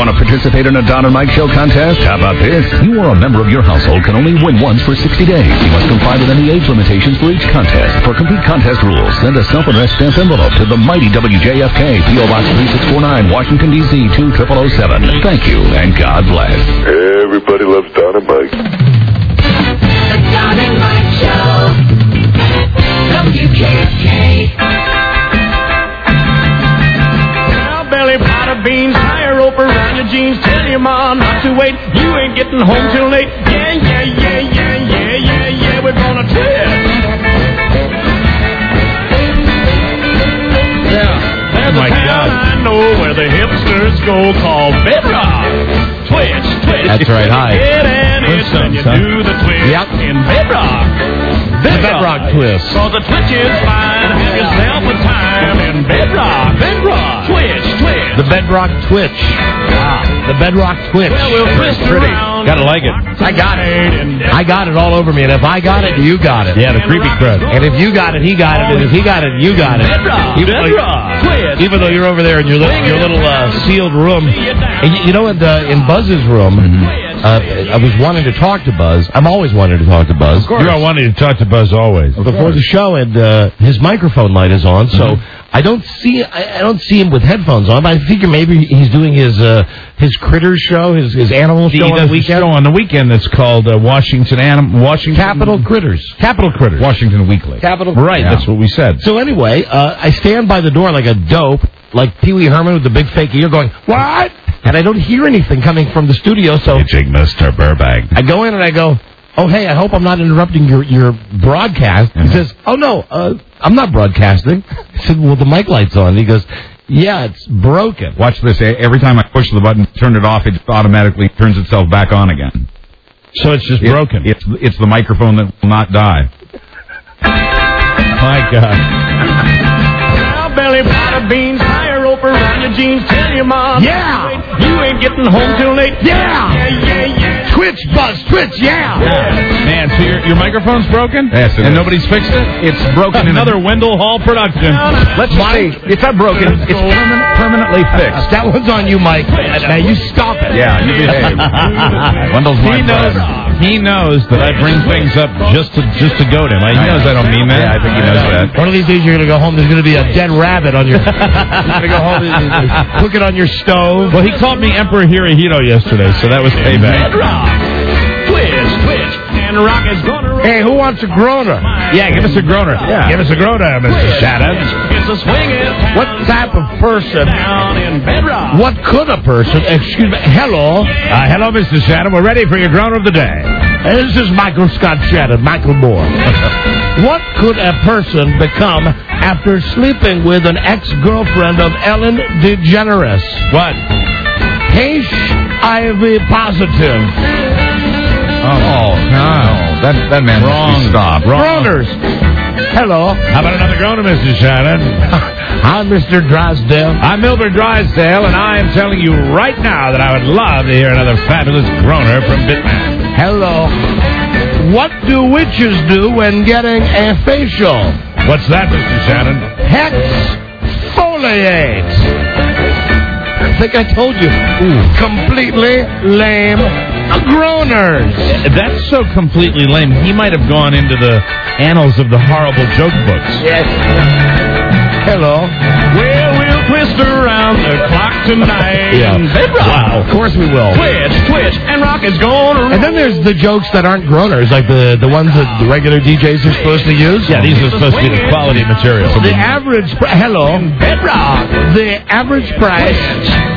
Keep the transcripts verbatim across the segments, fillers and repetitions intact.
Want to participate in a Don and Mike Show contest? How about this? You or a member of your household can only win once for sixty days. You must comply with any age limitations for each contest. For complete contest rules, send a self-addressed stamped envelope to the mighty W J F K, P O Box three six four nine, Washington, D C two zero zero zero seven. Thank you, and God bless. Everybody loves Don and Mike. The Don and Mike Show. W J F K. Well, belly pot of beans, tie a rope around your jeans. Tell your mom not to wait. You ain't getting home till late. Yeah, yeah, yeah, yeah, yeah, yeah, yeah. We're gonna twist. Yeah. There's my a town God. I know where the hipsters go called Bedrock. Twitch, twitch. That's right, hi. Get and Twitch it's when you songs, huh? do the twist Yep. in Bedrock. The Bedrock twist. So the twitch is fine. Have yourself a time in Bedrock. Bedrock. Twitch, twitch. The Bedrock Twitch. Ah, the Bedrock Twitch. Well, we'll twist Pretty. around. Gotta like it. I got it. I got it all over me, and if I got it, you got it. Yeah, the creepy crud. And if you got it, he got it, and if he got it, you got it. Bedrock. Even though, Bedrock. Twitch. even though you're over there in your little, your little uh, sealed room. And you, you know, in, the, in Buzz's room, uh, I was wanting to talk to Buzz. I'm always wanting to talk to Buzz. Of course. You're wanting to talk to Buzz always. Before the show, and uh, his microphone light is on, so mm-hmm. I don't see I, I don't see him with headphones on. But I figure maybe he's doing his uh, his critters show, his his animal He show on does the a weekend. show on the weekend that's called uh, Washington Anim- Washington Capital Critters. Capital Critters. Washington Weekly. Capital. Right, Yeah. that's what we said. So anyway, uh, I stand by the door like a dope, like Pee Wee Herman with the big fake ear, going what? And I don't hear anything coming from the studio. So Pitching Mister Burbank. I go in and I go, oh, hey, I hope I'm not interrupting your, your broadcast. He Uh-huh. says, oh, no, uh, I'm not broadcasting. I said, well, the mic light's on. He goes, yeah, it's broken. Watch this. Every time I push the button, turn it off, it automatically turns itself back on again. So it's just It- broken. It's it's the microphone that will not die. My God. Now, belly pot of beans, tie a rope around your jeans. Tell your mom. Yeah. Wait, you ain't getting home till late. Yeah. Yeah, yeah, yeah. Twitch, Buzz, Twitch, yeah. Man, so your, your microphone's broken? Yes, it And is. nobody's fixed it? It's broken. Another Wendell Hall production. Let's see. It's not broken. It's permanent, permanently fixed. That one's on you, Mike. Now you stop it. Yeah, you behave. Wendell's my He knows. friend. He knows that I bring things up just to just to goad him. He knows I don't mean that. Yeah, I think he knows that. One of these days you're going to go home, there's going to be a dead rabbit on your... you're going to go home and cook it on your stove. Well, he called me Emperor Hirohito yesterday, so that was payback. Bedrock. Twitch, twitch. And rock is gonna roll. Hey, who wants a groaner? Yeah, give us a groaner. Yeah. Give us a groaner, Mister Shannon. It's a swinging What type of person... down in Bedrock. What could a person... Excuse me. Hello. Uh, hello, Mister Shannon. We're ready for your groaner of the day. This is Michael Scott Shannon, Michael Moore. What could a person become after sleeping with an ex-girlfriend of Ellen DeGeneres? What? H I V positive. Oh, no. That, that man Wrong. must be stopped. Groaners. Hello. How about another groaner, Mister Shannon? I'm Mister Drysdale. I'm Milbert Drysdale, and I am telling you right now that I would love to hear another fabulous groaner from Bitman. Hello. What do witches do when getting a facial? What's that, Mister Shannon? Exfoliate. I think I told you. Ooh. Completely lame groaners. That's so completely lame. He might have gone into the annals of the horrible joke books. Yes. Hello. Well, we'll twist around the clock tonight. Yeah. in Bedrock. Wow. Of course we will. Twitch, twitch, and rock is gonna roll. And then there's the jokes that aren't groaners, like the, the ones that the regular D Js are supposed to use. Yeah, these are supposed to be the quality material. The average... Pr- Hello. Bedrock. The average price...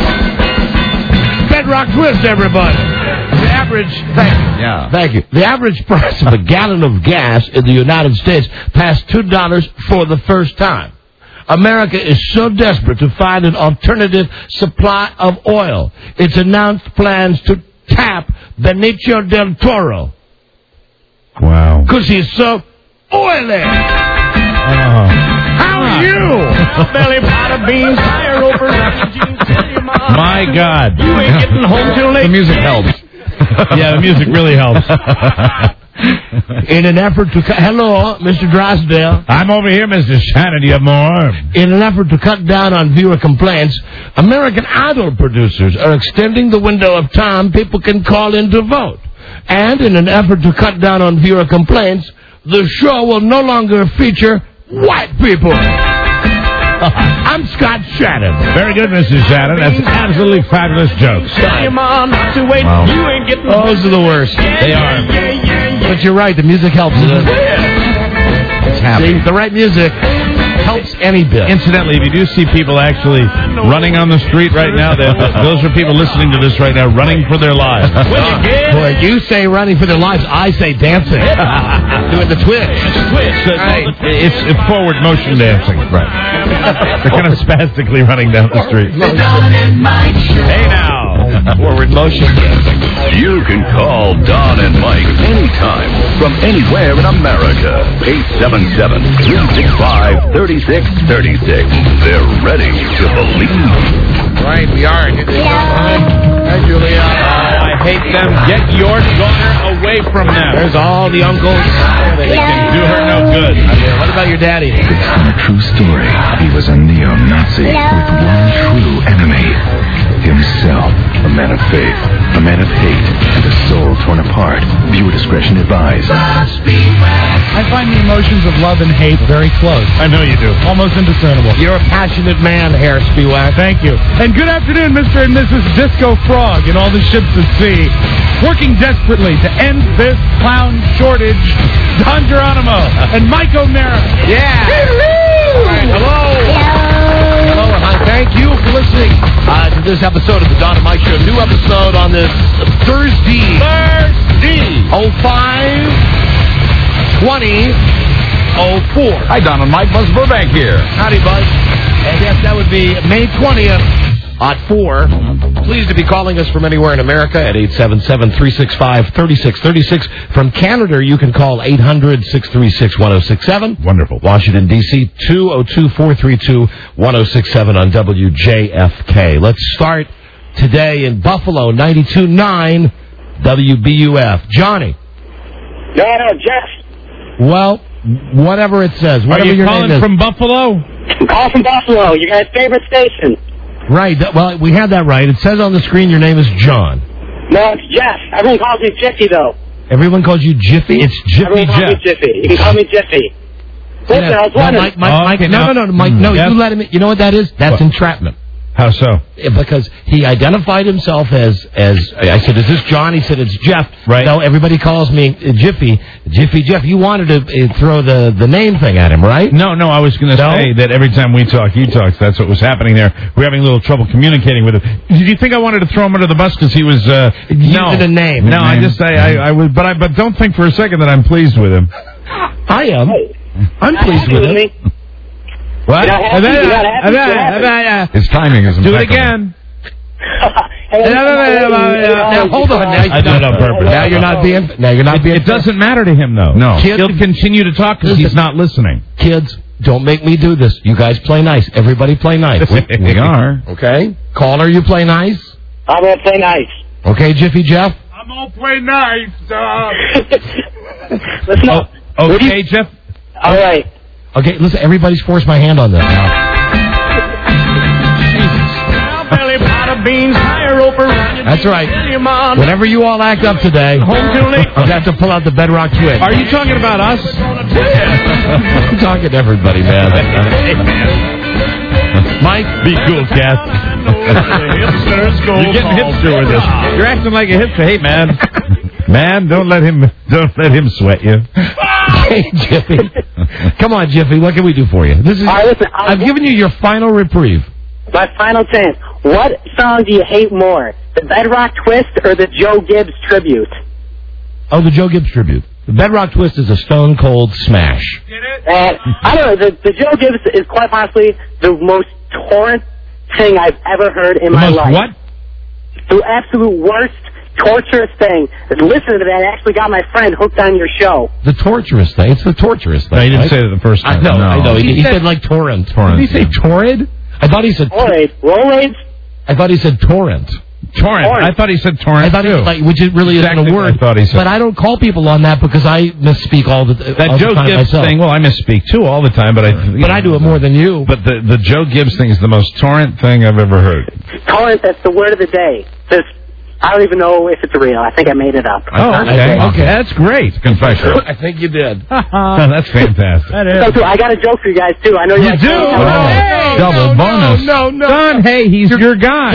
Bedrock Twist, everybody. The average... Thank you. Yeah. Thank you. The average price of a gallon of gas in the United States passed two dollars for the first time. America is so desperate to find an alternative supply of oil. It's announced plans to tap Benicio del Toro. Wow. Because he's so oily. Uh-huh. How are you? Belly pot of beans, tire over around your jeans. Tell your mom. My God. You ain't getting home till late. The music helps. Yeah, the music really helps. In an effort to... Cu- Hello, Mister Drysdale. I'm over here, Mister Shannon. Do you have more? In an effort to cut down on viewer complaints, American Idol producers are extending the window of time people can call in to vote. And in an effort to cut down on viewer complaints, the show will no longer feature white people. I'm Scott Shannon. Very good, Mister Shannon. That's absolutely fabulous jokes. Wow. Those are the worst. They are. But you're right, the music helps. It's happy. See, the right music helps any bit. Incidentally, if you do see people actually running on the street right now, those are people listening to this right now, running for their lives. Boy, you say running for their lives, I say dancing. Doing the twitch. Twitch. Right. It's, it's forward motion dancing. Right. They're kind of spastically running down the street. Hey now. Forward motion dancing. You can call Don and Mike anytime from anywhere in America. eight seven seven, three six five, three six three six. They're ready to believe. Right, we are. Hi, Julia. I hate them. Get your daughter away from them. There's all the uncles. They can do her no good. What about your daddy? It's not a true story. He was a neo-Nazi with one true enemy. Himself. A man of faith, a man of hate, and a soul torn apart. Viewer discretion advised. I find the emotions of love and hate very close. I know you do. Almost indiscernible. You're a passionate man, Harris Spiewak. Thank you. And good afternoon, Mister and Missus Disco Frog and all the ships at sea. Working desperately to end this clown shortage, Don Geronimo and Mike O'Mara. Yeah. All right, hello. Hello, hi. Thank you for listening uh, to this episode of the Don and Mike Show. New episode on this Thursday. Thursday. oh five twenty oh four. Hi, Don and Mike. Buzz Burbank here. Howdy, Buzz. And yes, that would be May twentieth at four. Pleased to be calling us from anywhere in America at eight seven seven, three six five, three six three six. From Canada, you can call eight hundred, six three six, one oh six seven. Wonderful. Washington, D C, two oh two, four three two, one oh six seven on W J F K. Let's start today in Buffalo, ninety-two point nine W B U F. Johnny. No, no, Jeff. Well, whatever it says. Whatever Are you your calling name is. from Buffalo? I'm calling from Buffalo, your guys' favorite station. Right. That, well, we had that right. It says on the screen your name is John. No, it's Jeff. Everyone calls me Jiffy, though. Everyone calls you Jiffy? It's Jiffy Everyone calls Jeff. me Jiffy. You can call me Jiffy. Listen, Yeah. I was No, wondering. Mike, Mike, Oh, Mike, okay, no, now- no, no, Mike, no, Yep. you let him, you know what that is? That's What? entrapment. How so? Yeah, because he identified himself as, as, I said, is this John? He said, it's Jeff. Right. No, everybody calls me uh, Jiffy. Jiffy Jeff. You wanted to uh, throw the, the name thing at him, right? No, no, I was going to No? say that every time we talk, he talks. That's what was happening there. We're having a little trouble communicating with him. Did you think I wanted to throw him under the bus because he was... Uh, You no. did a name. No, I Name. just... I, I, I was, but I but don't think for a second that I'm pleased with him. I am. Hey, I'm not pleased happy with with him. me. What? You're not happy? You're not happy? What happened? His timing is Do it again. Hey, Now, hold on. Now, I did it on purpose. Now you're not being... Now you're not being... It doesn't matter to him, though. No. He'll continue to talk because he's not listening. Kids, don't make me do this. You guys play nice. Everybody play nice. We are. Okay? Caller, you play nice. I'm going to play nice. Okay, Jiffy Jeff? I'm going to play nice, dog. Listen up. Oh, What do okay, you- Jeff? All right. Okay, listen, everybody's forced my hand on this now. That's right. Whenever you all act up today, I'll have to pull out the bedrock twig. Are you talking about us? I'm talking to everybody, man. Mike? Be cool, Cat. You're getting hipster with this. You're acting like a hipster. Hey, man. Man, don't let him don't let him sweat you. Hey, Jiffy. Come on, Jiffy. What can we do for you? This is. All right, listen, I'll- I've given you your final reprieve. My final chance. What song do you hate more? The Bedrock Twist or the Joe Gibbs tribute? Oh, the Joe Gibbs tribute. The Bedrock Twist is a stone cold smash. And I don't know, the, the Joe Gibbs is quite possibly the most torrent thing I've ever heard in The my most life. what? The absolute worst, torturous thing is listening to that. I actually got my friend hooked on your show. The torturous thing. It's the torturous thing. No, he didn't right? say it the first I time. know, No. I know. He, He he said- said, like torrent. Torrent, Did he say yeah. torrid? I thought he said. All right, Rolades. I thought he said torrent. Torrent. Torrent. I thought he said torrent, I thought he too. was like, which it really Exactly isn't a what word. I thought he said. But I don't call people on that because I misspeak all the, That all Joe the time Gibbs myself. thing, well, I misspeak, too, all the time, but I... But I do it more than you. But the, the Joe Gibbs thing is the most torrent thing I've ever heard. Torrent, that's the word of the day. This, I don't even know if it's real. I think I made it up. Oh, okay. Okay. That's great. Confession. I think you did. That's fantastic. That So, is. too, I got a joke for you guys, too. I know you, You like do? Helen Oh, Keller. Hey, double no, bonus. No, no, no. Don, hey, he's your guy.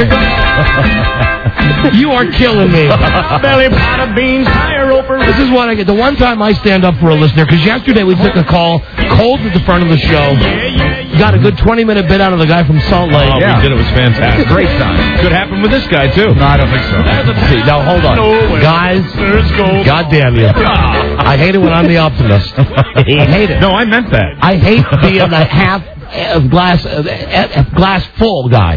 You are killing me. Belly pot of beans, higher roper. This is what I get. The one time I stand up for a listener, because yesterday we took a call cold at the front of the show. Yeah, yeah, yeah. Got a good twenty minute bit out of the guy from Salt Lake. Oh, yeah. we did. It was fantastic. Great time. Could happen with this guy, too. No, I don't think so. See, now hold on. Nowhere. Guys, There's gold. God damn you. I hate it when I'm the optimist. I hate it. No, I meant that. I hate being the half uh, glass uh, uh, glass full guy.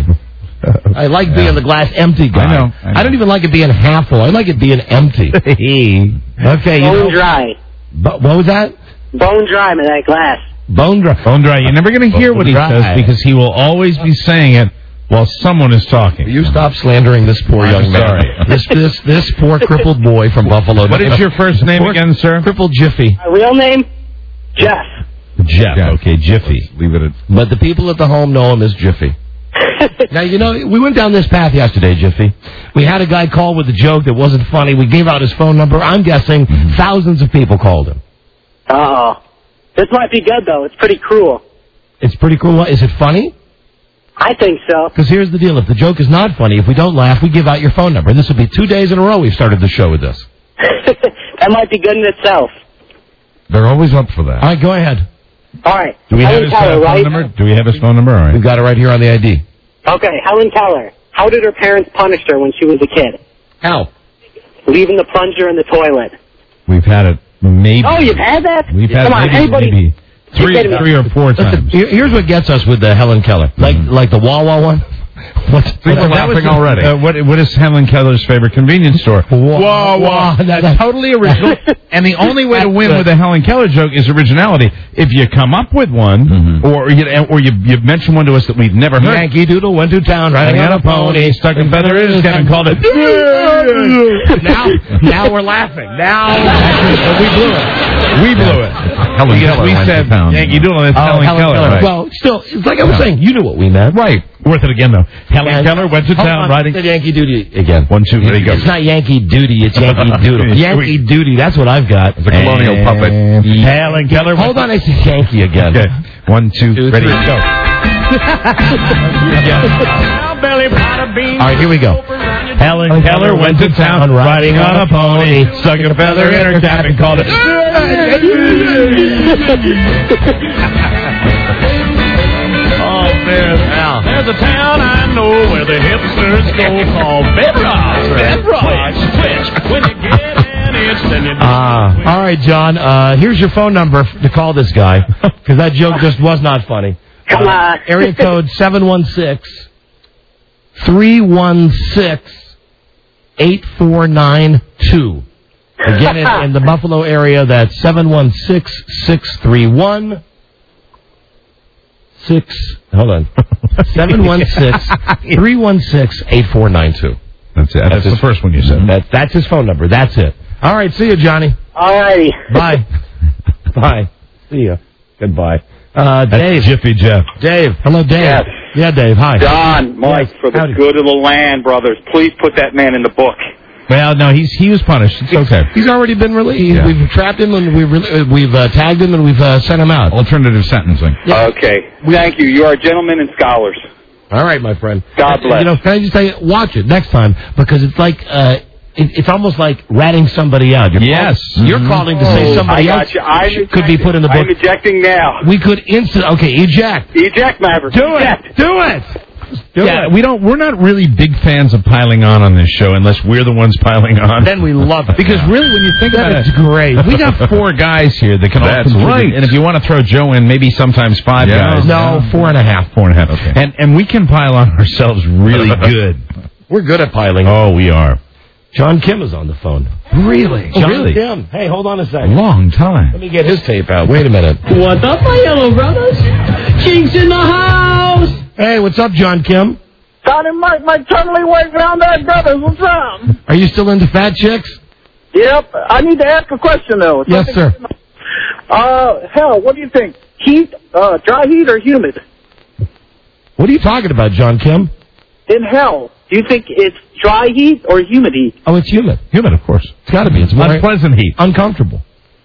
I like being the glass empty guy. I know, I know. don't even like it being half full. I like it being empty. Okay, you Bone know, dry. but what was that? Bone dry in that glass. Bone dry. Bone dry. You're never going to hear Bone what he dry. says because he will always be saying it while someone is talking. You stop slandering this poor I'm young man. sorry. This this this poor crippled boy from Buffalo. What is your first name Poor again, sir? Crippled Jiffy. My real name? Jeff. Jeff. Okay, Jiffy. Leave it at... But the people at the home know him as Jiffy. Now, you know, we went down this path yesterday, Jiffy. We had a guy call with a joke that wasn't funny. We gave out his phone number. I'm guessing thousands of people called him. Uh-oh. This might be good, though. It's pretty cruel. It's pretty cool. Is it funny? I think so. Because here's the deal. If the joke is not funny, if we don't laugh, we give out your phone number. This will be two days in a row we've started the show with this. That might be good in itself. They're always up for that. All right, go ahead. All right. Do we have Helen his uh, Keller, phone right? number? Do we have his phone number? All right. We've got it right here on the I D. Okay, Helen Keller. How did her parents punish her when she was a kid? How? Leaving the plunger in the toilet. We've had it maybe. Oh, you've had that? We've had Come on, maybe, anybody. maybe three, kidding me. three or four Listen, times. here- here's what gets us with the Helen Keller. Like like the Wawa one. What's, People that laughing was the- already. Uh, what, what is Helen Keller's favorite convenience store? Whoa, whoa. That's That's totally original. And the only way to win That's with a Helen Keller joke is originality. If you come up with one, Mm-hmm. or you or you you mention one to us that we've never heard. Yankee Doodle went to town riding on a pony, stuck in feather in his cap and called it. now, now we're laughing. Now we blew it. We blew it. Helen Because Keller we went to said town. Yankee Doodle, and it's Oh, Helen, Helen Keller. Keller. Right. Well, still, it's like I was saying. You knew what we meant. right. Worth it again, though. Helen And- Keller went to Hold town on, riding. said Yankee Doodle again. One, two, there you go. It's not Yankee Doody, it's Yankee Doodle. Yankee Doody, that's what I've got. It's a colonial puppet. Helen Keller. Hold on, I said Yankee again. Okay. One, two, Two, ready, three. go. Now belly pot of beans. All right, here we go. Helen Keller went to town riding on a pony, stuck a feather in her cap and called it. Oh, there's, there's a town I know where the hipsters go called Bedrocks. Bedrocks. Twitch. When you get an itch, then you Ah, all right, John. Uh, here's your phone number f- to call this guy because that joke just was not funny. Come Uh, on. Area code seven one six, three one six, eight four nine two. Again, in, in the Buffalo area, that's seven one six, six three one, six. Hold on. seven one six, three one six, eight four nine two. That's it. That's, That's the his- first one you said. That, that's his phone number. That's it. All right. See you, Johnny. All righty. Bye. Bye. See ya. Goodbye. Uh, That's Dave. Jiffy Jeff. Dave. Hello, Dave. Yes. Yeah, Dave. Hi. Don, Mike, Yes. for the Howdy. good of the land, brothers, please put that man in the book. Well, no, he's he was punished. It's okay. He's already been released. Yeah. We've trapped him and we've re- we've uh, tagged him and we've uh, sent him out. Alternative sentencing. Yeah. Okay. Thank you. You are gentlemen and scholars. All right, my friend. God bless. You know, can I just say, watch it next time because it's like uh, it, it's almost like ratting somebody out. You're Yes. calling, you're calling to say I somebody got else you. I'm should- could be put in the I'm book. ejecting now. We could instant. Okay, eject. Eject, Maverick. Do Eject. it. Do it. Do yeah, it. we don't. We're not really big fans of piling on on this show unless we're the ones piling on. Then we love it Because really, when you think That about is it, great. we got four guys here that can all That's contribute. right. And if you want to throw Joe in, maybe sometimes five Yeah. guys. No, four and a half. Four and a half. Okay. And and we can pile on ourselves really good. We're good at piling. Oh, we are. John Kim is on the phone. Really? John really? Kim. Hey, hold on a A second. long time. Let me get his tape out. Wait a minute. What's up, my yellow brothers? Kings in the house. Hey, what's up, John Kim? Don and Mike, my totally working on that, brothers. What's up? Are you still into fat chicks? Yep. I need to ask a question, though. Yes, sir. Uh, hell, what do you think? Heat, uh, dry heat or humid? What are you talking about, John Kim? In hell, do you think it's dry heat or humid heat? Oh, it's humid. Humid, of course. It's got to be. It's more unpleasant heat. Uncomfortable.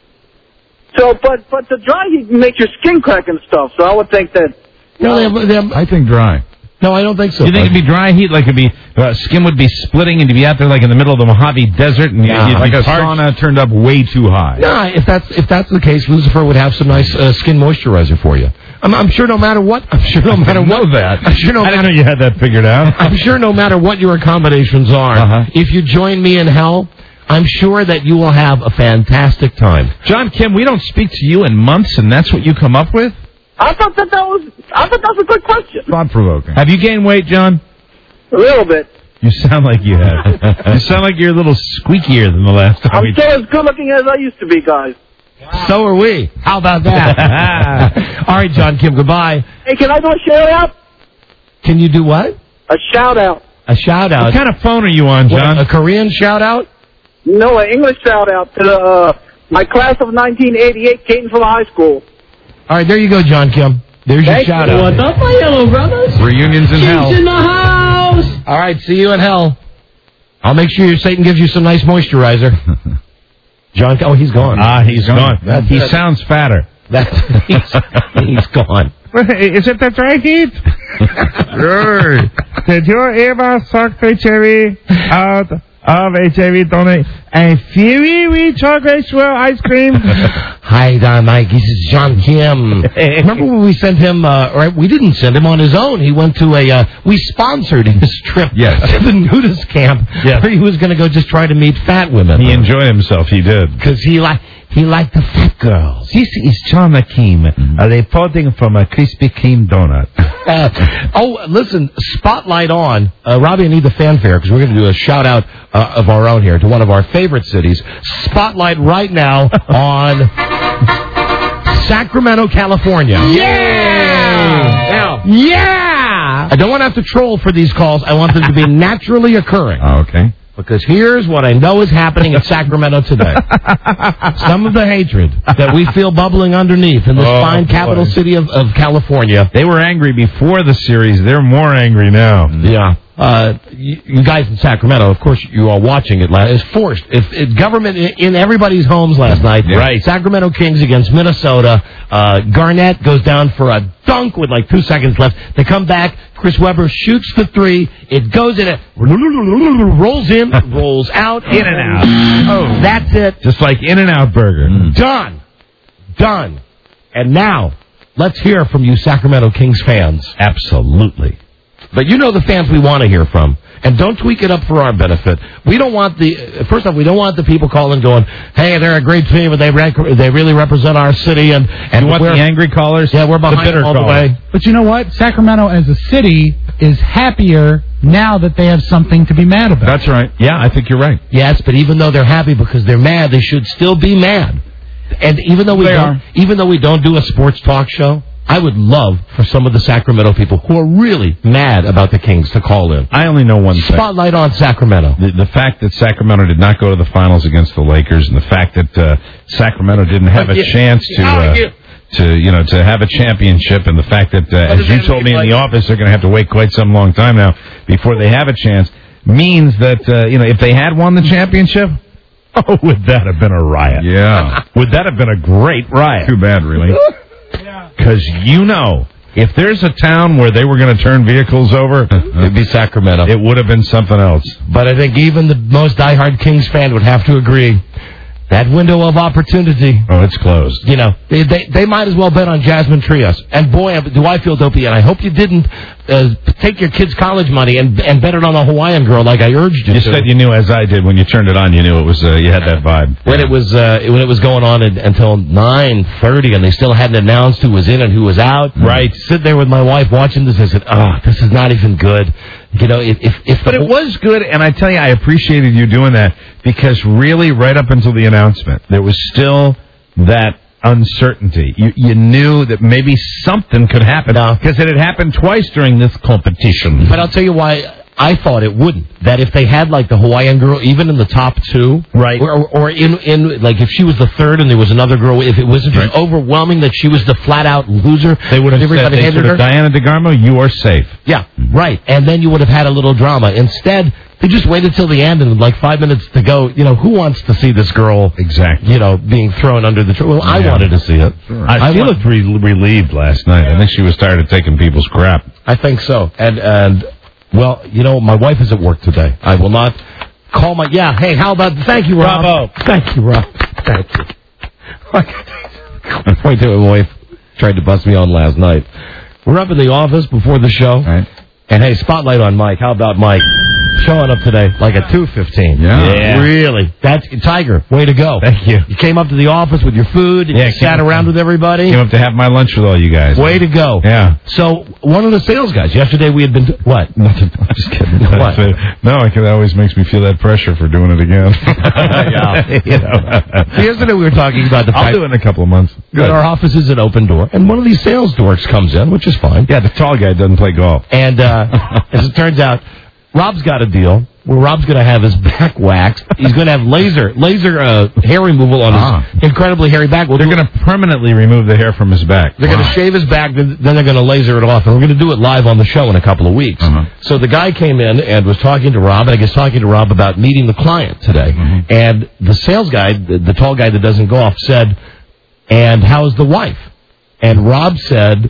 So, but but the dry heat makes your skin crack and stuff. So I would think that. No, they have, they have, I think dry. No, I don't think so. You think it'd be dry heat, like it'd be uh, skin would be splitting, and you'd be out there like in the middle of the Mojave Desert, and Nah, you'd like be a parched. sauna turned up way too high. No, if that's if that's the case, Lucifer would have some nice uh, skin moisturizer for you. I'm, I'm sure no matter what. I'm sure no matter what. Know that. I'm sure no I didn't matter. know you had that figured out. I'm sure no matter what your accommodations are, Uh-huh. if you join me in hell, I'm sure that you will have a fantastic time. John Kim, we don't speak to you in months, and that's what you come up with? I thought that that was. I thought that was a good question. Thought provoking. Have you gained weight, John? A little bit. You sound like you have. You sound like you're a little squeakier than the last time I'm we. still as good looking as I used to be, guys. So are we. How about that? All right, John Kim, goodbye. Hey, can I do a shout out? Can you do what? A shout out. A shout out. What kind of phone are you on, John? What, a Korean shout out? No, an English shout out to the, uh, my class of nineteen eighty-eight, Catonsville High School. All right, there you go, John Kim. There's your Thank shout you. out. What's up, my yellow brothers? Reunions in hell. Kids in the house. All right, see you in hell. I'll make sure Satan gives you some nice moisturizer. John, oh, he's gone. Ah, he's gone. That's he it. sounds fatter. That's he's, he's gone. Is it the dry heat? Sure. Did you ever suck the cherry out of a cherry donut and fury with chocolate swirl ice cream? Hi, Don Mike. This is John Kim. Remember when we sent him, uh, or we didn't send him on his own. He went to a, uh, we sponsored his trip Yes. to the nudist camp Yes. where he was going to go just try to meet fat women. He enjoyed himself, he did. Because he, li- he liked the fat girls. This is John Kim, uh, reporting from a Krispy Kreme donut. Uh, oh, listen, spotlight on. Uh, Robbie, I need the fanfare because we're going to do a shout out uh, of our own here to one of our favorite cities. Spotlight right now on Sacramento, California. Yeah! Now, Yeah! I don't want to have to troll for these calls. I want them to be naturally occurring. Okay. Because here's what I know is happening in Sacramento today. Some of the hatred that we feel bubbling underneath in this Oh, fine boy. capital city of, of California. They were angry before the series. They're more angry now. Yeah. Uh, you, you guys in Sacramento, of course, you are watching it. It's forced. If, if government in, in everybody's homes last night. Yeah. Right. Sacramento Kings against Minnesota. Uh, Garnett goes down for a dunk with like two seconds left. They come back. Chris Webber shoots the three. It goes in. It rolls in, rolls out, In and out. Oh, that's it. Just like In-N-Out Burger. Done. Done. And now, let's hear from you Sacramento Kings fans. Absolutely. But you know the fans we want to hear from. And don't tweak it up for our benefit. We don't want the, first off, we don't want the people calling going, hey, they're a great team, and they rec- they really represent our city. And, and You want we're, the angry callers? Yeah, we're the behind bitter them all the callers. way. But you know what? Sacramento as a city is happier now that they have something to be mad about. That's right. Yeah, I think you're right. Yes, but even though they're happy because they're mad, they should still be mad. And even though we They don't, are. even though we don't do a sports talk show, I would love for some of the Sacramento people who are really mad about the Kings to call in. I only know one thing. Spotlight on Sacramento. The, the fact that Sacramento did not go to the finals against the Lakers, and the fact that uh, Sacramento didn't have a Yeah. chance to, uh, to you know, to have a championship, and the fact that, uh, as does you that told me mean, in the like- office, they're going to have to wait quite some long time now before they have a chance, means that uh, you know, if they had won the championship, oh, would that have been a riot? Yeah. Would that have been a great riot? Too bad, really. Because you know, if there's a town where they were going to turn vehicles over, It'd be Sacramento. it would have been something else. But I think even the most diehard Kings fan would have to agree that window of opportunity, Oh, it's closed. you know, they they, they might as well bet on Jasmine Trias. And boy, do I feel dopey. And I hope you didn't uh, take your kids' college money and and bet it on a Hawaiian girl like I urged you, You to. said you knew, as I did, when you turned it on, you knew it was, uh, you had that vibe. when it was uh, when it was going on at, until nine thirty, and they still hadn't announced who was in and who was out. Right. Sit there with my wife watching this. I said, "Oh, this is not even good." You know, if if, if But the it was good, and I tell you, I appreciated you doing that, because really, right up until the announcement, there was still that uncertainty. You you knew that maybe something could happen because it had happened twice during this competition. But I'll tell you why I thought it wouldn't. That if they had like the Hawaiian girl, even in the top two, right, or, or in in like if she was the third and there was another girl, if it wasn't just right. overwhelming that she was the flat out loser, they would have everybody said, hated her. Diana DeGarmo, you are safe. Yeah, right. And then you would have had a little drama. Instead, they just waited till the end and like five minutes to go. You know, who wants to see this girl? Exactly. You know, being thrown under the tree. Well, I yeah. wanted to see it. Sure. I, I she looked re- relieved last night. I think she was tired of taking people's crap. I think so. And and. Well, you know, my wife is at work today. I will not call my... Yeah, hey, how about... Thank you, Rob. Bravo. Thank you, Rob. Thank you. My wife tried to bust me on last night. We're up in the office before the show. Right. And, hey, spotlight on Mike. How about Mike? Showing up today like at two fifteen. Yeah. yeah. Really. That's Tiger. Way to go. Thank you. You came up to the office with your food and yeah, you sat around with everybody. Came up to have my lunch with all you guys. Way to go. Yeah. So, one of the sales guys, yesterday we had been... T- what? Nothing. I'm just kidding. What? No, it always makes me feel that pressure for doing it again. yeah. You know. Yesterday we were talking about the I'll fact do it in a couple of months. Good. That our office is an open door, and one of these sales dorks comes in, which is fine. Yeah, the tall guy doesn't play golf. And uh, as it turns out, Rob's got a deal where Rob's going to have his back waxed. He's going to have laser laser uh, hair removal on ah. his incredibly hairy back. Well, they're going to permanently remove the hair from his back. They're wow. going to shave his back, then they're going to laser it off, and we're going to do it live on the show in a couple of weeks. Uh-huh. So the guy came in and was talking to Rob, and I guess talking to Rob about meeting the client today. Mm-hmm. And the sales guy, the, the tall guy that doesn't golf, said, "And how's the wife?" And Rob said,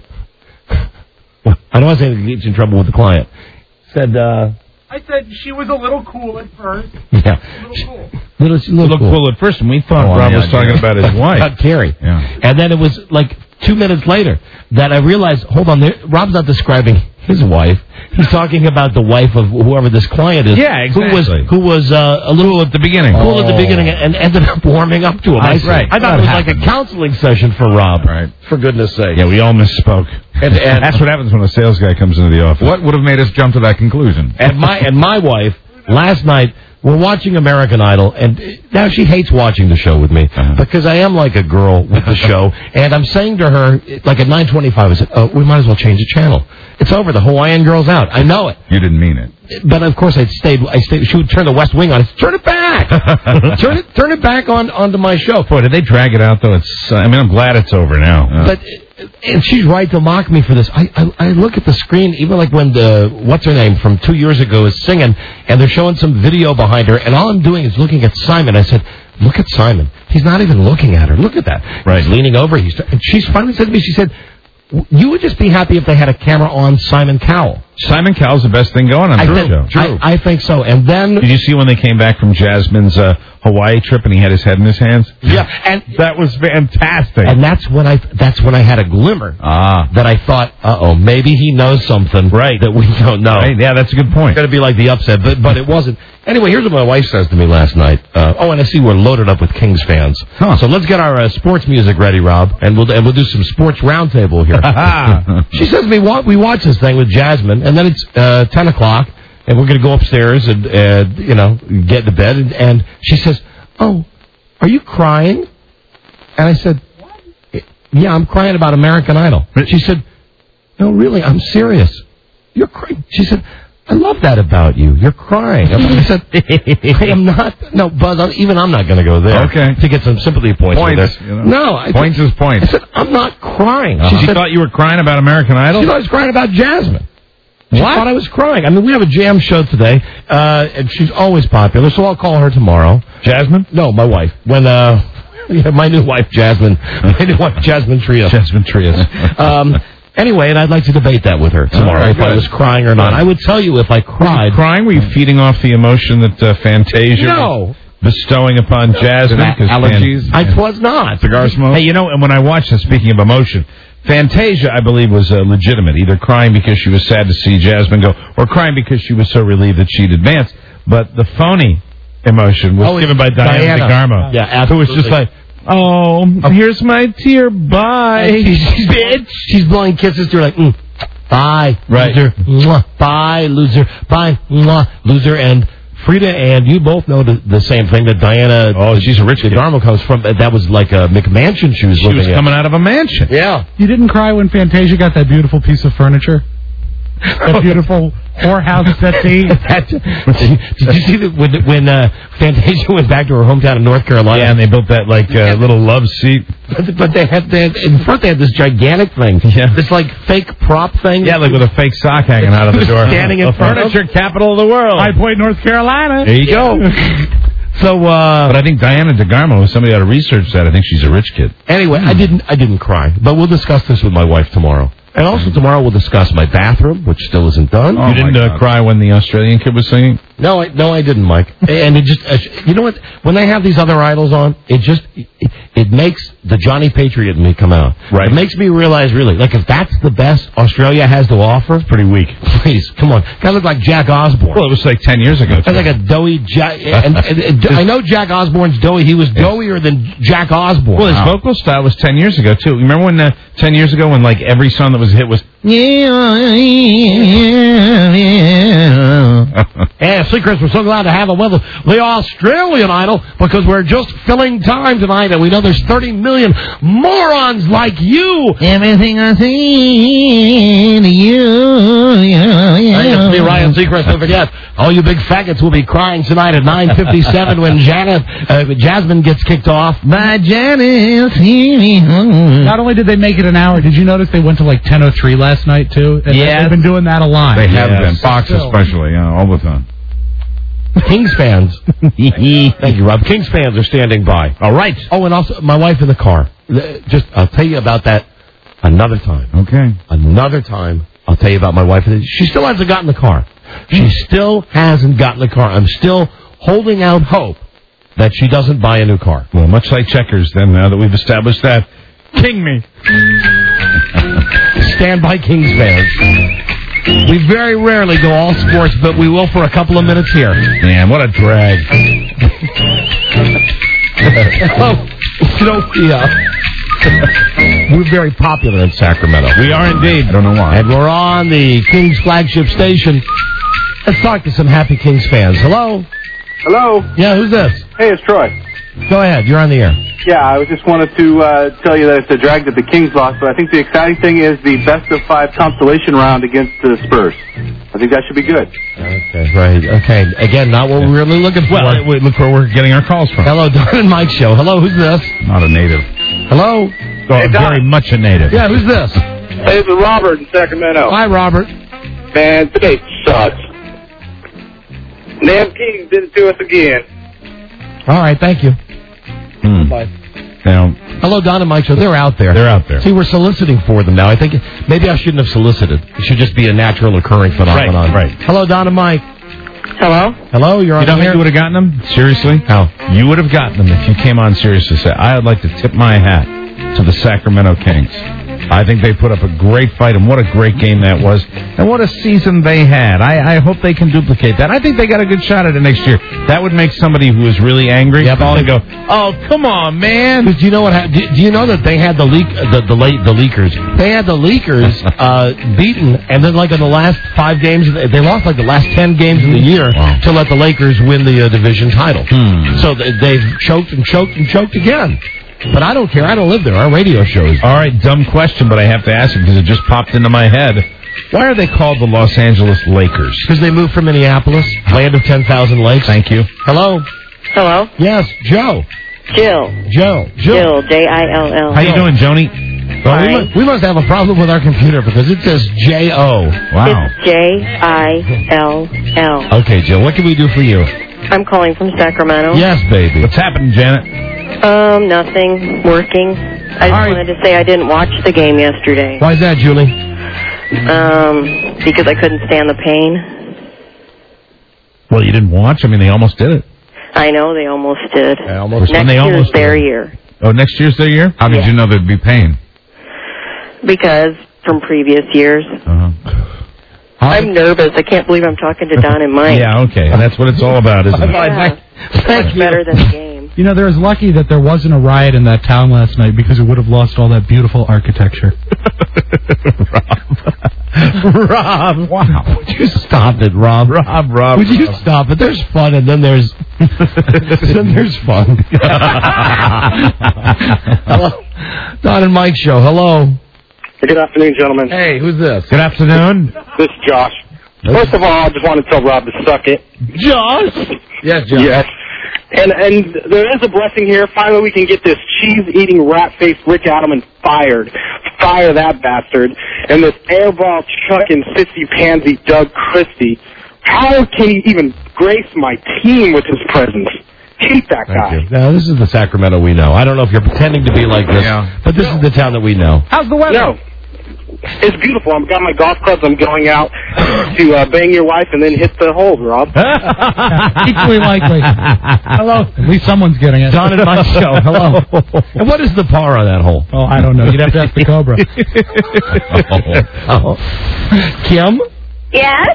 well, I don't want to say anything that gets you in trouble with the client. Said, uh... I said she was a little cool at first. Yeah. A little cool. Little, little, little cool. cool at first, and we thought oh, Rob was idea. talking about his wife. About Carrie. Yeah. And then it was like two minutes later that I realized, hold on, there, Rob's not describing his wife. He's talking about the wife of whoever this client is. Yeah, exactly. Who was, who was uh, a little... Cool at the beginning. Cool oh. at the beginning and ended up warming up to him. I, I, right. I thought that it was happened. like a counseling session for Rob. Right. For goodness sake. Yeah, we all misspoke. And, and that's what happens when a sales guy comes into the office. What would have made us jump to that conclusion? And my and my wife, last night, we're watching American Idol, and now she hates watching the show with me uh-huh. because I am like a girl with the show, and I'm saying to her, like at nine twenty-five, I said, oh, we might as well change the channel. It's over. The Hawaiian girl's out. I know it. You didn't mean it. But, of course, I stayed. I stayed. She would turn the West Wing on. I said, turn it back. turn it turn it back on onto my show. Boy, did they drag it out, though? It's. Uh, I mean, I'm glad it's over now. Uh. But... And she's right to mock me for this. I, I I look at the screen, even like when the, what's her name, from two years ago is singing, and they're showing some video behind her, and all I'm doing is looking at Simon. I said, look at Simon. He's not even looking at her. Look at that. Right. He's leaning over. He's, and she's finally said to me, she said, you would just be happy if they had a camera on Simon Cowell. Simon Cowell's the best thing going on I the think, show. True. I, I think so. And then... Did you see when they came back from Jasmine's uh, Hawaii trip and he had his head in his hands? Yeah. And that was fantastic. And that's when I that's when I had a glimmer ah. that I thought, uh-oh, maybe he knows something right. that we don't know. Right. Yeah, that's a good point. It's going to be like the upset, but but it wasn't. Anyway, here's what my wife says to me last night. Uh, oh, and I see we're loaded up with Kings fans. Huh. So let's get our uh, sports music ready, Rob, and we'll and we'll do some sports roundtable here. She says we wa- we watch this thing with Jasmine, and then it's uh, ten o'clock, and we're going to go upstairs and uh, you know get to bed, and, and she says, "Oh, are you crying?" And I said, "Yeah, I'm crying about American Idol." She said, "No, really, I'm serious. You're crying." She said, I love that about you. You're crying. I said, I am not. No, Buzz, I'm, even I'm not going to go there. Okay. To get some sympathy points. Points. You know? No. I points said, is points. I said, I'm not crying. Uh-huh. She She said, thought you were crying about American Idol? She thought I was crying about Jasmine. She what? thought I was crying. I mean, we have a jam show today, uh, and she's always popular, so I'll call her tomorrow. Jasmine? No, my wife. When, uh, yeah, my new wife, Jasmine. My new wife, Jasmine Trias. Jasmine Trias. um, Anyway, and I'd like to debate that with her tomorrow, right, if I was crying or not. I would tell you if I cried. Were you crying? Were you feeding off the emotion that uh, Fantasia no. was bestowing upon Jasmine? Allergies? I was not. Cigar smoke? Hey, you know, and when I watched this, speaking of emotion, Fantasia, I believe, was uh, legitimate, either crying because she was sad to see Jasmine go, or crying because she was so relieved that she'd advanced. But the phony emotion was oh, given by Diana, Diana. DeGarmo. Yeah, absolutely. Who was just like, oh, oh, here's my tear, bye. She's, bitch. She's blowing kisses to her like, mm, bye, right. loser, mwah, bye, loser, bye, mwah, loser, and Frida and you both know the, the same thing that Diana. Oh, she's a rich kid. DeGarmo comes from. That was like a McMansion she was She living was in. coming out of a mansion. Yeah. You didn't cry when Fantasia got that beautiful piece of furniture? That beautiful whorehouse settee? Did you see that when, when uh, Fantasia went back to her hometown in North Carolina? Yeah, and they built that, like, uh, little love seat. But, but they had, they had, in front they had this gigantic thing. Yeah. This, like, fake prop thing. Yeah, like with a fake sock hanging out of the door. Standing in the front of- furniture capital of the world. High Point, North Carolina. There you go. So, uh... But I think Diana DeGarmo, somebody ought to research that. I think she's a rich kid. Anyway, I didn't I didn't cry. But we'll discuss this with my wife tomorrow. And also tomorrow we'll discuss my bathroom, which still isn't done. you didn't uh, cry when the Australian kid was singing? No, I, no, I didn't, Mike. And it just, uh, you know what? When they have these other idols on, it just, it, it makes the Johnny Patriot in me come out. Right. It makes me realize, really, like, if that's the best Australia has to offer, it's pretty weak. Please, come on. Gotta look like Jack Osborne. Well, it was like ten years ago. It's like a doughy Jack. And, and, and, I know Jack Osborne's doughy. He was doughier than Jack Osborne. Well, his Wow. vocal style was ten years ago, too. Remember when, uh, ten years ago, when, like, every song that was a hit was... Yeah, Seacrest, we're so glad to have him with us. The Australian Idol, because we're just filling time tonight, and we know there's thirty million morons like you. Everything I say to you, you, you. I used to be Ryan Seacrest, don't forget. All you big faggots will be crying tonight at nine fifty-seven when Janet, uh, Jasmine gets kicked off. By Janet, Not only did they make it an hour, did you notice they went to like ten oh three last night, too? And Yes. They've been doing that a lot. They have Yes. been. Fox Still. especially, yeah, all the time. Kings fans. Thank you, Rob. Kings fans are standing by. All right. Oh, and also my wife in the car. Just, I'll tell you about that another time. Okay. Another time, I'll tell you about my wife. She still hasn't gotten the car. She still hasn't gotten the car. I'm still holding out hope that she doesn't buy a new car. Well, much like checkers, then, now that we've established that. King me. Stand by, Kings fans. We very rarely go all sports, but we will for a couple of minutes here. Man, what a drag. Oh, you know, yeah. We're very popular in Sacramento. We are indeed. I don't know why. And we're on the Kings flagship station. Let's talk to some happy Kings fans. Hello? Hello. Yeah, who's this? Hey, it's Troy. Go ahead. You're on the air. Yeah, I just wanted to uh, tell you that it's a drag that the Kings lost, but I think the exciting thing is the best of five consolation round against the Spurs. I think that should be good. Okay, right. Okay. Again, not what we're really looking for. Well, wait, look where we're getting our calls from. Hello, Don and Mike Show. Hello, who's this? Not a native. Hello? Oh, Hey, Don. very much a native. Yeah, who's this? Hey, it's Robert in Sacramento. Hi, Robert. Man, today sucks. Damn Kings did it to us again. All right, thank you. Hmm. Bye. Now, Hello, Don and Mike Show. They're out there. they're out there. See, we're soliciting for them now. I think maybe I shouldn't have solicited. It should just be a natural occurring phenomenon. Right, right. Hello, Don and Mike. Hello? Hello, you're on You don't the think air? you would have gotten them? Seriously? How? You would have gotten them if you came on seriously. Say, I would like to tip my hat to the Sacramento Kings. I think they put up a great fight, and what a great game that was. And what a season they had. I, I hope they can duplicate that. I think they got a good shot at it next year. That would make somebody who is really angry Yep. call and go, oh, come on, man. Do you know what? hap- Do, do you know that they had the leak, the the late the leakers? They had the leakers uh, beaten, and then like in the last five games, they lost like the last ten games of the year Wow. to let the Lakers win the uh, division title. Hmm. So th- they've choked and choked and choked again. But I don't care. I don't live there. Our radio shows. All right, dumb question, but I have to ask it because it just popped into my head. Why are they called the Los Angeles Lakers? Because they moved from Minneapolis, land of ten thousand lakes. Thank you. Hello. Hello? Yes, Joe. Jill. Joe. Jill, J I L L. How you doing, Joni? Well, we, Fine. must, we must have a problem with our computer because it says J O. Wow. It's J I L L. Okay, Jill, what can we do for you? I'm calling from Sacramento. Yes, baby. What's happening, Janet? Um, nothing. Working. I just All right. wanted to say I didn't watch the game yesterday. Why is that, Julie? Um, because I couldn't stand the pain. Well, you didn't watch? I mean, they almost did it. I know they almost did. They almost- Next they year's almost their did. year. Oh, next year's their year? How did Yeah. you know there'd be pain? Because from previous years. Uh-huh. I'm nervous. I can't believe I'm talking to Don and Mike. Yeah, okay. And that's what it's all about, isn't it? Yeah. Much better than the game. You know, they're as lucky that there wasn't a riot in that town last night because it would have lost all that beautiful architecture. Rob. Wow. Would you stop it, Rob? Rob, Rob. Would you Rob. stop it? There's fun, and then there's then there's fun. Hello, Don and Mike show. Hello. Good afternoon, gentlemen. Hey, who's this? Good afternoon. This is Josh. First of all, I just want to tell Rob to suck it. Josh? Yes, Josh. Yes. And and there is a blessing here. Finally, we can get this cheese-eating, rat-faced Rick Adelman fired. Fire that bastard. And this airball-chucking, sissy-pansy Doug Christie. How can he even grace my team with his presence? Hate that Thank guy. you. Now, this is the Sacramento we know. I don't know if you're pretending to be like this, Yeah. but this is the town that we know. How's the weather? No. It's beautiful. I've got my golf clubs. I'm going out to uh, bang your wife and then hit the holes, Rob. Equally likely. Hello. At least someone's getting it. Don and Mike show. Hello. And what is the par on that hole? Oh, I don't know. You'd have to ask the Cobra. oh. Kim? Yes?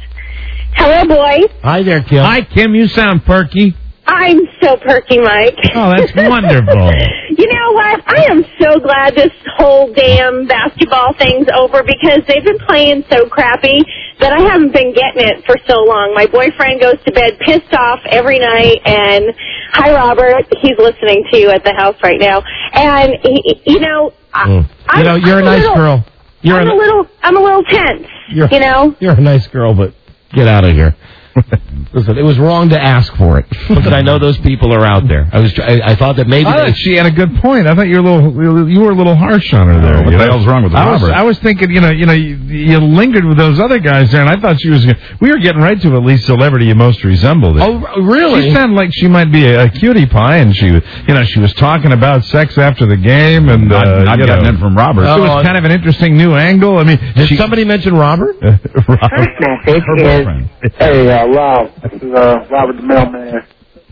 Hello, boys. Hi there, Kim. Hi, Kim. You sound perky. I'm so perky, Mike. Oh, that's wonderful. You know what? I am so glad this whole damn basketball thing's over because they've been playing so crappy that I haven't been getting it for so long. My boyfriend goes to bed pissed off every night, and hi, Robert. He's listening to you at the house right now. And, he, you know, Mm. I, You know, you're I'm a nice little, girl. You're I'm a, a little, I'm a little tense, You're- you know? You're a nice girl, but get out of here. Listen, it was wrong to ask for it, but I know those people are out there. I was, I, I thought that maybe I they, thought she had a good point. I thought you were a little, you were a little harsh on her there. what You the know? hell's wrong with I was, Robert? I was thinking, you know, you know, you, you lingered with those other guys there, and I thought she was. We were getting right to at least celebrity you most resembled. Oh, really? She sounded like she might be a, a cutie pie, and she, was, you know, she was talking about sex after the game, and uh, I've, I've you gotten know, in from Robert. it was kind of an interesting new angle. I mean, Did she, somebody mention Robert? Robert, her boyfriend. Hey, uh, Rob. This is uh, Robert the mailman.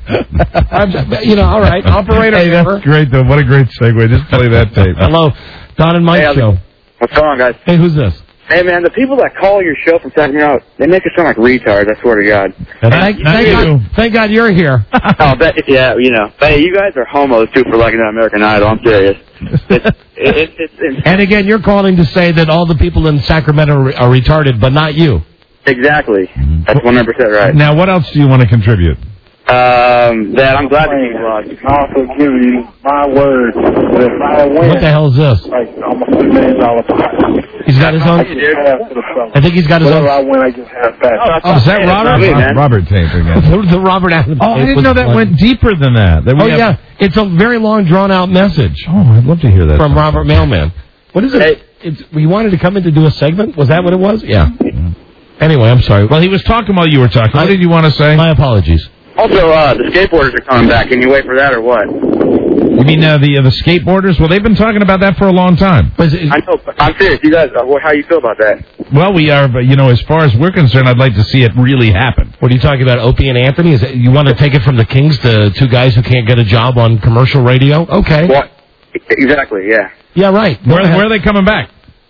I'm just- you know, all right. Operator. Hey, over. that's great, though. What a great segue. Just play that tape. Hello, Don and Mike Hey, how's show. What's going on, guys? Hey, who's this? Hey, man, the people that call your show from Sacramento, they make us sound like retards, I swear to God. Thank, not thank you. God, thank God you're here. oh, that, yeah, you know. Hey, you guys are homos, too, for liking that American Idol. I'm serious. It's, it, it, it's, it's, And again, you're calling to say that all the people in Sacramento are, are retarded, but not you. exactly. That's one hundred percent right. Now, what else do you want to contribute? Um, that I'm glad to hear you, Rod. I also give you my word that if I win, What the hell is this? like almost two million dollar prize. He's got his own. I just have to the fellas. I think he's got his Whatever own. I win, I just have back. Oh, is that Hey, it's Robert? not me, man. Robert tape again. The, the Robert Adams. Oh, I tape didn't was know that funny. went deeper than that. That we Oh have- yeah, it's a very long, drawn-out message Oh, I'd love to hear that from Robert Mailman. What is it? Hey. It's, we wanted to come in to do a segment. Was that what it was? Yeah. Anyway, I'm sorry. Well, he was talking while you were talking. What did you want to say? My apologies. Also, uh, the skateboarders are coming back. Can you wait for that or what? You mean uh, the uh, the skateboarders? Well, they've been talking about that for a long time. Was it, I know. I'm serious. You guys, uh, what- how you feel about that? Well, we are, but you know, as far as we're concerned, I'd like to see it really happen. what are you talking about, Opie and Anthony? Is it, you want to take it from the Kings to two guys who can't get a job on commercial radio? Okay. What? Exactly. Yeah. Yeah, right. Go Where, ahead. where are they coming back?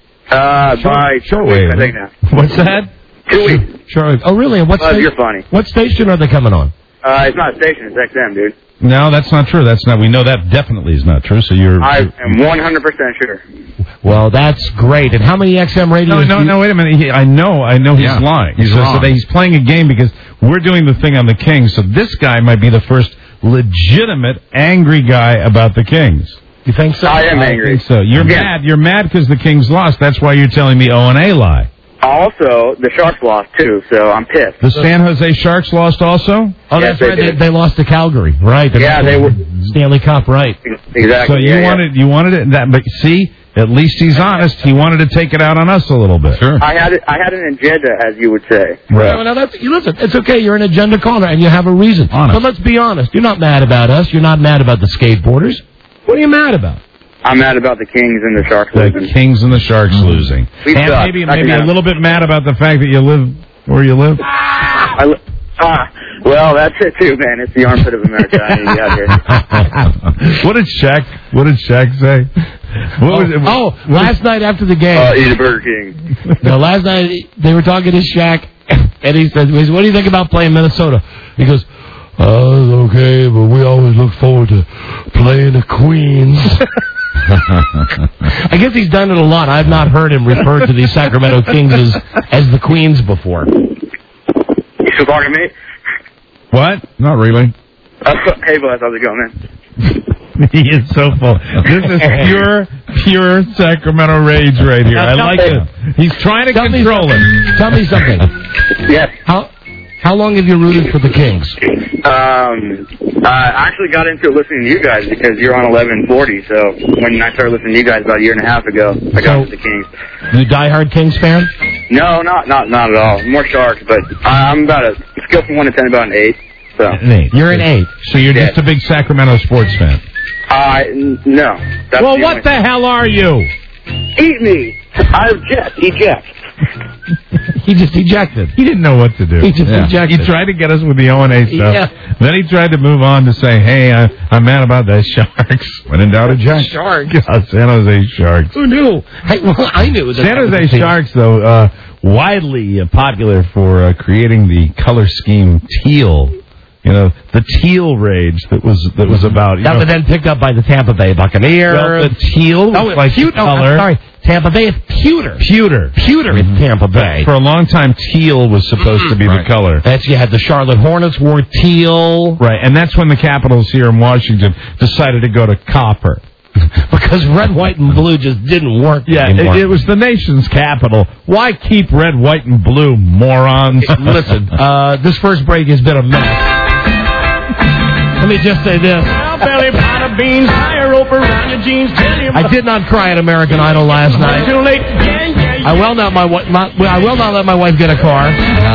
Uh, by two shortwave, weeks, I think now. What's that? Two weeks. Sure. Oh, really? And what, Buzz, sta- you're funny. what station are they coming on? Uh, it's not a station. It's X M, dude. No, that's not true. That's not. We know that definitely is not true. So you're. I am one hundred percent sure. Well, that's great. And how many X M radios? No, no, do you- no. Wait a minute. He, I know. I know he's Yeah, lying. he's so, wrong. so that he's playing a game because we're doing the thing on the Kings. So this guy might be the first legitimate angry guy about the Kings. You think so? I am I angry. think so. You're Yeah. mad. You're mad because the Kings lost. That's why you're telling me O and A lie. Also, the Sharks lost too, so I'm pissed. The San Jose Sharks lost also. Oh, Yes, that's they right. They, did. they lost to Calgary, right? Yeah, they were- Stanley Cup, right? Exactly. So you yeah, yeah. wanted you wanted it that, but see, at least he's honest. He wanted to take it out on us a little bit. Sure. I had it, I had an agenda, as you would say. Right. Well, now that's, you listen, it's okay. You're an agenda caller, and you have a reason. Honest. But let's be honest. You're not mad about us. You're not mad about the skateboarders. What are you mad about? I'm mad about the Kings and the Sharks The losing. Kings and the Sharks losing, We and suck. maybe I maybe can a have- little bit mad about the fact that you live where you live. I, li- ah, well, that's it too, man. It's the armpit of America. I need to get here. What did Shaq? What did Shaq say? What oh, was it? oh, last night after the game. Uh, eat a Burger King. No, last night they were talking to Shaq, and he said, he said, what do you think about playing Minnesota? He goes, oh, it's okay, but we always look forward to playing the Queens. I guess he's done it a lot. I've not heard him refer to these Sacramento Kings as, as the Queens before. You still talking to me? What? Not really. Uh, hey, Buzz, how's it going, man? He is so full. This is pure, pure Sacramento rage right here. I like it. He's trying to Tell control me it. Tell me something. Yes. How how long have you rooted for the Kings? Um, I actually got into it listening to you guys because you're on eleven forty. So when I started listening to you guys about a year and a half ago, I got So- into the Kings. You diehard Kings fan? No, not not not at all. More Sharks, but I'm about a scale from one to ten, about an eight. So An eight. You're an eight. So you're just a big Sacramento sports fan. uh, n- no. That's Well, the what only- the hell are you? Eat me. I eject. Eject. He just ejected. He didn't know what to do. He just Yeah. ejected. He tried to get us with the O and A stuff. Yeah. Then he tried to move on to say, hey, I, I'm mad about the Sharks. When in doubt, eject. Sharks. Yeah, San Jose Sharks. Who knew? Hey, well, I knew. That San that was Jose the team. Sharks, though, uh, widely uh, popular for uh, creating the color scheme teal. You know, the teal rage that was that was about. You That know, was then picked up by the Tampa Bay Buccaneers. well, the teal Oh, was like Pew- the no, color. I'm sorry. Tampa Bay is pewter. Pewter. Pewter is Tampa Bay. For a long time, teal was supposed to be Right. the color. That's, you had the Charlotte Hornets wore teal. Right, and that's when the Capitals here in Washington decided to go to copper. Because red, white, and blue just didn't work Yeah, anymore. it, it was the nation's capital. Why keep red, white, and blue, morons? Listen, uh, this first break has been a mess. Let me just say this. Well, belly, pot of beans, tie a rope around your jeans, tell you I did not cry at American Idol last night. too late. Yeah, yeah, yeah. I will not my, wi- my I will not let my wife get a car.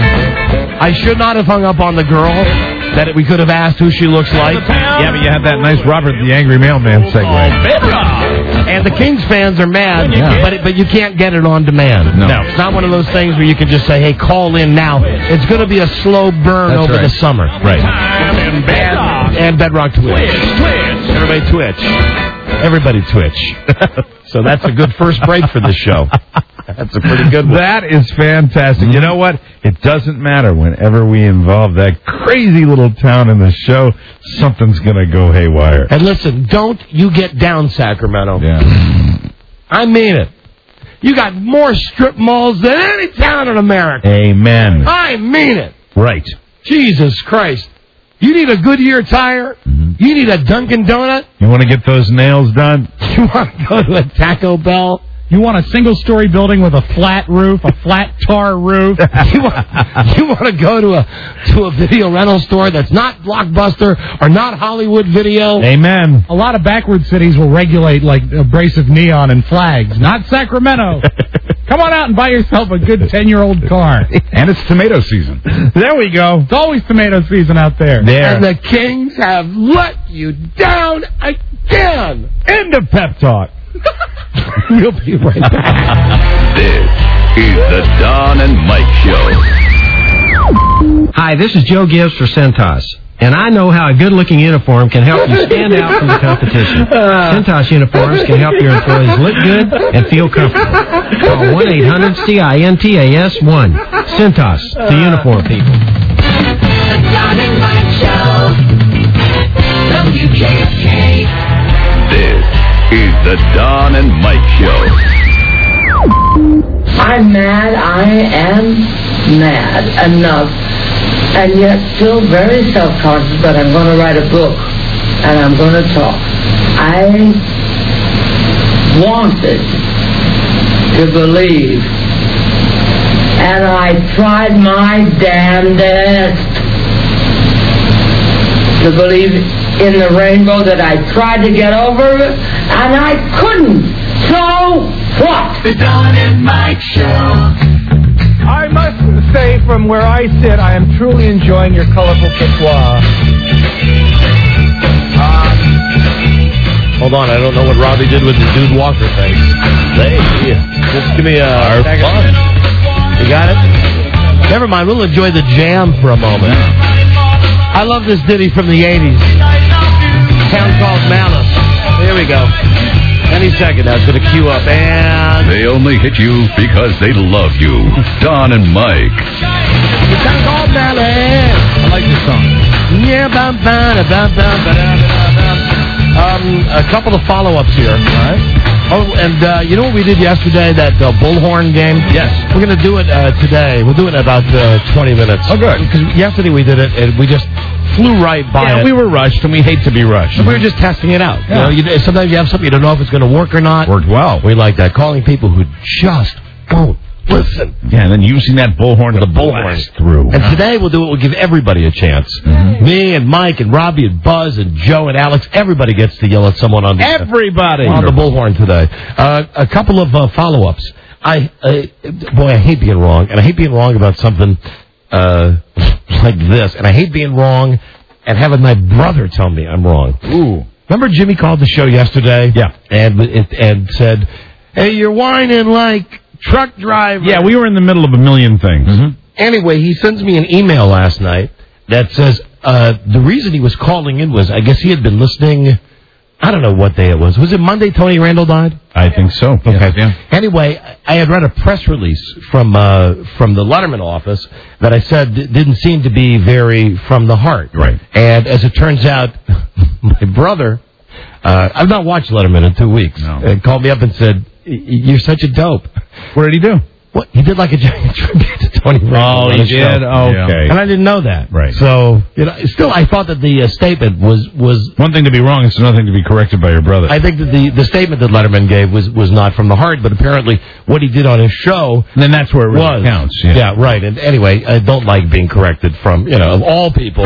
I should not have hung up on the girl that we could have asked who she looks like. Yeah, but you had that nice Robert the Angry Mailman segue. And the Kings fans are mad, Yeah. but but you can't get it on demand. No. It's not one of those things where you can just say, "Hey, call in now." It's going to be a slow burn That's over right. the summer. Right. And And, and Bedrock Twitch. Twitch. Everybody Twitch. Everybody Twitch. So that's a good first break for this show. That's a pretty good one. That is fantastic. You know what? It doesn't matter. Whenever we involve that crazy little town in the show, something's going to go haywire. And listen, don't you get down, Sacramento. Yeah. I mean it. You got more strip malls than any town in America. Amen. I mean it. Right. Jesus Christ. You need a Goodyear tire? Mm-hmm. You need a Dunkin' Donut? You want to get those nails done? You want to go to a Taco Bell? You want a single-story building with a flat roof, a flat tar roof? you want, you want to go to a to a video rental store that's not Blockbuster or not Hollywood Video? Amen. A lot of backward cities will regulate like abrasive neon and flags. Not Sacramento. Come on out and buy yourself a good ten-year-old car. And it's tomato season. There we go. It's always tomato season out there. There. And the Kings have let you down again. End of pep talk. We'll be right back. This is the Don and Mike Show. Hi, this is Joe Gibbs for Centos, and I know how a good-looking uniform can help you stand out from the competition. Centos uniforms can help your employees look good and feel comfortable. Call one eight hundred C I N T A S one. Centos, the uniform people. The Don and Mike Show. W K K. This is the Don and Mike Show. I'm mad. I am mad enough, and yet still very self-conscious. But I'm going to write a book, and I'm going to talk. I wanted to believe, and I tried my damnedest to believe in the rainbow that I tried to get over, and I couldn't. So what? The Don and Mike Show. I must say, from where I sit, I am truly enjoying your colorful patois. Hold on, I don't know what Robbie did with the Dude Walker thing. Hey, just give me a fun. You got it? Never mind, we'll enjoy the jam for a moment. I love this ditty from the eighties. A town called Malice. Here we go. Any second now, it's going to queue up, and... They only hit you because they love you. Don and Mike. The town called Malice. I like this song. Yeah, bum, bum, bum, bum, bum, bum, bum. Um, a couple of follow-ups here. All right. Oh, and uh, you know what we did yesterday, that uh, bullhorn game? Yes. We're going to do it uh, today. We'll do it in about uh, twenty minutes. Oh, good. Because yesterday we did it, and we just flew right by yeah, it. we were rushed, and we hate to be rushed. We were just testing it out. Yeah. You know, you, sometimes you have something, you don't know if it's going to work or not. Worked well. We like that. Calling people who just won't listen. Yeah, and then using that bullhorn to the bullhorn through. And today we'll do it. We'll give everybody a chance. Mm-hmm. Me and Mike and Robbie and Buzz and Joe and Alex. Everybody gets to yell at someone on the everybody on the bullhorn today. Uh, a couple of uh, follow-ups. I uh, boy, I hate being wrong, and I hate being wrong about something uh, like this, and I hate being wrong and having my brother tell me I'm wrong. Ooh. Remember Jimmy called the show yesterday? Yeah. And and said, "Hey, you're whining like truck driver." Yeah, we were in the middle of a million things. Mm-hmm. Anyway, he sends me an email last night that says uh, the reason he was calling in was, I guess he had been listening, I don't know what day it was. Was it Monday Tony Randall died? I think so. Okay. Yes, yeah. Anyway, I had read a press release from uh, from the Letterman office that I said d- didn't seem to be very from the heart. Right. And as it turns out, my brother, uh, I've not watched Letterman in two weeks, No. uh, called me up and said, "You're such a dope." What did he do? What? He did like a giant tribute to Tony Randall. Oh, he did? Okay. And I didn't know that. Right. So, you know, still, I thought that the uh, statement was, was... One thing to be wrong, it's another thing to be corrected by your brother. I think that the, the statement that Letterman gave was, was not from the heart, but apparently what he did on his show... And then that's where it really was. counts. Yeah. yeah, right. And anyway, I don't like being corrected from, you know, of all people,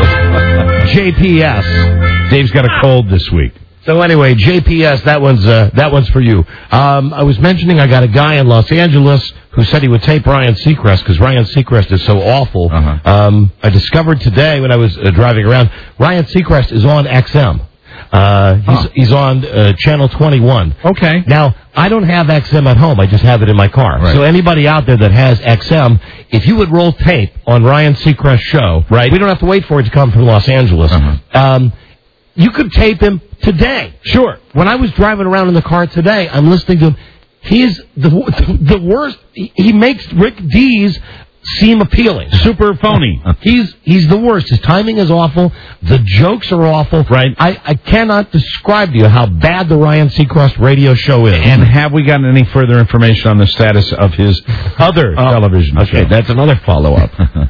J P S. Dave's got a cold this week. So anyway, J P S, that one's uh, that one's for you. Um, I was mentioning I got a guy in Los Angeles who said he would tape Ryan Seacrest because Ryan Seacrest is so awful. Uh-huh. Um, I discovered today when I was uh, driving around, Ryan Seacrest is on X M. Uh, he's, huh. he's on uh, channel twenty-one. Okay. Now, I don't have X M at home. I just have it in my car. Right. So anybody out there that has X M, if you would roll tape on Ryan Seacrest's show, right. we don't have to wait for it to come from Los Angeles. Uh-huh. Um, you could tape him today. Sure. When I was driving around in the car today, I'm listening to him. He's the the worst. He, he makes Rick Dees seem appealing. Super phony. he's he's the worst. His timing is awful. The jokes are awful. Right. I, I cannot describe to you how bad the Ryan Seacrest radio show is. And have we gotten any further information on the status of his other uh, television show? Okay, that's another follow-up.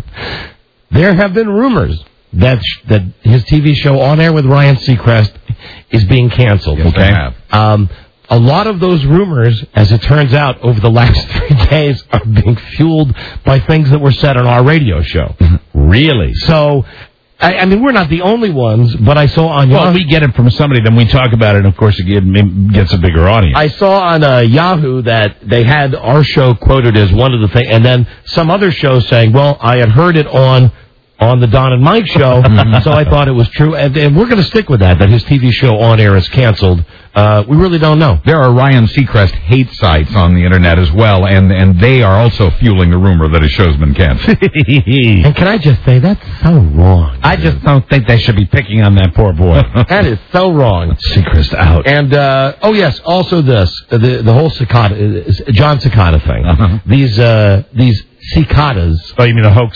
There have been rumors that that his T V show On Air with Ryan Seacrest is being canceled. Yes, okay. they have. Um, a lot of those rumors, as it turns out, over the last three days, are being fueled by things that were said on our radio show. Really? So, I, I mean, we're not the only ones, but I saw on Well, Yahoo, we get it from somebody, then we talk about it, and of course it get- gets a bigger audience. I saw on uh, Yahoo that they had our show quoted as one of the things, and then some other show saying, well, I had heard it on on the Don and Mike show, so I thought it was true. And, and we're going to stick with that, that his T V show On Air is canceled. Uh, we really don't know. There are Ryan Seacrest hate sites on the Internet as well, and, and they are also fueling the rumor that his show's been canceled. And can I just say, that's so wrong. I just don't think they should be picking on that poor boy. That is so wrong. Seacrest out. And, uh, oh, yes, also this, uh, the the whole cicada, uh, John Cicada thing. Uh-huh. These, uh, these cicadas. Oh, you mean a hoax?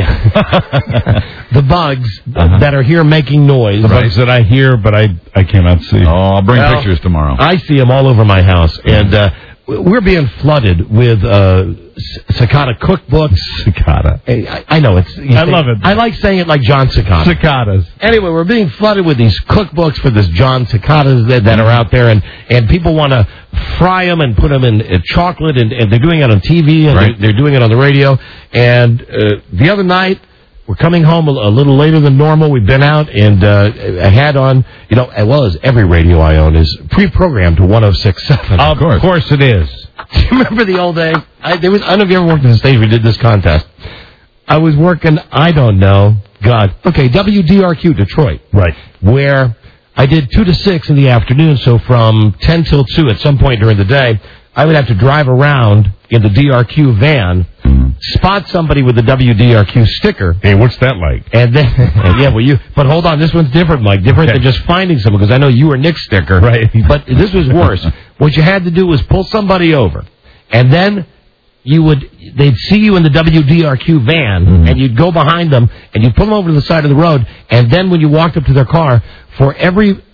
Yeah. The bugs Uh-huh. that are here making noise. The bugs that I hear, but I I cannot see. Oh, I'll bring Well, pictures tomorrow. I see them all over my house. And uh, we're being flooded with uh, c- cicada cookbooks. Cicada. I, I know. it's. I love it. I like saying it like John Cicada. Cicadas. Anyway, we're being flooded with these cookbooks for this John Cicadas that, that are out there, and, and people want to fry them and put them in, in chocolate, and, and they're doing it on T V, and Right. they're, they're doing it on the radio. And uh, the other night, we're coming home a, a little later than normal. We've been out, and uh, I had on, you know, as well as every radio I own is pre-programmed to one oh six point seven. Of course. Of course it is. Do you remember the old days? I, there was, I don't know if you ever worked in the station. We did this contest. I was working, I don't know, God. Okay, W D R Q, Detroit. Right. Where I did two to six in the afternoon, so from ten till two at some point during the day, I would have to drive around in the D R Q van, spot somebody with the W D R Q sticker. Hey, what's that like? And then, yeah, well, you, but hold on, this one's different, Mike. Different Okay. than just finding someone, because I know you were Nick's sticker. Right. But this was worse. What you had to do was pull somebody over, and then you would, they'd see you in the W D R Q van, Mm-hmm. and you'd go behind them, and you'd pull them over to the side of the road, and then when you walked up to their car, for every uh,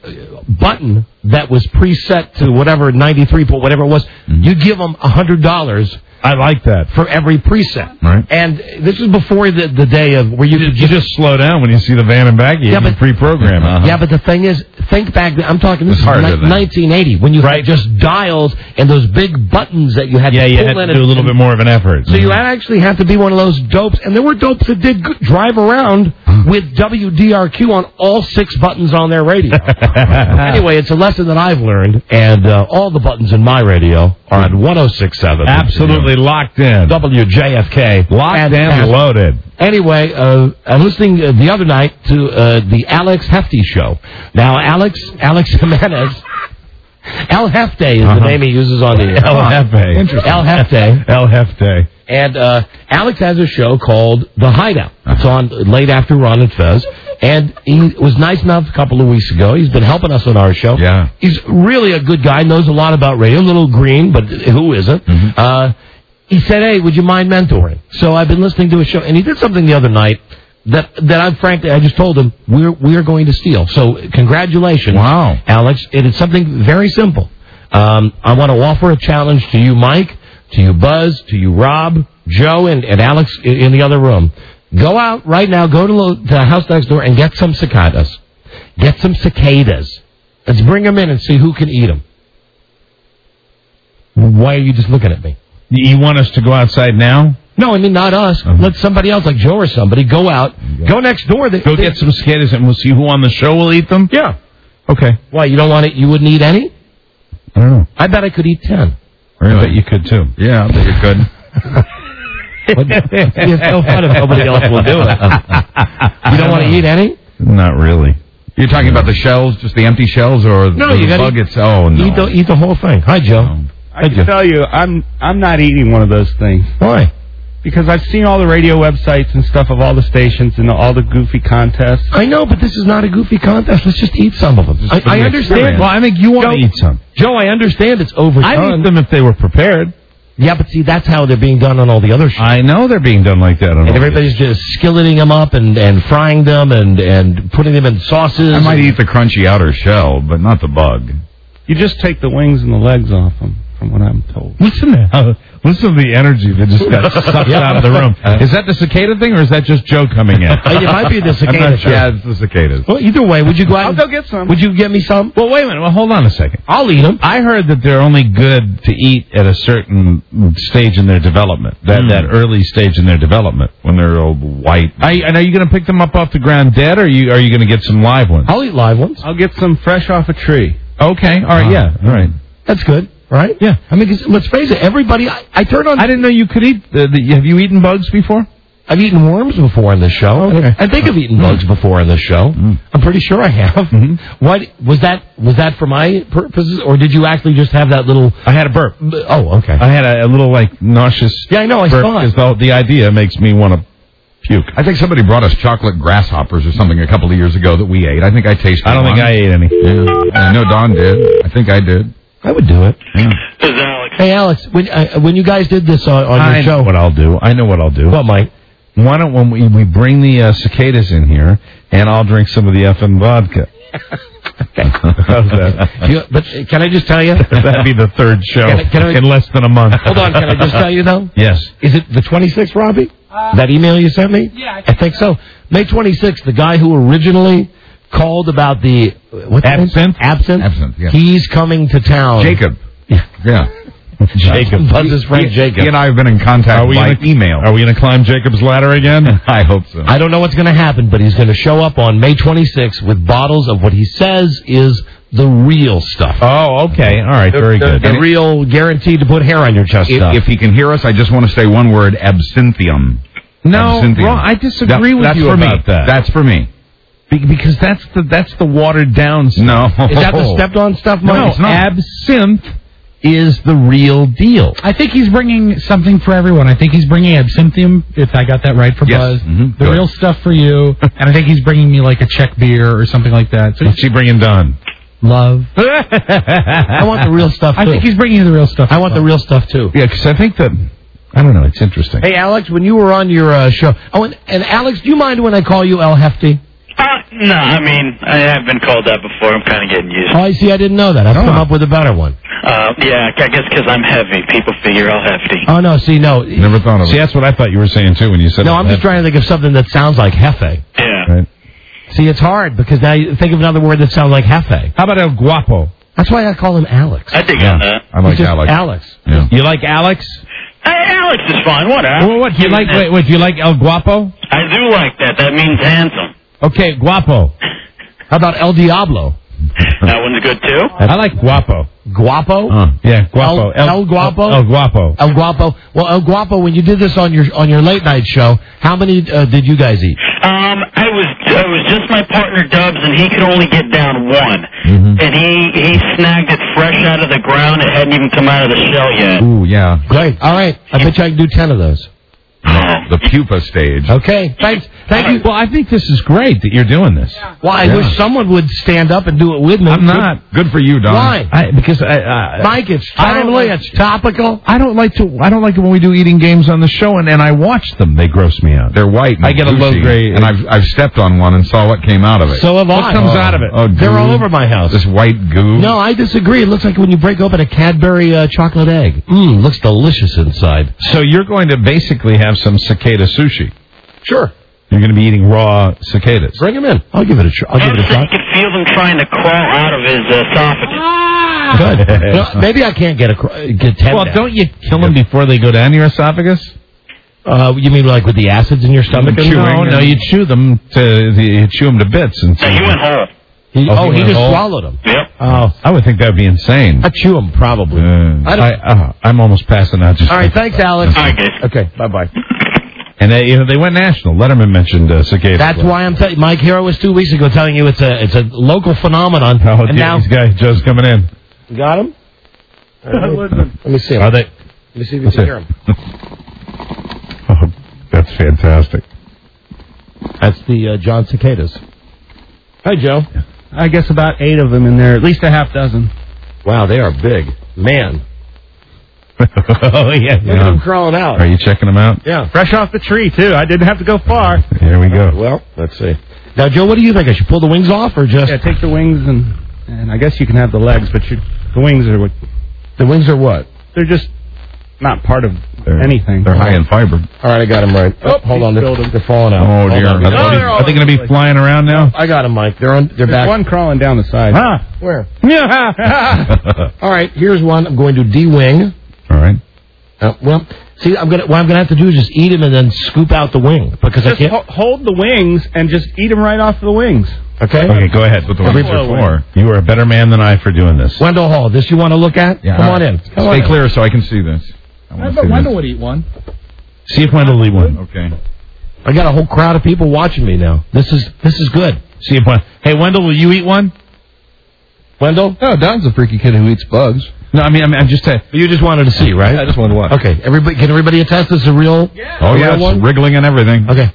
button that was preset to whatever ninety-three point whatever it was, Mm-hmm. you give them one hundred dollars. I like that. For every preset. Right. And this is before the, the day of where you You, could you just slow down when you see the van and baggie. Yeah, You can but- pre-program it. Uh-huh. Yeah, but the thing is, think back. I'm talking. This It's is harder ni- than- nineteen eighty when you Right. had just dials and those big buttons that you had Yeah, to you pull had in to and- do a little bit more of an effort. So you actually have to be one of those dopes, and there were dopes that did good, drive around with W D R Q on all six buttons on their radio. Anyway, it's a lesson that I've learned, and uh, all the buttons in my radio are on one oh six point seven. Absolutely locked in. W J F K. Locked and Fantastic. loaded. Anyway, uh, I'm listening uh, the other night to uh, the Alex Hefty show. Now, Alex Alex Jimenez, El Hefte is Uh-huh. the name he uses on the El Jefe. Interesting. El Hefte. El Hefte. And uh, Alex has a show called The Hideout. It's on late after Ron and Fez. And he was nice enough a couple of weeks ago. He's been helping us on our show. Yeah. He's really a good guy, knows a lot about radio, a little green, but who isn't? Mm-hmm. Uh, he said, hey, would you mind mentoring? So I've been listening to his show, and he did something the other night that that I frankly, I just told him, we're, we're going to steal. So congratulations, Wow. Alex. It is something very simple. Um, I want to offer a challenge to you, Mike, to you, Buzz, to you, Rob, Joe, and, and Alex in, in the other room. Go out right now, go to the, to the house next door, and get some cicadas. Get some cicadas. Let's bring them in and see who can eat them. Why are you just looking at me? You want us to go outside now? No, I mean, not us. Uh-huh. Let somebody else, like Joe or somebody, go out. Go next door. They, Go they- get some cicadas and we'll see who on the show will eat them? Yeah. Okay. Why, you don't want it? You wouldn't eat any? I don't know. I bet I could eat ten. I bet you could too. Yeah, I bet you could. It's so fun if nobody else will do it. You don't want to eat any? Not really. You're talking about the shells, just the empty shells, or No, the you gotta buckets? Oh, no. Eat the, eat the whole thing. Hi, Joe. I can tell you, I'm I'm not eating one of those things. Why? Because I've seen all the radio websites and stuff of all the stations and all the goofy contests. I know, but this is not a goofy contest. Let's just eat some of them. I, for I the understand. experience. Well, I think you want Joe- to eat some. Joe, I understand it's overdone. I'd eat them if they were prepared. Yeah, but see, that's how they're being done on all the other shows. I know they're being done like that. On And all everybody's just skilleting them up and, and frying them and, and putting them in sauces. I might and- eat the crunchy outer shell, but not the bug. You just take the wings and the legs off them, from what I'm told. Listen to how, listen to the energy that just got sucked Yeah. out of the room. Is that the cicada thing, or is that just Joe coming in? It might be the I'm cicada not sure. Yeah, it's the cicadas. Well, either way, would you go out I'll and, go get some. would you get me some? Well, wait a minute. Well, hold on a second. I'll eat them. I heard that they're only good to eat at a certain stage in their development, that Mm. that early stage in their development. When they're all white. Are you, and are you going to pick them up off the ground dead, or are you, are you going to get some live ones? I'll eat live ones. I'll get some fresh off a tree. Okay. All right. Yeah. All right. That's good, right? Yeah. I mean, 'cause let's face it, everybody, I, I turn on... I didn't know you could eat. The, the, have you eaten bugs before? I've eaten worms before on this show. Okay. I think I've eaten bugs before on this show. Mm. I'm pretty sure I have. Mm-hmm. What was that? Was that for my purposes, or did you actually just have that little? I had a burp. Oh, okay. I had a, a little like nauseous. Yeah, I know. I burp saw it. because the, the idea makes me want to puke. I think somebody brought us chocolate grasshoppers or something a couple of years ago that we ate. I think I tasted I don't one. think I ate any. Yeah. I know Don did. I think I did. I would do it. Yeah. This is Alex. Hey, Alex, when uh, when you guys did this on, on I your know show, what I'll do. I know what I'll do. what, Mike? Why don't when we, we bring the uh, cicadas in here, and I'll drink some of the effing vodka. How's that? You, but uh, can I just tell you? That'd be the third show Can I- can I- in less than a month. Hold on, can I just tell you though? Yes. Is it the twenty-sixth, Robbie? Uh, that email you sent me? Yeah, I think so. May twenty-sixth, the guy who originally called about the what's his name? Absinthe? Absinthe. Absinthe, yeah. He's coming to town. Jacob. Yeah. Yeah. Jacob. Buzz's friend He- Jacob. He and I have been in contact Are we by gonna, email. Are we going to climb Jacob's ladder again? I hope so. I don't know what's going to happen, but he's going to show up on May twenty-sixth with bottles of what he says is the real stuff. Oh, okay. All right. Very the, good. The real guaranteed to put hair on your chest If, stuff. if he can hear us, I just want to say one word: absinthium. No, Absinthium. wrong. I disagree That- with that's you for about me. that. That's for me. Be- because that's the that's the watered down stuff. No. Is that the stepped on stuff, Mike? No, It's not. absinthe is the real deal. I think he's bringing something for everyone. I think he's bringing absinthium, if I got that right for Yes. Buzz. Mhm. The Good. real stuff for you. And I think he's bringing me like a Czech beer or something like that. So What's he bringing done? love. I want the real stuff, too. I think he's bringing you the real stuff. I want the real stuff, too. Yeah, because I think that I don't know. It's interesting. Hey, Alex, when you were on your uh, show... Oh, and, and Alex, do you mind when I call you El Hefty? Uh, No, I mean, I have been called that before. I'm kind of getting used to Oh, I see. I didn't know that. I've Oh. come up with a better one. it. Uh, yeah, I guess because I'm heavy. People figure I'll hefty. Oh, no, see, no. Never thought of See, it. that's what I thought you were saying, too, when you said No, it. I'm just trying to think of something that sounds like Hefe. Yeah. Right. See, it's hard because now you think of another word that sounds like Hefe. How about El Guapo? That's why I call him Alex. I dig Yeah, on that. I like He's just Alex. Alex. Yeah. You like Alex? Hey, Alex is fine. Whatever. Well, what, you like, wait, wait, you like El Guapo? I do like that. That means handsome. Okay, Guapo. How about El Diablo? That one's good too. I like Guapo. Guapo? Uh, yeah, Guapo. El, El Guapo? El Guapo. El Guapo. Well, El Guapo, when you did this on your on your late night show, how many uh, did you guys eat? Um, I was I was just my partner Dubs, and he could only get down one, Mm-hmm. and he he snagged it fresh out of the ground. It hadn't even come out of the shell yet. Ooh, yeah. Great. All right. I bet you I can do ten of those. The pupa stage. Okay. Thanks. Thank you. Well, I think this is great that you're doing this. Well, I Yeah. wish someone would stand up and do it with me. I'm not. Good for you, Don. Why? I, because I, uh, Mike, it's I don't timely, like- it's topical. I don't like to. I don't like it when we do eating games on the show, and, and I watch them. They gross me out. They're white. And I get a low goosey, grade, and I've I've stepped on one and saw what came out of it. So have I. What comes Oh, out of it? Oh, They're goo. all over my house. This white goo. No, I disagree. It looks like when you break open a Cadbury uh, chocolate egg. Mmm, looks delicious inside. So you're going to basically have some cicada sushi. Sure. You're going to be eating raw cicadas. Bring them in. I'll give it a try. I'll give it a Dubs said shot. he could feel them trying to crawl out of his uh, esophagus. Good. Well, maybe I can't get a cr- get ten. Well, down. don't you kill them before they go down your esophagus? Uh, you mean like with the acids in your stomach? No, no, you chew them to you chew them to bits and. So he went whole. He, Oh, oh, he he went just whole? swallowed them. Yep. Oh, I would think that would be insane. I chew them probably. Uh, I don't- I, uh, I'm almost passing out. Just All right, thanks, Alex. All right, guys. Okay, bye bye. And they, you know, they went national. Letterman mentioned uh, cicadas. That's why I'm telling Mike Hero was two weeks ago telling you it's a it's a local phenomenon. Oh, and now this guy Joe's coming in. you got him. Let me see him. Are they? Let me see if you Let's can see. hear him. Oh, that's fantastic. That's the uh, John Cicadas. Hi, Joe. I guess about eight of them in there, at least a half dozen. Wow, they are big, man. oh yeah. Look at them crawling out. Are you checking them out? Yeah. Fresh off the tree, too. I didn't have to go far. Here we go. Well, let's see. Now, Joe, what do you think? I should pull the wings off or just Yeah, take the wings and and I guess you can have the legs, but you, the wings are what the wings are what? they're just not part of They're, anything. They're high in fiber. All right, I got them right. Oh, hold on, they're, spilled 'em. they're falling out. Oh, Hold dear. on. No, Are they, they're all are they going to over be the flying around now? I got them, Mike. They're on. They're There's back. one crawling down the side. Ah. Where? Yeah. All right, here's one. I'm going to de-wing. All right. Uh, well, see, I'm gonna. What I'm gonna have to do is just eat them and then scoop out the wing because I Just can't. ho- hold the wings and just eat them right off the wings. Okay. Okay, go ahead. That's what the wings are for. You are a better man than I for doing this. Wendell Hall, this you want to look at? Yeah, Come all on right. in. Come on Stay in. clear so I can see this. I I wanna bet see Wendell this. would eat one. See if Wendell will eat one. Okay. I got a whole crowd of people watching me now. This is this is good. See if Wendell. Hey, Wendell, will you eat one? Wendell? No, Don's a freaky kid who eats bugs. No, I mean, I'm, I'm just saying. You just wanted to see, right? I just wanted to watch. Okay. Everybody, can everybody attest this is a real? Yeah. Oh, a yeah, real it's one? wriggling and everything. Okay.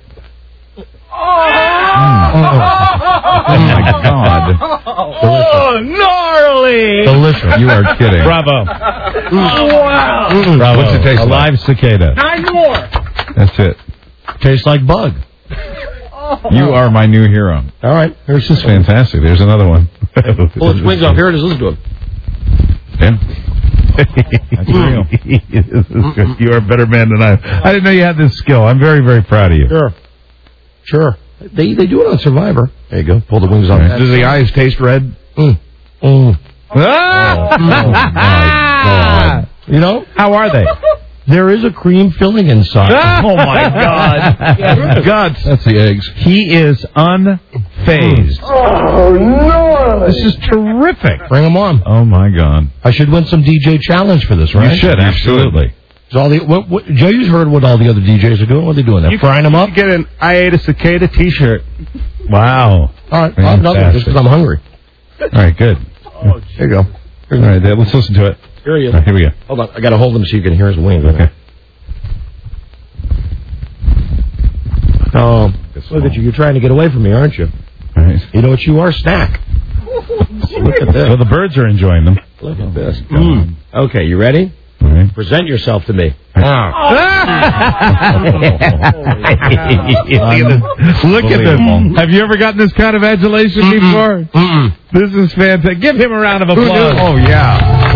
Oh, my God. Oh, gnarly! Delicious. You are kidding. Bravo. Wow! Mm. Bravo. What's it taste a like? live cicada. Nine more! That's it. Tastes like bug. You are my new hero. All right. Here's this one. Fantastic. There's another one. Pull its wings off. Here it is. Listen to him. Yeah. That's real. This is good. You are a better man than I am. I didn't know you had this skill. I'm very, very proud of you. Sure. Sure. They they do it on Survivor. There you go. Pull the wings off. Right. Does the eyes taste red? Mm. Mm. Ah! Oh, my God. You know? How are they? There is a cream filling inside. Oh, my God. Guts. That's the eggs. He is unfazed. Oh, no! This is terrific. Bring them on. Oh, my God. I should win some D J challenge for this, right? You should, You absolutely. Is all the, what, what, Joe, you've heard what all the other D Js are doing. What are they doing? They're You frying them you up? could get an I ate a cicada t-shirt. Wow. All right. I'll have another just because I'm hungry. All right, good. Oh, There you go. All right, then, let's listen to it. Here he is. All right, here we go. Hold on. I got to hold him so you can hear his wings. Okay. Oh, look at you. You're trying to get away from me, aren't you? All right. You know what you are? Snack. Look at this. So the birds are enjoying them. Look at this. Mm. Okay, you ready? All right. right. Present yourself to me. Look at this. Look at this. Have you ever gotten this kind of adulation Mm-mm. before? Mm-mm. This is fantastic. Give him a round of Who applause. knew? Oh, yeah.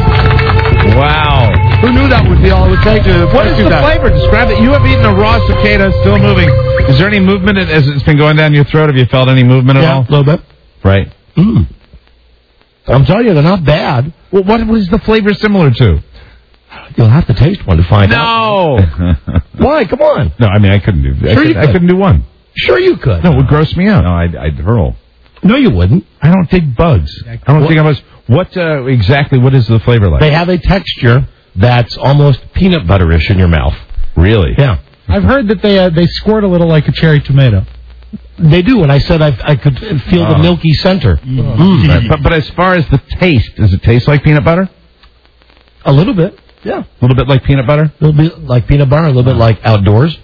Wow. Who knew that would be all it would take to What is do the that? flavor? Describe it. You have eaten a raw cicada, still moving. Is there any movement as it's been going down your throat? Have you felt any movement at Yeah, all? a little bit. Right. Mm. I'm telling you, they're not bad. Well, what is the flavor similar to? You'll have to taste one to find out. No. Why? Come on. No, I mean, I couldn't do that. Sure I, you could, I could. couldn't do one. Sure you could. No, it would gross me out. No, I'd, I'd hurl. No, you wouldn't. I don't dig bugs. I don't What- think I was. What uh, exactly? What is the flavor like? They have a texture that's almost peanut butterish in your mouth. Really? Yeah. I've heard that they uh, they squirt a little like a cherry tomato. They do, and I said I, I could feel the Oh. milky center. Mm. Right. But, but as far as the taste, does it taste like peanut butter? A little bit. Yeah. A little bit like peanut butter? A little bit like peanut butter, a little bit like outdoors.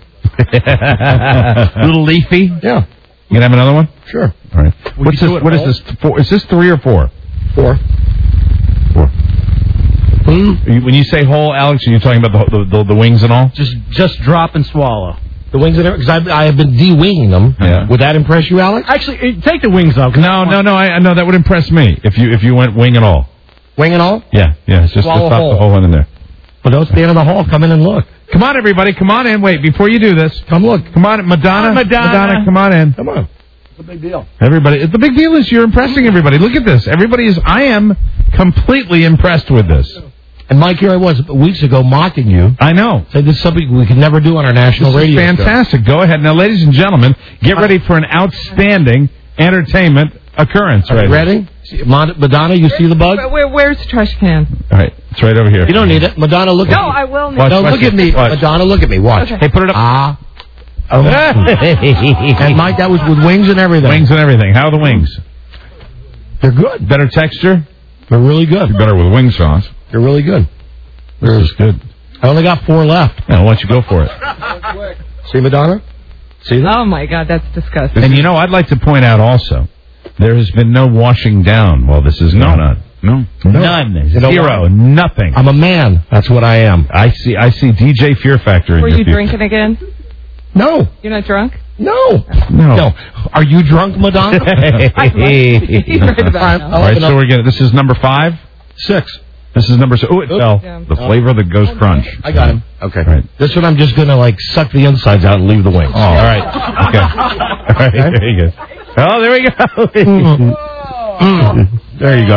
A little leafy? Yeah. You gonna have another one? Sure. All right. Would What's you this? do it What is whole? this? Four, is this three or four? Four. Four. Mm. Are you- When you say whole, Alex, are you talking about the, the, the, the wings and all? Just just drop and swallow. The wings and everything, because I, I have been de-winging them. Yeah. Would that impress you, Alex? Actually, eh, take the wings off. 'cause No, no, no. I no, that would impress me if you if you went wing and all. Wing and all? Yeah, yeah. It's just Swallow the top, whole. the whole one in there. Well, don't stand in the hall. Come in and look. Come on, everybody. Come on in. Wait, before you do this, Come look. come on, Madonna. Come on, Madonna. Come on in. Come on. It's a big deal. Everybody, the big deal is you're impressing everybody. Look at this. Everybody is. I am completely impressed with this. And Mike, here I was weeks ago mocking you. I know. Said this is something we could never do on our national This is radio show. fantastic. Go ahead now, ladies and gentlemen. Get ready for an outstanding entertainment occurrence. Are Right. you ready? See- Mad- Madonna, you see the bug? Where, where, where's the trash can? All right. It's right over here. You don't need it. Madonna, look No, at me. I will need Watch, it. No, watch look at this. me. Watch. Madonna, look at me. Watch. Okay. Hey, put it up. Ah. Oh. And Mike, that was with wings and everything. Wings and everything. How are the wings? They're good. Better texture? They're really good. Better with wing sauce. They're really good. This is good. I only got four left. Now, why don't you go for it? See, Madonna? See that? Oh, my God, that's disgusting. And you know, I'd like to point out also, there has been no washing down while this is going on. No. None. You know Zero. why? Nothing. I'm a man. That's what I am. I see. I see. D J Fear Factor in Were your you future. drinking again? No. You're not drunk? No. No. No. Are you drunk, Madonna? He's right about All now. right. So we're getting. This is number five. Six. This is number six. Oh, it fell. Yeah. The flavor that goes crunch. I got him. Okay. All right. This one I'm just going to, like, suck the insides out and leave the wings. Oh, all right. Okay. All right. There you go. Oh, there we go. Mm. There you go.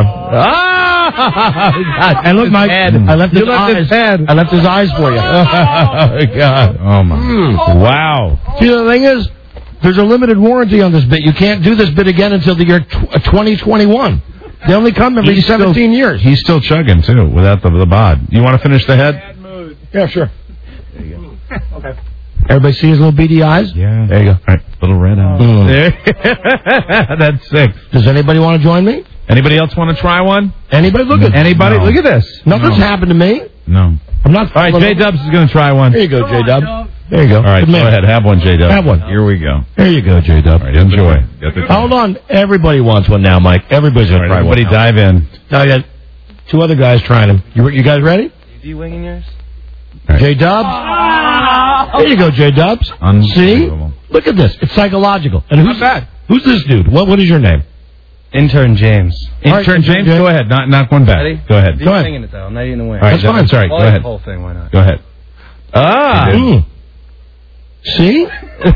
Ah! And look, Mike, I left, his, You left eyes. his head. I left his eyes for you. Oh, God. Oh, my. Mm. Wow. See, the thing is, there's a limited warranty on this bit. You can't do this bit again until the year tw- twenty twenty-one. They only come every He's seventeen still, years. He's still chugging, too, without the, the bod. You want to finish the head? Yeah, sure. Okay. Everybody see his little beady eyes? Yeah. There you go. All right. Little red eye. Mm. There. That's sick. Does anybody want to join me? Anybody else want to try one? Anybody? Look at Anybody? No. Look at this. Nothing's No. happened to me. No. I'm not. All right, J Dubs is going to try one. There you go, J Dub. There you go. All right, Good go man. ahead. Have one, J Dub. Have one. Here we go. There you go, J Dub. All right, enjoy. Get the Hold on. Everybody wants one now, Mike. Everybody's All going right, to try everybody one. now. dive in. Now I got two other guys trying them. You, you guys ready? You winging yours? Right. J Dubs. There you go, J Dubs. See? Unbelievable. Look at this. It's psychological. And who's that? Who's this dude? What What is your name? Intern James. All right, Intern James, go ahead. Knock, knock one back. Ready? Go ahead. You're Go ahead. singing it, though. I'm not eating away. All right, That's fine. That's all right. I'll Go eat ahead. the whole thing. Why not? Go ahead. Ah. Mm. See?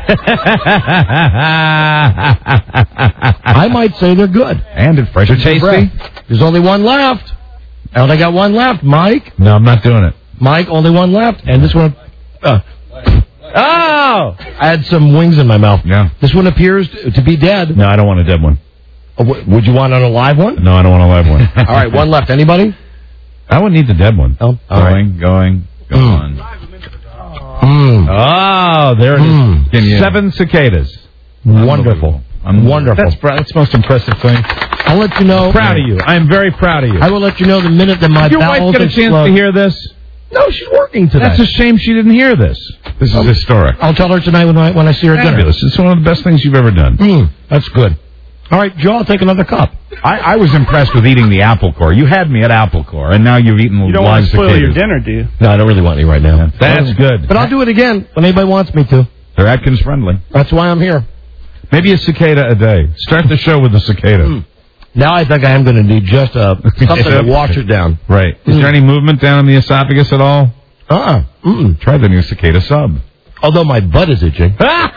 I might say they're good. And it's fresh and tasty. There's only one left. I only got one left, Mike. No, I'm not doing it. Mike, only one left. And this one... Uh, Oh! I had some wings in my mouth. Yeah. This one appears to to be dead. No, I don't want a dead one. Uh, w- would you want an alive one? No, I don't want a live one. All right, one left. Anybody? I would need the dead one. Oh, all right. Going, going, go Mm. on. Mm. Oh, there it is. Mm. Can you- Seven cicadas. Wonderful. Wonderful. That's, br- that's the most impressive thing. I'll let you know. Proud of you. I am very proud of you. I will let you know the minute that my Your wife bowels get a chance explode. to hear this? No, she's working today. That's a shame she didn't hear this. This is historic. I'll tell her tonight when I when I see her at dinner. Fabulous. It's one of the best things you've ever done. Mm, that's good. All right, Joe, I'll take another cup. I, I was impressed with eating the apple core. You had me at apple core, and now you've eaten You don't want live to spoil cicadas. your dinner, do you? No, I don't really want any right now. That's good. But I'll do it again when anybody wants me to. They're Atkins friendly. That's why I'm here. Maybe a cicada a day. Start the show with a cicada. Mm. Now I think I am going to need just uh, something to wash it down. Right. Is Mm. there any movement down in the esophagus at all? Uh-uh. Mm-mm. Try the new cicada sub. Although my butt is itching.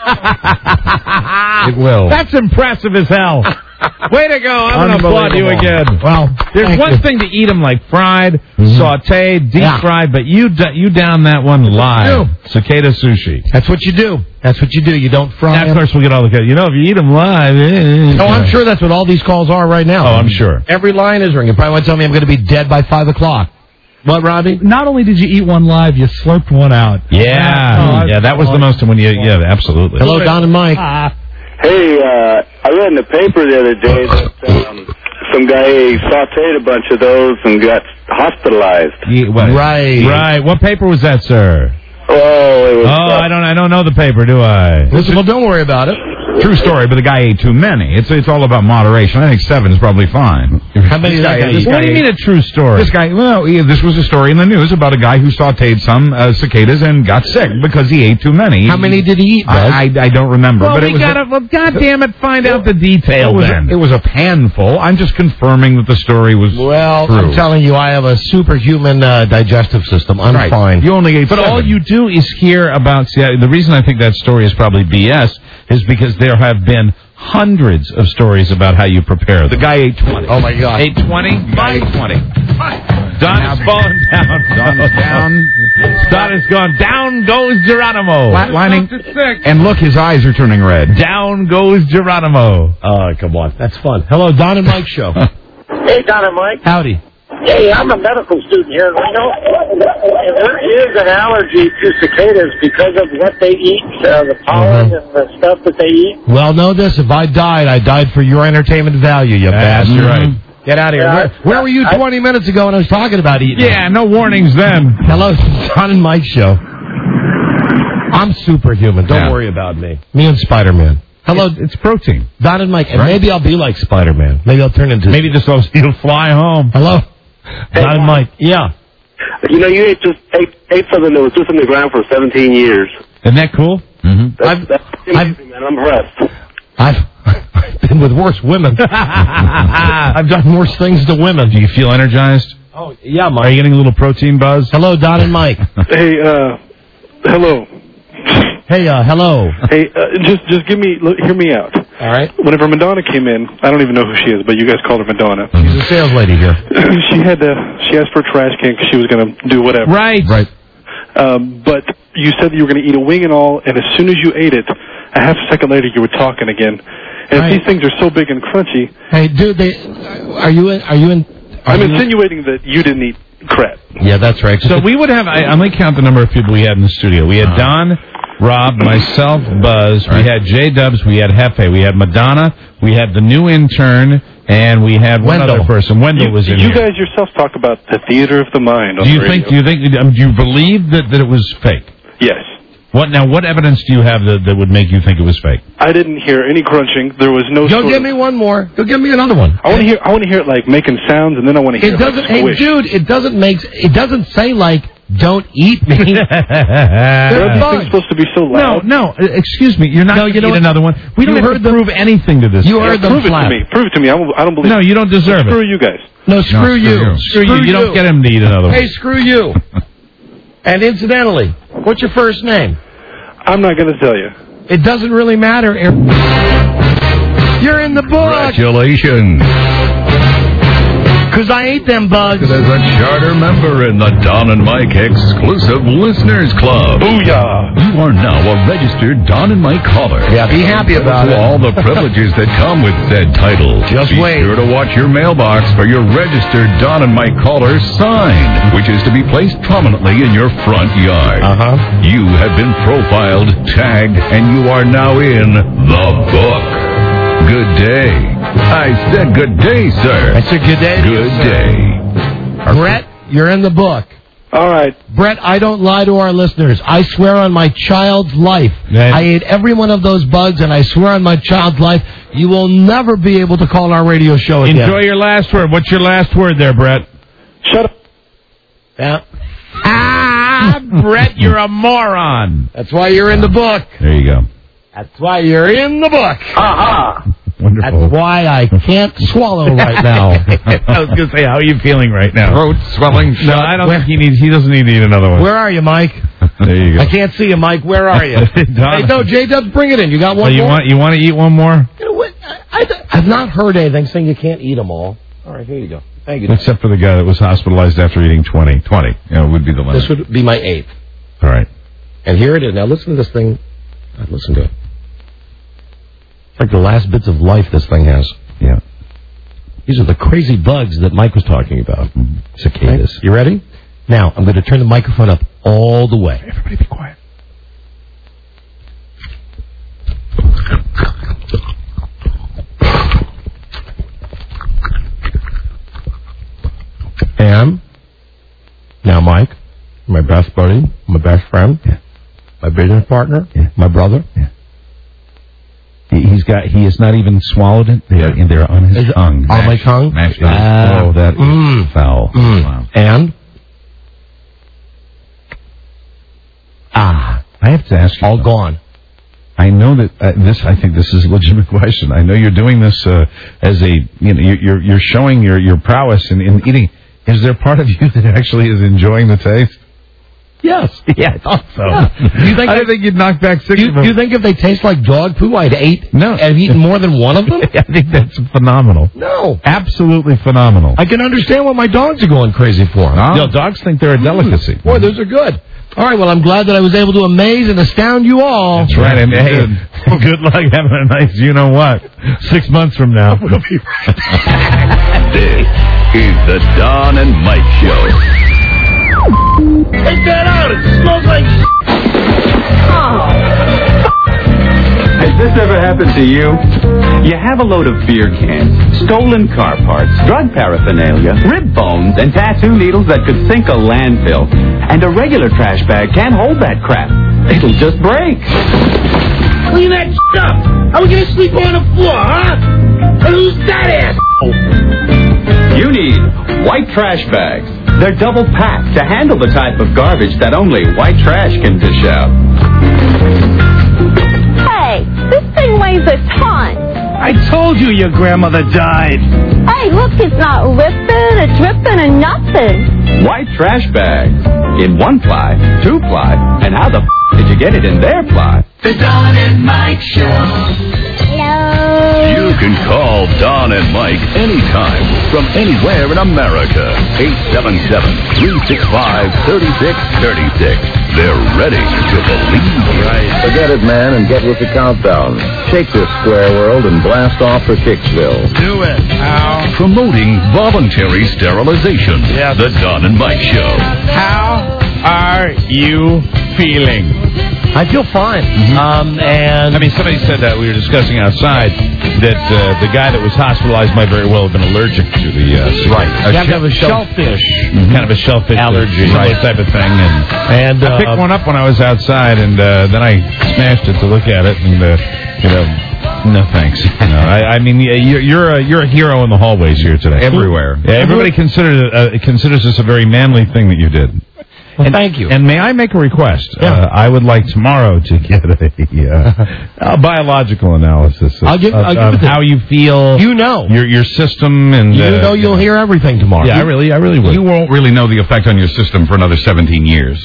It will. That's impressive as hell. Way to go. I'm going to applaud you again. Well, there's thank one you. thing to eat them like fried, Mhm. sauteed, deep Yeah. fried, but you d- you down that one live. Cicada sushi. That's what you do. That's what you do. You don't fry Now, of them. course, we'll get all the You know, if you eat them live. Eh, Oh, I'm sure that's what all these calls are right now. Oh, I'm sure. Every line is ringing. Probably want to tell me I'm going to be dead by five o'clock. What, Robbie? Not only did you eat one live, you slurped one out. Yeah. Oh, yeah, that was the most when you, yeah, absolutely. Hello, Don and Mike. Hey, uh, I read in the paper the other day that um, some guy sauteed a bunch of those and got hospitalized. Yeah, what- Right. Right. What paper was that, sir? Oh, it was. Oh, I don't I don't know the paper, do I? Listen, well, don't worry about it. True story, but the guy ate too many. It's it's all about moderation. I think seven is probably fine. How many This did that guy- guy this eat? guy What do you ate- mean a true story? This guy, well, yeah, this was a story in the news about a guy who sauteed some uh, cicadas and got sick because he ate too many. How many did he eat, Buzz? I, I, I don't remember. well, but we it was gotta, a, well, God damn it, find out the detail it was, then. a, it was a panful. I'm just confirming that the story was Well, true. I'm telling you, I have a superhuman uh, digestive system. I'm Right. fine. You only ate But seven. all you do is hear about. See, the reason I think that story is probably B S is because there have been hundreds of stories about how you prepare The them. guy ate twenty. Oh, my God. Eight twenty. Guy ate twenty. Don is falling down. Don is down. Don is gone. Down goes Geronimo. Flatlining. And look, his eyes are turning red. Down goes Geronimo. Oh, come on. That's fun. Hello, Don and Mike show. Hey, Don and Mike. Howdy. Hey, I'm a medical student here in Reno, and there is an allergy to cicadas because of what they eat, uh, the pollen Mhm. and the stuff that they eat. Well, know this. If I died, I died for your entertainment value, you That's bastard. right. Get out of here. Yeah, where, I- where were you I- twenty minutes ago when I was talking about eating? Yeah, no warnings then. Hello, Don and Mike show. I'm superhuman. Don't Yeah. worry about me. Me and Spider-Man. Hello, It's, it's protein. Don and Mike. And Right. maybe I'll be like Spider-Man. Maybe I'll turn into... Maybe just so he'll fly home. Hello? Don and Mike. Yeah. You know, you ate just ate, ate something that was just in the ground for seventeen years. Isn't that cool? Mm-hmm. That's, I've- that's amazing, man. I'm impressed. I've, I've been with worse women. I've done worse things to women. Do you feel energized? Oh, yeah, Are Mike. you getting a little protein buzz? Hello, Don and Mike. Hey, uh, hello. Hey, uh, hello. Hey, uh, just just give me, look, hear me out. All right. Whenever Madonna came in, I don't even know who she is, but you guys called her Madonna. She's a sales lady here. she had to, she asked for a trash can because she was going to do whatever. Right. Right. Um, but you said that you were going to eat a wing and all, and as soon as you ate it, a half a second later you were talking again. And Right. if these things are so big and crunchy, Hey, dude, they, are you in, are you in, are I'm you in- insinuating that you didn't eat crap. Yeah, that's right. So we would have, I, I'm going to count the number of people we had in the studio. We had Don, Rob, myself, Buzz. We had J-Dubs. We had Hefe. We had Madonna. We had the new intern. And we had one Wendell. other person. Wendell You, was in you here. guys yourselves talk about the theater of the mind on Do you the think, radio. do you think, um, do you believe that, that it was fake? Yes. What now? What evidence do you have that, that would make you think it was fake? I didn't hear any crunching. There was no Go sort give of- me one more. Go give me another one. I want to hear. I want to hear it like making sounds, and then I want to hear It it like doesn't, hey, squish. dude, it doesn't make, it doesn't say like, don't eat me. Are They're these fun. things supposed to be so No, loud? no. uh, Excuse me. You're not No, going you to know eat what? another one. We don't You have heard to them- prove anything to this. You guy. heard them Prove it flap. to me. Prove it to me. I don't, I don't believe. No, you don't deserve Screw it. you guys. No, screw screw you. you. Screw you. You don't get him to eat another one. Hey, screw you. And incidentally, what's your first name? I'm not going to tell you. It doesn't really matter. You're in the book. Congratulations. Because I ate them bugs. As a charter member in the Don and Mike Exclusive Listeners Club. Booyah! You are now a registered Don and Mike caller. Yeah, be happy about For it. all the privileges that come with said title. Just Be wait. sure to watch your mailbox for your registered Don and Mike caller sign, which is to be placed prominently in your front yard. Uh-huh. You have been profiled, tagged, and you are now in the book. Good day. I said good day, sir. I said good day to you, Good sir. day. Brett, you're in the book. All right. Brett, I don't lie to our listeners. I swear on my child's life. Yeah. I ate every one of those bugs, and I swear on my child's life, you will never be able to call our radio show again. Enjoy your last word. What's your last word there, Brett? Shut up. Yeah. Ah, Brett, you're a moron. That's why you're in the book. There you go. That's why you're in the book. Aha. Wonderful. That's why I can't swallow right now. I was going to say, how are you feeling right now? Throat swelling. No, I don't think he needs. He doesn't need to eat another one. Where are you, Mike? There you go. I can't see you, Mike. Where are you? Hey, no, J-Dubs, bring it in. You got one Oh, you more? want you want to eat one more? You know what? I, I, I've not heard anything saying you can't eat them all. All right, here you go. Thank you. Except for the guy that was hospitalized after eating twenty. twenty. You know, would be the limit. This would be my eighth. All right. And here it is. Now listen to this thing. Listen to it. It's like the last bits of life this thing has. Yeah. These are the crazy bugs that Mike was talking about. Mm-hmm. Cicadas. You ready? Now, I'm going to turn the microphone up all the way. Everybody be quiet. And now, Mike, my best buddy, my best friend, yeah. my business partner, yeah. my brother. Yeah. He, he's got. He has not even swallowed it. They are. They're on his Is tongue. On my tongue. Mashed Uh, oh, that is mm, foul. Mm. Wow. And ah, I have to ask you. all gone. I know that uh, this. I think this is a legitimate question. I know you're doing this uh, as a. You know, you're you're showing your your prowess in, in eating. Is there part of you that actually is enjoying the taste? Yes. Yeah, I thought so. Yeah. Do you think I I- didn't think you'd knock back six Do you, of them. do you think if they taste like dog poo, I'd ate? No. I've eaten more than one of them? I think that's phenomenal. No. Absolutely phenomenal. I can understand what my dogs are going crazy for. You know, dogs think they're a delicacy. Boy, those are good. All right, well, I'm glad that I was able to amaze and astound you all. That's right. And hey, good luck having a nice, you know what, six months from now. This is the Don and Mike Show. Take that out. It smells like Has this ever happened to you? You have a load of beer cans, stolen car parts, drug paraphernalia, rib bones, and tattoo needles that could sink a landfill. And a regular trash bag can't hold that crap. It'll just break. clean that shit up. How are we going to sleep on the floor, huh? Who's that ass? You need white trash bags. They're double packed to handle the type of garbage that only white trash can dish out. Hey, this thing weighs a ton. I told you your grandmother died. Hey, look, it's not ripping, it's ripping and nothing. White trash bags. In one ply, two ply, and how the f*** did you get it in their ply? The Don and Mike Show. Hello. You can call Don and Mike anytime from anywhere in America. eight seven seven, three six five, three six three six. They're ready to believe. Right. Forget it, man, and get with the countdown. Shake this square world and blast off for Kicksville. Do it. How? Promoting voluntary sterilization. Yes. The Don and Mike Show. How are you feeling? I feel fine. Mm-hmm. Um, and I mean, somebody said that we were discussing outside that uh, the guy that was hospitalized might very well have been allergic to the uh, right. A You have to have a shell- shellfish, mm-hmm. kind of a shellfish allergy, right. right. type of thing. And, and I uh, picked one up when I was outside, and uh, then I smashed it to look at it, and uh, you know, no thanks. You know, I, I mean, you're you're a, you're a hero in the hallways here today. Everywhere. Yeah, everybody considers uh, considers this a very manly thing that you did. Well, and, thank you. And may I make a request? Yeah. Uh, I would like tomorrow to get a, uh, a biological analysis of, I'll give, of, I'll give of it to how you feel. You know. Your your system and You uh, know you'll hear everything tomorrow. Yeah, I really, I really would. You won't really know the effect on your system for another seventeen years.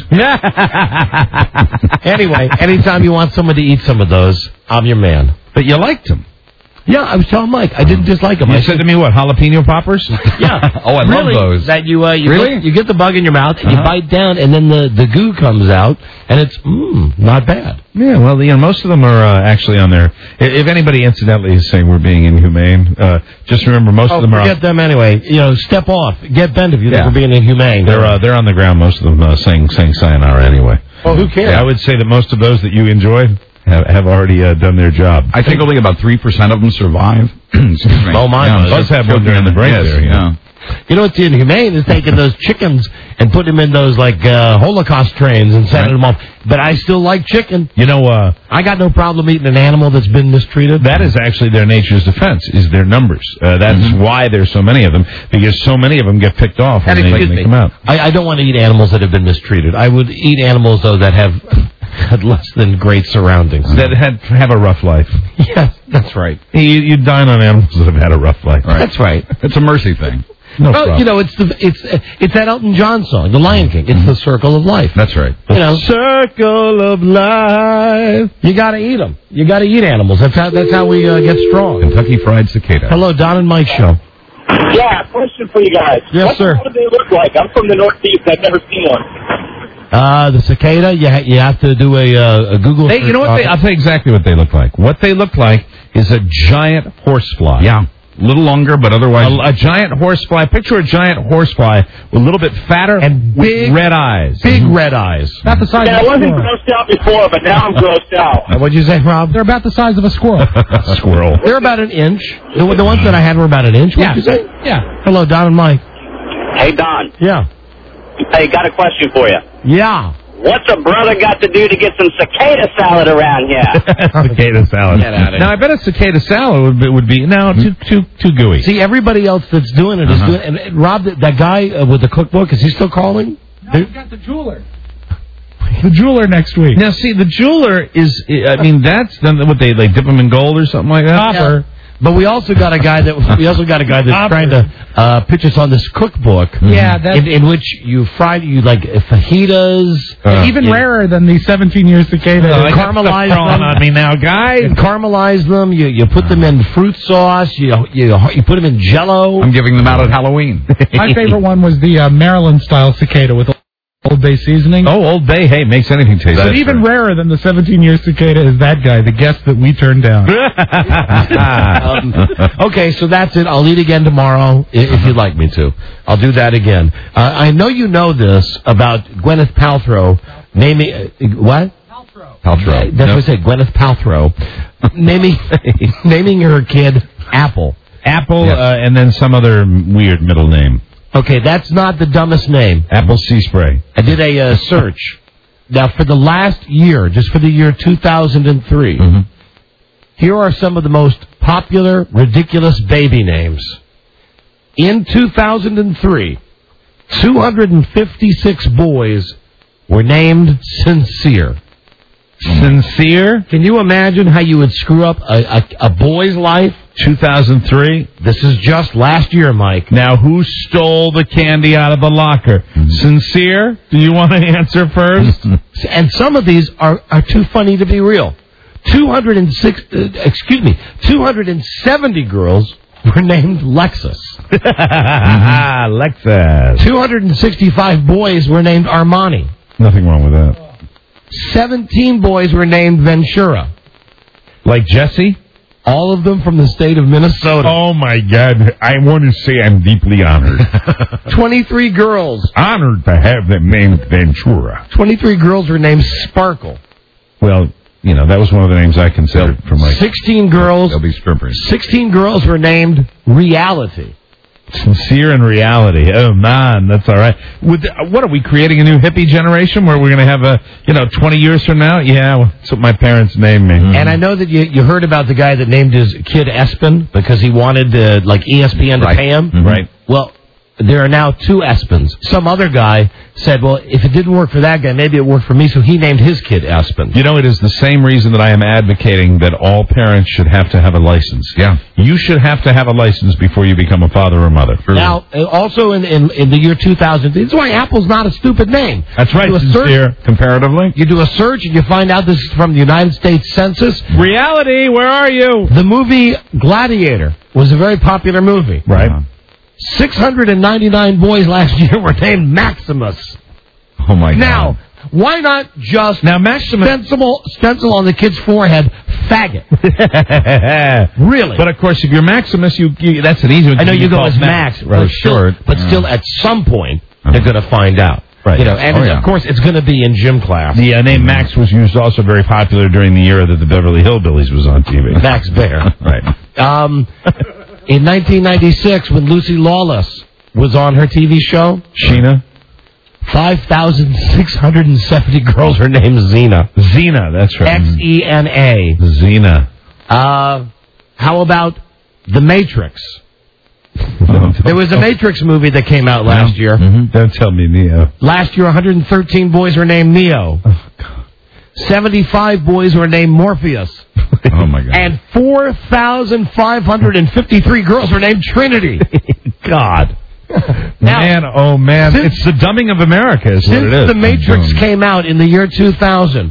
Anyway, anytime you want someone to eat some of those, I'm your man. But you liked them. Yeah, I was telling Mike. I didn't dislike them. You I said to me, what, jalapeno poppers? Yeah. Oh, I really, love those. That you, uh, you, Really? get, you get the bug in your mouth, and Uh-huh. you bite down, and then the, the goo comes out, and it's, mmm, not bad. Yeah, well, you know, most of them are uh, actually on there. I- If anybody, incidentally, is saying we're being inhumane, uh, just remember most Oh, of them are. forget On, them anyway. You know, step off. Get bent if you Yeah. think we're being inhumane. they're uh, they're on the ground. Most of them uh, saying saying sayonara anyway. Well, who cares? I would say that most of those that you enjoyed have, have already uh, done their job. I think only about three percent of them survive. Excuse me. Oh, my yeah, God. Buzz had one during the break yes, there. yeah. You know what's inhumane is taking those chickens and putting them in those, like, uh, Holocaust trains and sending them off. But I still like chicken. You know, uh, I got no problem eating an animal that's been mistreated. that is actually their nature's defense, is their numbers. Uh, that's Mm-hmm. why there's so many of them, because so many of them get picked off when And they, excuse they me, come out. I, I don't want to eat animals that have been mistreated. I would eat animals, though, that have had less than great surroundings. That had, have a rough life. Yes, that's right. You, you dine on animals that have had a rough life. Right. That's right. It's a mercy thing. No well, problem. you know, it's the it's it's that Elton John song, The Lion King. It's the circle of life. That's right. You know, circle of life. you got to eat them. You got to eat animals. That's how that's how we uh, get strong. Kentucky Fried Cicada. Hello, Don and Mike show. Yeah, question for you guys. Yes, what, sir. What do they look like? I'm from the Northeast. I've never seen one. Uh, the cicada. You ha- you have to do a, uh, a Google. They, you know what? They, I'll tell you exactly what they look like. What they look like is a giant horsefly. Yeah. A little longer, but otherwise... A, a giant horsefly. Picture a giant horsefly with a little bit fatter and big red eyes. Big red eyes. About the size Yeah, I of a wasn't squirrel. grossed out before, but now I'm grossed out. What'd you say, Rob? They're about the size of a squirrel. Squirrel. They're about an inch. The, the ones that I had were about an inch. Yeah. What'd you say? Yeah. Hello, Don and Mike. Hey, Don. Yeah. Hey, got a question for you. Yeah. What's a brother got to do to get some cicada salad around here? Cicada salad. Get out of Now, I bet a cicada salad would be, would be no, too, too, too gooey. See, everybody else that's doing it is Uh-huh. doing it. And, and Rob, that, that guy uh, with the cookbook, is he still calling? No, we got the jeweler. The jeweler next week. Now, see, the jeweler is, I mean, that's then what they, they dip them in gold or something like that? Copper. But we also got a guy that we also got a guy that's Copper. trying to uh, pitch us on this cookbook. Yeah, that's- in, in which you fry you like fajitas, Uh, Even you- rarer than the seventeen-year cicada. Oh, I got caramelize stuff crawling them. on me now, guys. You caramelize them. You you put them in fruit sauce. You you you put them in Jello. I'm giving them out at Halloween. My favorite one was the uh, Maryland-style cicada with Old Bay seasoning. Oh, Old Bay, hey, makes anything taste But better. even rarer than the seventeen-year cicada is that guy, the guest that we turned down. um, okay, so that's it. I'll eat again tomorrow i- if you'd like me to. I'll do that again. Uh, I know you know this about Gwyneth Paltrow naming uh, what? Paltrow. That's what I said. Gwyneth Paltrow naming naming her kid Apple. Apple, Yes. uh, and then some other weird middle name. Okay, that's not the dumbest name. Apple Sea Spray. I did a uh, search. Now, for the last year, just for the year two thousand three, Mm-hmm. here are some of the most popular, ridiculous baby names. In two thousand three, two hundred fifty-six boys were named Sincere. Sincere? Can you imagine how you would screw up a, a, a boy's life? two thousand three. This is just last year, Mike. Now, who stole the candy out of the locker? Sincere? Do you want to answer first? And some of these are, are too funny to be real. two hundred six, uh, excuse me, two hundred seventy girls were named Lexus. Lexus. two hundred sixty-five boys were named Armani. Nothing wrong with that. seventeen boys were named Ventura. Like Jesse? All of them from the state of Minnesota. Oh, my God. I want to say I'm deeply honored. twenty-three girls. Honored to have them named Ventura. twenty-three girls were named Sparkle. Well, you know, that was one of the names I considered for my... sixteen girls. They'll be strippers. sixteen girls were named Reality. Sincere in reality. Oh, man, that's all right. Would, what, are we creating a new hippie generation where we're going to have a, you know, twenty years from now? Yeah, well, that's what my parents named me. And I know that you you heard about the guy that named his kid Espen because he wanted, uh, like, E S P N to Right. pay him. Mm-hmm. Right. Well, there are now two Espens. Some other guy said, well, if it didn't work for that guy, maybe it worked for me, so he named his kid Espen. You know, it is the same reason that I am advocating that all parents should have to have a license. Yeah. You should have to have a license before you become a father or mother. Now, uh, also in, in, in the year two thousand, this is why Apple's not a stupid name. That's right, You do a Sincere, search, comparatively. you do a search and you find out this is from the United States Census. Reality, where are you? The movie Gladiator was a very popular movie. Right. six hundred ninety-nine boys last year were named Maximus. Oh, my God. Now, why not just Now, Maximus... stencil, stencil on the kid's forehead, faggot? Really? But, of course, if you're Maximus, you, you that's an easy one. I know you go call as Max, Right, but still, short. but still at some point, they're going to find out. Right. You know, and Oh, it's- yeah. of course it's going to be in gym class. The uh, name Max was used also very popular during the era that the Beverly Hillbillies was on T V. Max Bear. Right. Um, in nineteen ninety-six, when Lucy Lawless was on her T V show, Sheena? five thousand six hundred seventy girls were named Xena. Xena, that's right. X E N A. Xena. Uh, how about The Matrix? There was a Matrix movie that came out last year. Mm-hmm. Don't tell me Neo. Last year, one hundred thirteen boys were named Neo. seventy-five boys were named Morpheus. Oh, my God. And four thousand five hundred fifty-three girls were named Trinity. God. Now, man, oh, man. since- It's the dumbing of America is what Since it is. The Matrix Mm. came out in the year two thousand,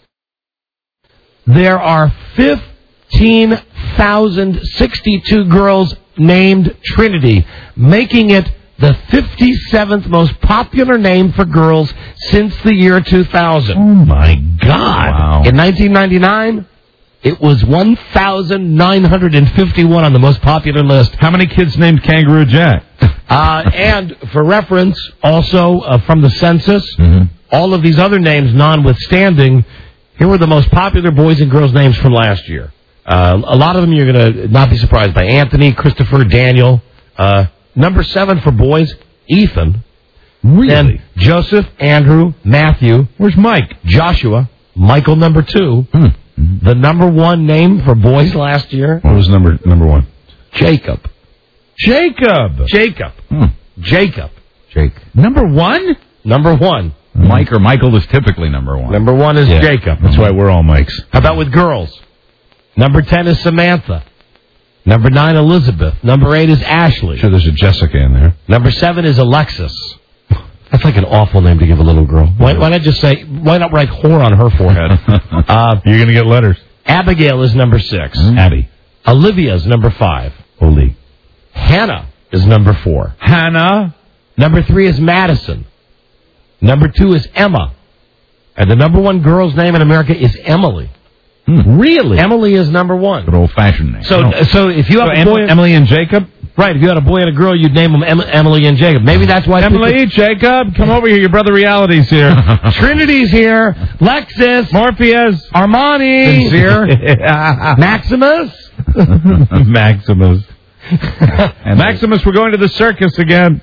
there are fifteen thousand sixty-two girls named Trinity, making it the fifty-seventh most popular name for girls since the year two thousand. Oh, my God. Wow. In nineteen ninety-nine, it was one thousand nine hundred fifty-one on the most popular list. How many kids named Kangaroo Jack? Uh, and for reference, also uh, from the census, Mm-hmm. all of these other names notwithstanding, here were the most popular boys and girls names from last year. Uh, a lot of them you're going to not be surprised by. Anthony, Christopher, Daniel. Uh, number seven for boys, Ethan. Really? Then Joseph, Andrew, Matthew. Where's Mike? Joshua. Michael, number two. Hmm. Mm-hmm. The number one name for boys last year, What was number number one? Jacob. Jacob. Jacob. Hmm. Jacob. Jake. Number one? Number one. Mike or Michael is typically number one. Number one is Yeah. Jacob. That's why we're all Mikes. How about with girls? Number ten is Samantha. Number nine, Elizabeth. Number eight is Ashley. Sure, there's a Jessica in there. Number seven is Alexis. That's like an awful name to give a little girl. Why, why not just say, why not write whore on her forehead? uh, You're going to get letters. Abigail is number six. Abby. Olivia is number five. Oli. Hannah is number four. Hannah. Number three is Madison. Number two is Emma. And the number one girl's name in America is Emily. Hmm. Really? Emily is number one. Good old-fashioned name. So, so if you have So a boy, Em- Emily and Jacob? right? If you had a boy and a girl, you'd name them em- Emily and Jacob. Maybe that's why Emily, Jacob, come over here. Your brother Reality's here. people- Trinity's here. Lexus, Morpheus. Armani, Sincere. Maximus. Maximus. And Maximus, we're going to the circus again.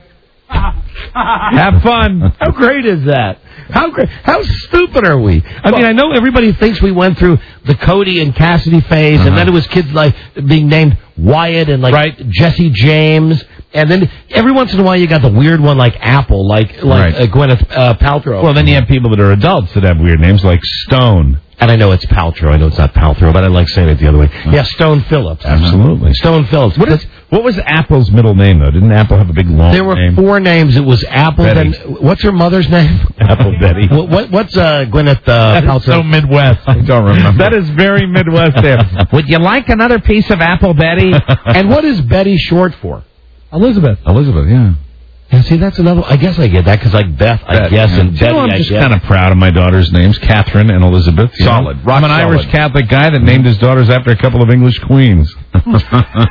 Have fun. How great is that? How great? How stupid are we? I mean, I know everybody thinks we went through the Cody and Cassidy phase, Uh-huh. and then it was kids like being named Wyatt and like Right. Jesse James, and then every once in a while you got the weird one like Apple, like like Right. uh, Gwyneth uh, Paltrow. Well, then you have people that are adults that have weird names like Stone. And I know it's Paltrow. I know it's not Paltrow, but I like saying it the other way. Yeah, Stone Phillips. Absolutely. Stone Phillips. What is what was Apple's middle name though? Didn't Apple have a big long There were name? four names. It was Apple. Betty. Then what's her mother's name? Apple Betty. What, what what's uh, Gwyneth uh, That Paltrow? is so Midwest. I don't remember. That is very Midwest there. Would you like another piece of Apple Betty? And what is Betty short for? Elizabeth. Elizabeth, yeah. Yeah, see, that's another. I guess I get that because like Beth, I Beth, guess, yeah. and You Betty, know, I'm I just guess. kind of proud of my daughter's names, Catherine and Elizabeth. you Solid. know. Rock I'm an solid. Irish Catholic guy that named his daughters after a couple of English queens. oh, oh,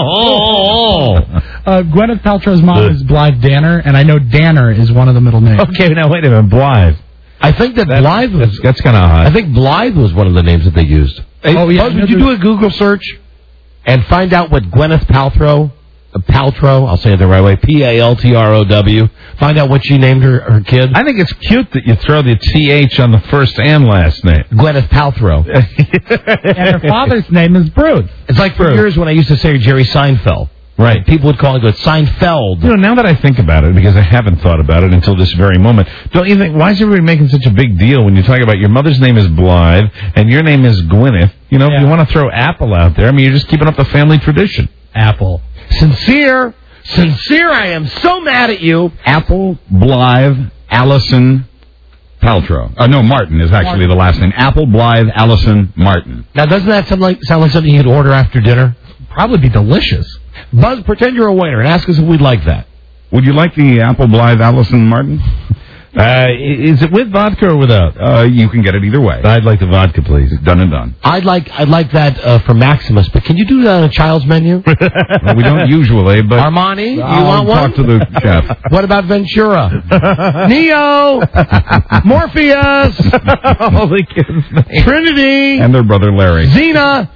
oh, oh. Uh, Gwyneth Paltrow's mom is Blythe Danner, and I know Danner is one of the middle names. Okay, now wait a minute, Blythe. I think that That's- Blythe was. That's, that's kind of odd. I think Blythe was one of the names that they used. Oh, yeah, Buzz, I know would you there's- do a Google search and find out what Gwyneth Paltrow, uh, Paltrow, I'll say it the right way, P A L T R O W, find out what she named her, her kid? I think it's cute that you throw the T H on the first and last name. Gwyneth Paltrow. And her father's name is Bruce. It's like for years when I used to say Jerry Seinfeld. Right. People would call it good Seinfeld. You know, now that I think about it, because I haven't thought about it until this very moment, don't you think, why is everybody making such a big deal when you talk about your mother's name is Blythe and your name is Gwyneth? You know, if you want to throw Apple out there, I mean, you're just keeping up the family tradition. Apple. Sincere. Sincere, I am so mad at you. Apple, Blythe, Allison, Paltrow. Uh, no, Martin is actually the last name. Apple, Blythe, Allison, Martin. Now, doesn't that sound like, sound like something you could order after dinner? Probably be delicious. Buzz, pretend you're a waiter and ask us if we'd like that. Would you like the Apple, Blythe, Allison, Martin? Uh, is it with vodka or without? Uh, you can get it either way. I'd like the vodka, please. Done and done. I'd like I'd like that uh, for Maximus, but can you do that on a child's menu? Well, we don't usually, but Armani, you I'll want one? talk to the chef. What about Ventura? Neo, Morpheus, All the kids' names. Trinity, And their brother Larry. Xena,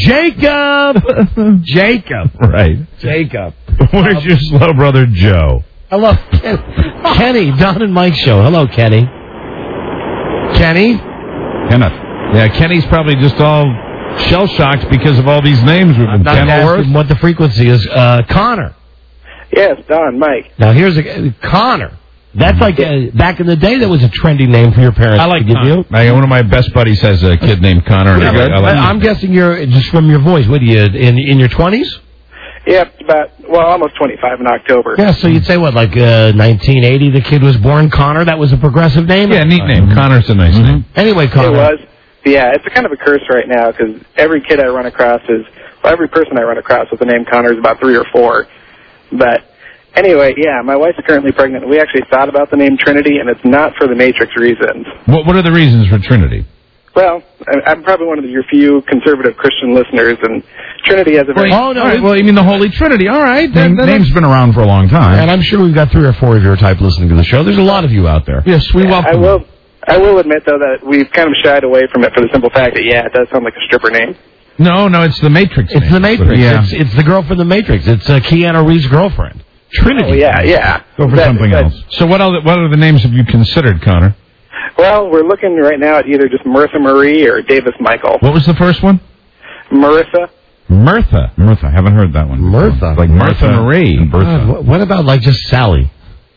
Jacob, Jacob, Right. Jacob. Where's your slow brother Joe? Hello, Ken- Kenny, Don and Mike show. Hello, Kenny. Kenny? Kenneth. Yeah, Kenny's probably just all shell-shocked because of all these names we've been Not asking what the frequency is. Uh, Connor. Yes, Don, Mike. Now, here's a... Connor. That's like, uh, back in the day, that was a trendy name for your parents. I like to give Connor. you. I, one of my best buddies has a kid named Connor. And I, Yeah, like- I like I'm guessing you're, just from your voice, what are you, in, in your twenties? Yep, about, well, almost twenty-five in October. Yeah, so you'd say, what, like uh, nineteen eighty, the kid was born Connor? That was a progressive name? Yeah, neat name. Connor's a nice name. Anyway, Connor. It was. Yeah, it's a kind of a curse right now because every kid I run across is, well, every person I run across with the name Connor is about three or four. But anyway, yeah, my wife's currently pregnant. We actually thought about the name Trinity, and it's not for the Matrix reasons. What What are the reasons for Trinity? Well, I- I'm probably one of your few conservative Christian listeners, and Trinity has a very... Oh, no. All right, well, you mean the Holy Trinity. All right. Name, name's been around for a long time. And I'm sure we've got three or four of your type listening to the show. There's a lot of you out there. Yes, we I welcome will. I will admit though that we've kind of shied away from it for the simple fact that yeah, it does sound like a stripper name. No, no, it's the Matrix. It's name. the Matrix. Yeah. It's, it's the girl from the Matrix. It's uh, Keanu Reeves' girlfriend. Trinity. Oh yeah, yeah. Go for That- something that- else. So what other what other names have you considered, Connor? Well, we're looking right now at either just Marissa Marie or Davis Michael. What was the first one? Marissa. Mirtha. Mirtha. Haven't heard that one. before. Mirtha. Like Martha Mirtha. Marie. and Bertha. Uh, what, what about like just Sally?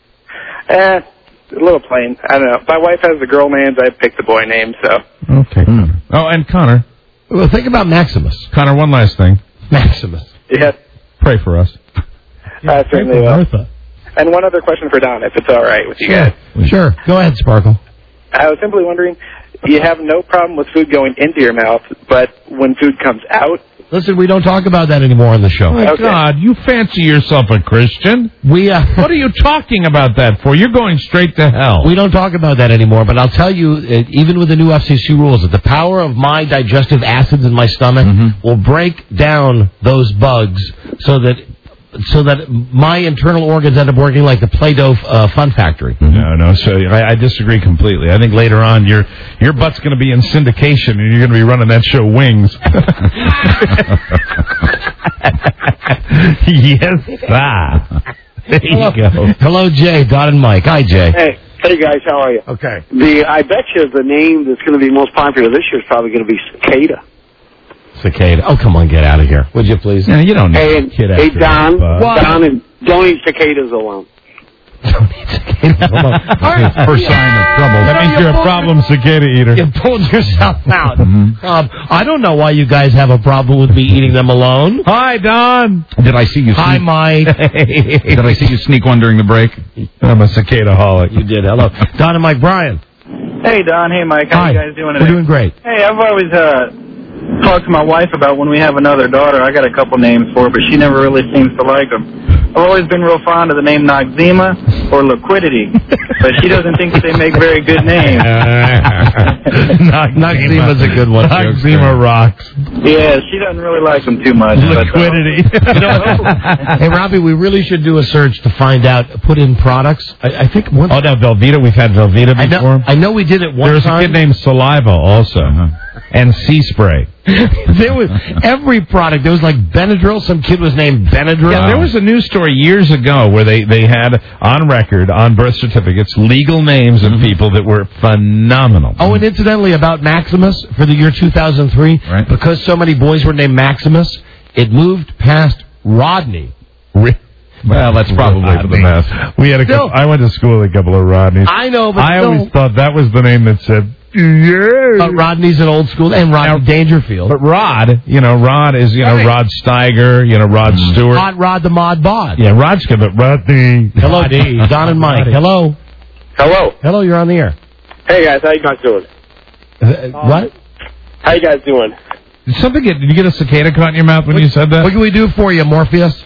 Eh, a little plain. I don't know. My wife has the girl names. I picked the boy name. So Okay. Oh, and Connor. Well, think about Maximus. Connor, one last thing. Maximus. yeah, Pray for us. I certainly will. Martha. And one other question for Don, if it's all right with you guys. Sure. Go ahead, Sparkle. I was simply wondering, you have no problem with food going into your mouth, but when food comes out, Listen, we don't talk about that anymore on the show. My Okay. God, you fancy yourself a Christian? We uh, What are you talking about that for? You're going straight to hell. we don't talk about that anymore. But I'll tell you, uh, even with the new F C C rules, that the power of my digestive acids in my stomach will break down those bugs so that so that my internal organs end up working like the Play-Doh uh, fun factory. No, no. So I, I disagree completely. I think later on your your butt's going to be in syndication, and you're going to be running that show Wings. Yes, sir. There you Hello. go. Hello, Jay, Don, and Mike. Hi, Jay. Hey, hey guys, how are you? Okay. The I bet you the name that's going to be most popular this year is probably going to be Cicada. Cicada. Oh, come on, get out of here, would you please? Yeah, you don't need Hey, a kid hey after Don, that, bud. Don, and don't eat cicadas alone. First sign of trouble. That means you're a problem cicada eater. You pulled yourself out. Mhm. Um, I don't know why you guys have a problem with me eating them alone. Hi, Don. Did I see you? Hi, Sneak, Mike. did I see you sneak one during the break? I'm a cicada holic. You did. Hello. Don and Mike Bryan. Hey, Don. Hey, Mike. How Hi. you guys doing We're today? doing great. Hey, I've always uh, talked to my wife about when we have another daughter. I got a couple names for her, but she never really seems to like them. I've always been real fond of the name Noxzema or Liquidity, but she doesn't think that they make very good names. Noxzema's a good one. Noxzema rocks. Yeah, she doesn't really like them too much. but, uh, Liquidity. Hey, Robbie, we really should do a search to find out, put in products. I, I think one. Oh, no, Velveeta. We've had Velveeta I before. know, I know we did it one There was time. a kid named Saliva also. And Sea Spray. There was every product. There was like Benadryl. Some kid was named Benadryl. Yeah, there was a news story years ago where they, they had on record, on birth certificates, legal names of people that were phenomenal. Oh, and incidentally, about Maximus for the year two thousand three, Right. because so many boys were named Maximus, it moved past Rodney. Well, that's probably for the best. We had a Still- couple, I went to school with a couple of Rodneys. I know, but I still, always thought that was the name that said, yeah. but Rodney's an old school, and Rodney Dangerfield. But Rod, you know, Rod is, you know, Right. Rod Steiger, you know, Rod Stewart. Hot Rod the Mod Bod. Yeah, Rod's good, but Rodney. Hello, Don and Mike. Hello. hello. Hello, you're on the air. Hey guys, how you guys doing? Uh, what? How you guys doing? Did something get, did you get a cicada caught in your mouth when you said that? What can we do for you, Morpheus?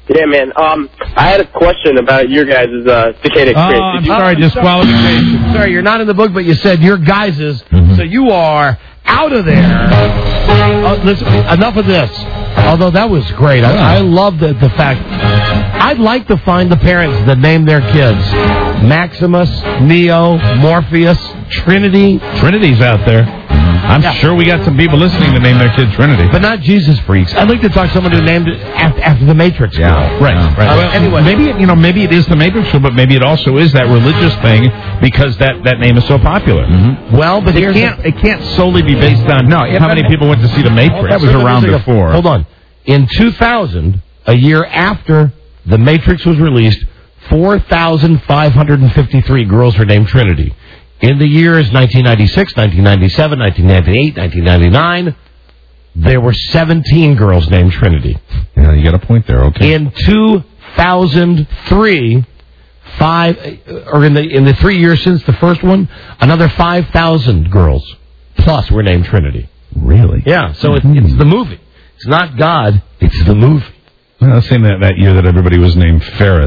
Yeah, man. Um, I had a question about your guys' uh, Cicada Oh, Chris. I'm Did you- sorry, disqualification. Sorry, you're not in the book, but you said your guys's, so you are out of there. Uh, listen, enough of this. Although that was great. I, I love the, the fact. I'd like to find the parents that name their kids Maximus, Neo, Morpheus, Trinity. Trinity's out there. I'm Yeah. sure we got some people listening to name their kid Trinity. But not Jesus freaks. I'd like to talk to someone who named it after, after the Matrix. Yeah, girl. right, right. Uh, Well, anyway. maybe it, you know, maybe it is the Matrix show, but maybe it also is that religious thing because that, that name is so popular. Well, but it here's can't the- it can't solely be based on No, how many people went to see the Matrix. That was around before. Hold on. In two thousand, a year after The Matrix was released, four thousand five hundred fifty-three girls were named Trinity. In the years nineteen ninety-six, nineteen ninety-seven, nineteen ninety-eight, nineteen ninety-nine, there were seventeen girls named Trinity. Yeah, you got a point there. Okay. In two thousand three, five, or in the in the three years since the first one, another five thousand girls plus were named Trinity. Really? Yeah. So it's, it's the movie. It's not God. It's the movie. Well, same that, that year that everybody was named Ferris.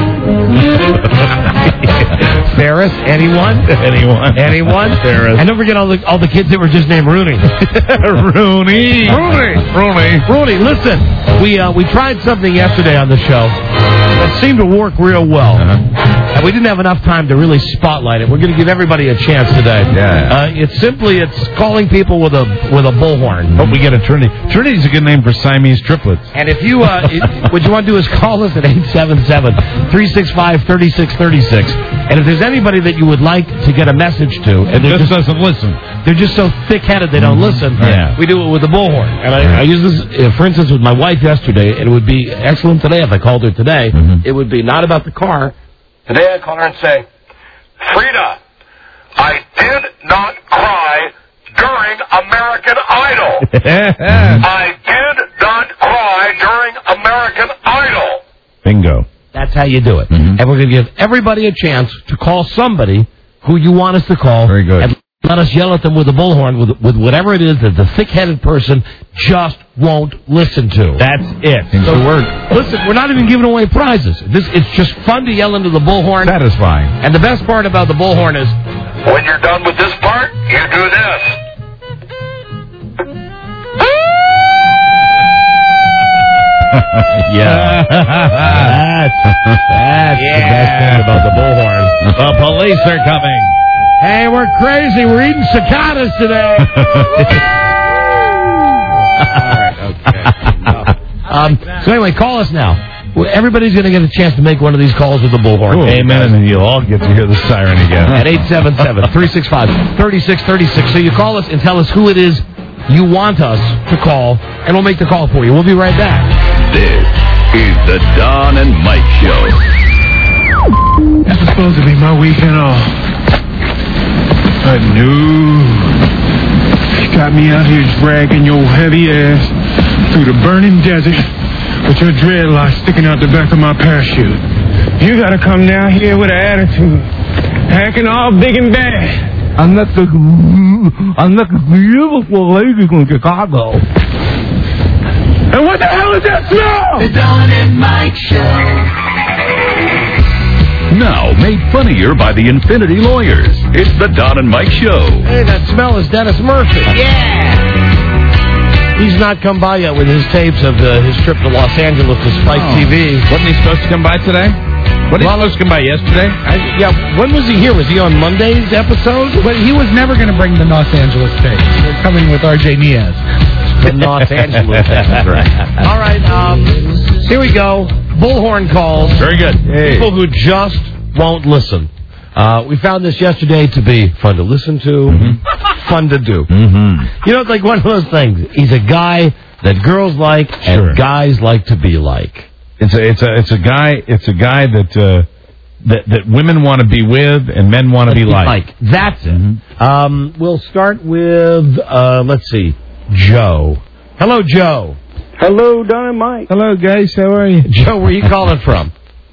Ferris? Anyone? Anyone? Anyone? Ferris. And don't forget all the all the kids that were just named Rooney. Rooney. Rooney. Rooney. Rooney. Listen, we uh, we tried something yesterday on the show that seemed to work real well, and we didn't have enough time to really spotlight it. We're going to give everybody a chance today. Yeah. Uh, it's simply it's calling people with a with a bullhorn. Hope we get a Trinity. Trinity's a good name for Siamese triplets. And if you, uh, it, what you want to do is call us at eight seven seven, three six five, three six three six. And if there's anybody that you would like to get a message to, and they're Just just, doesn't listen. they're just so thick-headed they don't listen, Yeah. we do it with the bullhorn. And I, I use this, uh, for instance, with my wife yesterday, and it would be excellent today if I called her today. It would be not about the car. Today I call her and say, Frida, I did not cry during American Idol. I did not cry during American Idol. Bingo. That's how you do it. And we're going to give everybody a chance to call somebody who you want us to call. Very good. And let us yell at them with a bullhorn, with, with whatever it is that the thick-headed person just won't listen to. That's it. Seems to work. Listen, we're not even giving away prizes. This, it's just fun to yell into the bullhorn. Satisfying. And the best part about the bullhorn is When you're done with this part, you do this. Yeah. that's that's the best part about the bullhorn. The police are coming. hey, we're crazy. We're eating cicadas today. All right, okay. No. Um, so anyway, call us now. Well, everybody's going to get a chance to make one of these calls with the bullhorn. Cool. Amen, and then you'll all get to hear the siren again. At eight seven seven, three six five, three six three six. So you call us and tell us who it is you want us to call, and we'll make the call for you. We'll be right back. This is the Don and Mike Show. This is supposed to be my weekend off. But no. You got me out here dragging your heavy ass through the burning desert with your dreadlocks sticking out the back of my parachute. You gotta come down here with an attitude, acting all big and bad. I'm not the I'm not the beautiful lady from Chicago. And what the hell is that smell? The Don and Mike Show. Now made funnier by the Infinity Lawyers. It's the Don and Mike Show. Hey, that smell is Dennis Murphy. Yeah! He's not come by yet with his tapes of uh, his trip to Los Angeles to Spike Oh. T V. Wasn't he supposed to come by today? What did he supposed to come by yesterday? I, yeah, when was he here? Was he on Monday's episode? But he was never going to bring the Los Angeles tape. We're coming with R J Niaz. The Los Angeles. That's right. All right, um, here we go. Bullhorn calls. Very good. People who just won't listen. Uh, we found this yesterday to be fun to listen to, mm-hmm. fun to do. Mm-hmm. You know, it's like one of those things. He's a guy that girls like Sure. and guys like to be like. It's a it's a it's a guy it's a guy that uh, that that women want to be with and men want to be like. That's it. Um, we'll start with, uh, let's see, Joe. Hello, Joe. Hello, Don and Mike. Hello, guys. How are you? Joe, where are you calling from?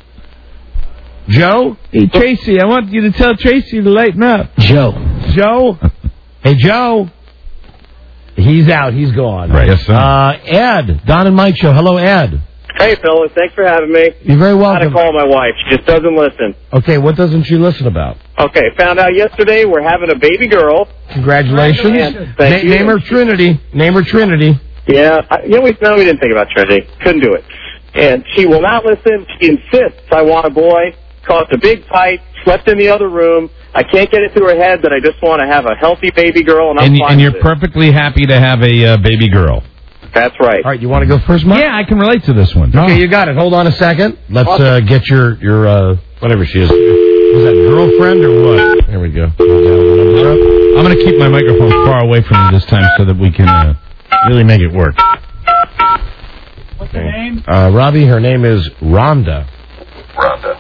Joe? Hey, Tracy, I want you to tell Tracy to lighten up. Joe. Joe? Hey, Joe. He's out. He's gone. Right. Yes, sir. Uh, Ed. Don and Mike Show. Hello, Ed. Hey, fellas, thanks for having me. You're very I had welcome. to call my wife. She just doesn't listen. Okay, what doesn't she listen about? Okay, found out yesterday we're having a baby girl. Congratulations. And thank Na- you. name her Trinity. Name her Trinity. Yeah, I, you know, we, no, we didn't think about Trinity. Couldn't do it. And she will not listen. She insists I want a boy. Caused a big fight. Slept in the other room. I can't get it through her head that I just want to have a healthy baby girl, and I'm And, fine and you're with it. perfectly happy to have a uh, baby girl. That's right. All right, you want to go first, Mike? Yeah, I can relate to this one. Okay, you got it. Hold on a second. Let's uh, get your, your uh, whatever she is. Is that girlfriend or what? There we go. I'm going to keep my microphone far away from you this time so that we can uh, really make it work. What's her name? Uh, Robbie, her name is Rhonda. Rhonda.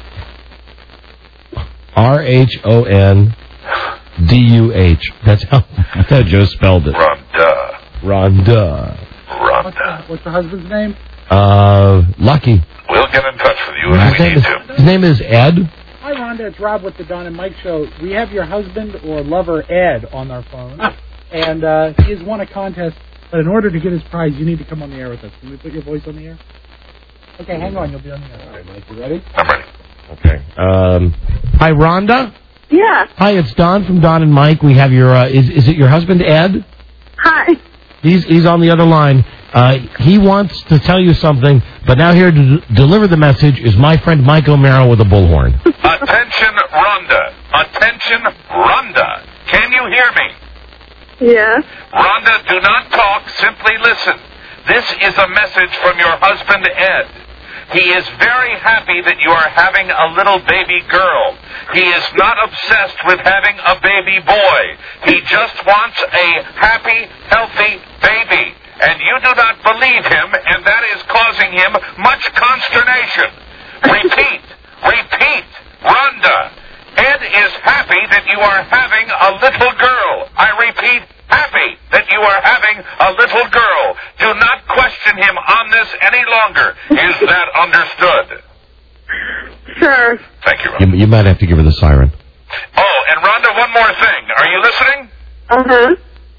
R H O N D U H. That's how, that's how Joe spelled it. Rhonda. Rhonda. Rhonda. What's her husband's name? Uh, Lucky. We'll get in touch with you His if we name need is, to. his name is Ed. Hi, Rhonda. It's Rob with the Don and Mike Show. We have your husband or lover, Ed, on our phone. And uh, he has won a contest. But in order to get his prize, you need to come on the air with us. Can we put your voice on the air? Okay, hang on. You'll be on the air. All right, Mike. You ready? I'm ready. Okay. Um, hi, Rhonda. Yeah. Hi, it's Don from Don and Mike. We have your, uh, is, is it your husband, Ed? Hi. He's, he's on the other line. Uh, he wants to tell you something, but now here to d- deliver the message is my friend Mike O'Mara with a bullhorn. Attention, Rhonda. Attention, Rhonda. Can you hear me? Yeah. Rhonda, do not talk. Simply listen. This is a message from your husband, Ed. He is very happy that you are having a little baby girl. He is not obsessed with having a baby boy. He just wants a happy, healthy baby. And you do not believe him, and that is causing him much consternation. Repeat, repeat, Rhonda. Ed is happy that you are having a little girl. I repeat, happy that you are having a little girl. Do not question him on this any longer. Is that understood? Sure. Thank you, Rhonda. You, you might have to give her the siren. Oh, and Rhonda, one more thing. Are you listening? Uh-huh.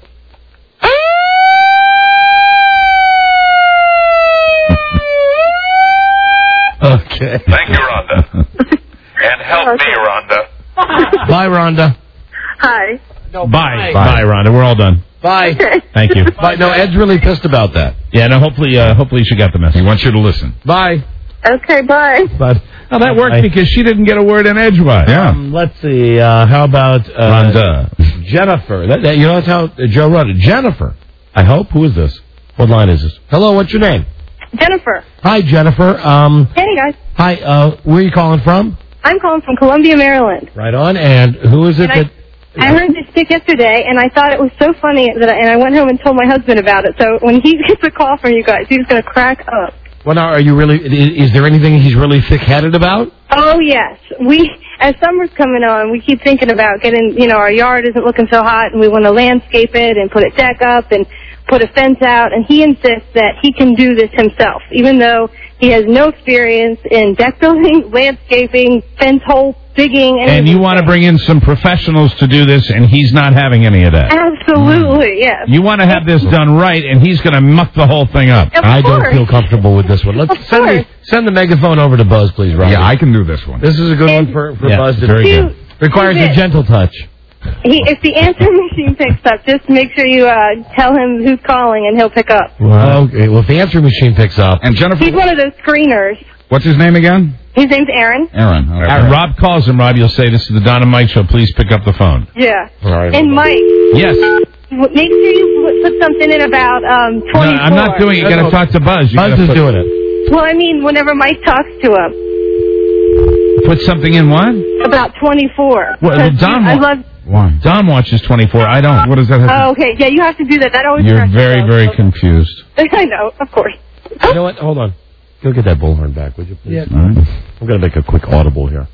Okay. Thank you, Rhonda. And help me, Rhonda. Bye, Rhonda. Hi. Bye. Bye. Bye, Rhonda. We're all done. Bye. Thank you. Bye. No, Ed's really pissed about that. Yeah, no, hopefully, uh, hopefully she got the message. He wants you to listen. Bye. Okay, bye. But Now, that worked Bye. because she didn't get a word in edgewise. Yeah. Um, let's see. Uh, how about uh, Rhonda. Jennifer? That, that, you know that's how uh, Joe wrote it. Jennifer. I hope. Who is this? What line is this? Hello. What's your name? Jennifer. Hi, Jennifer. Um, Hey, guys. hi. Uh, where are you calling from? I'm calling from Columbia, Maryland. Right on. And who is it And I- that? I heard this stick yesterday, and I thought it was so funny that, I, and I went home and told my husband about it. So when he gets a call from you guys, he's going to crack up. Well, now, are you really? Is, is there anything he's really thick-headed about? Oh yes, we as summer's coming on, we keep thinking about getting. You know, our yard isn't looking so hot, and we want to landscape it and put a deck up and put a fence out. And he insists that he can do this himself, even though he has no experience in deck building, landscaping, fence hole digging. And you want to bring in some professionals to do this, and he's not having any of that. Absolutely, yes. You want to have this done right, and he's going to muck the whole thing up. Of I don't course. feel comfortable with this one. Let's Of send the, course. send the megaphone over to Buzz, please, Robbie. Yeah, I can do this one. This is a good one for, for Yeah, Buzz to very do. good. Requires Two a bits. gentle touch. He, if the answering machine picks up, just make sure you uh, tell him who's calling, and he'll pick up. Well, okay. Well, if the answering machine picks up, And Jennifer, He's one of those screeners. what's his name again? His name's Aaron. Aaron. All right. When Rob calls him, Rob, you'll say, this is the Don and Mike Show. Please pick up the phone. Yeah. all right. And Mike, Yes. w- make sure you put put something in about um, No, twenty-four. I'm not doing it. You got to talk to Buzz. You Buzz gotta is put, doing it. Well, I mean, whenever Mike talks to him Put something in what? about twenty-four. Well, Because Don I wa- love. Why? Don watches twenty-four. I don't. What does that have to Oh, okay. Yeah, you have to do that. That always. You're cracks me very, up. very confused. I know, of course. You know what? Hold on. Go get that bullhorn back, would you, please? Yeah. All right. I'm going to make a quick audible here.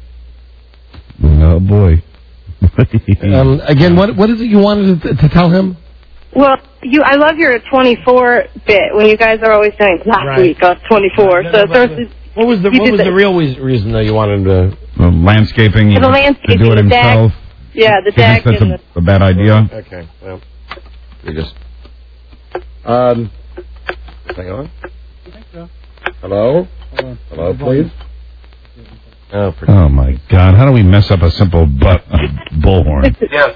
Oh, boy. Um, again, what what is it you wanted to, to tell him? Well, you. I love your twenty-four bit when you guys are always saying last Right. week on twenty-four. No, no, so no, there's but- this- What was the You what did was the- the real wea- reason that you wanted to? The landscaping. the landscaping, to do it the deck. himself. Yeah, the He deck thinks and that's the. a, a bad idea. Okay. Well, you just. Um. Hang on. I think so. Hello? Hello, please? Oh, oh, my God. How do we mess up a simple butt, uh, bullhorn? Yes.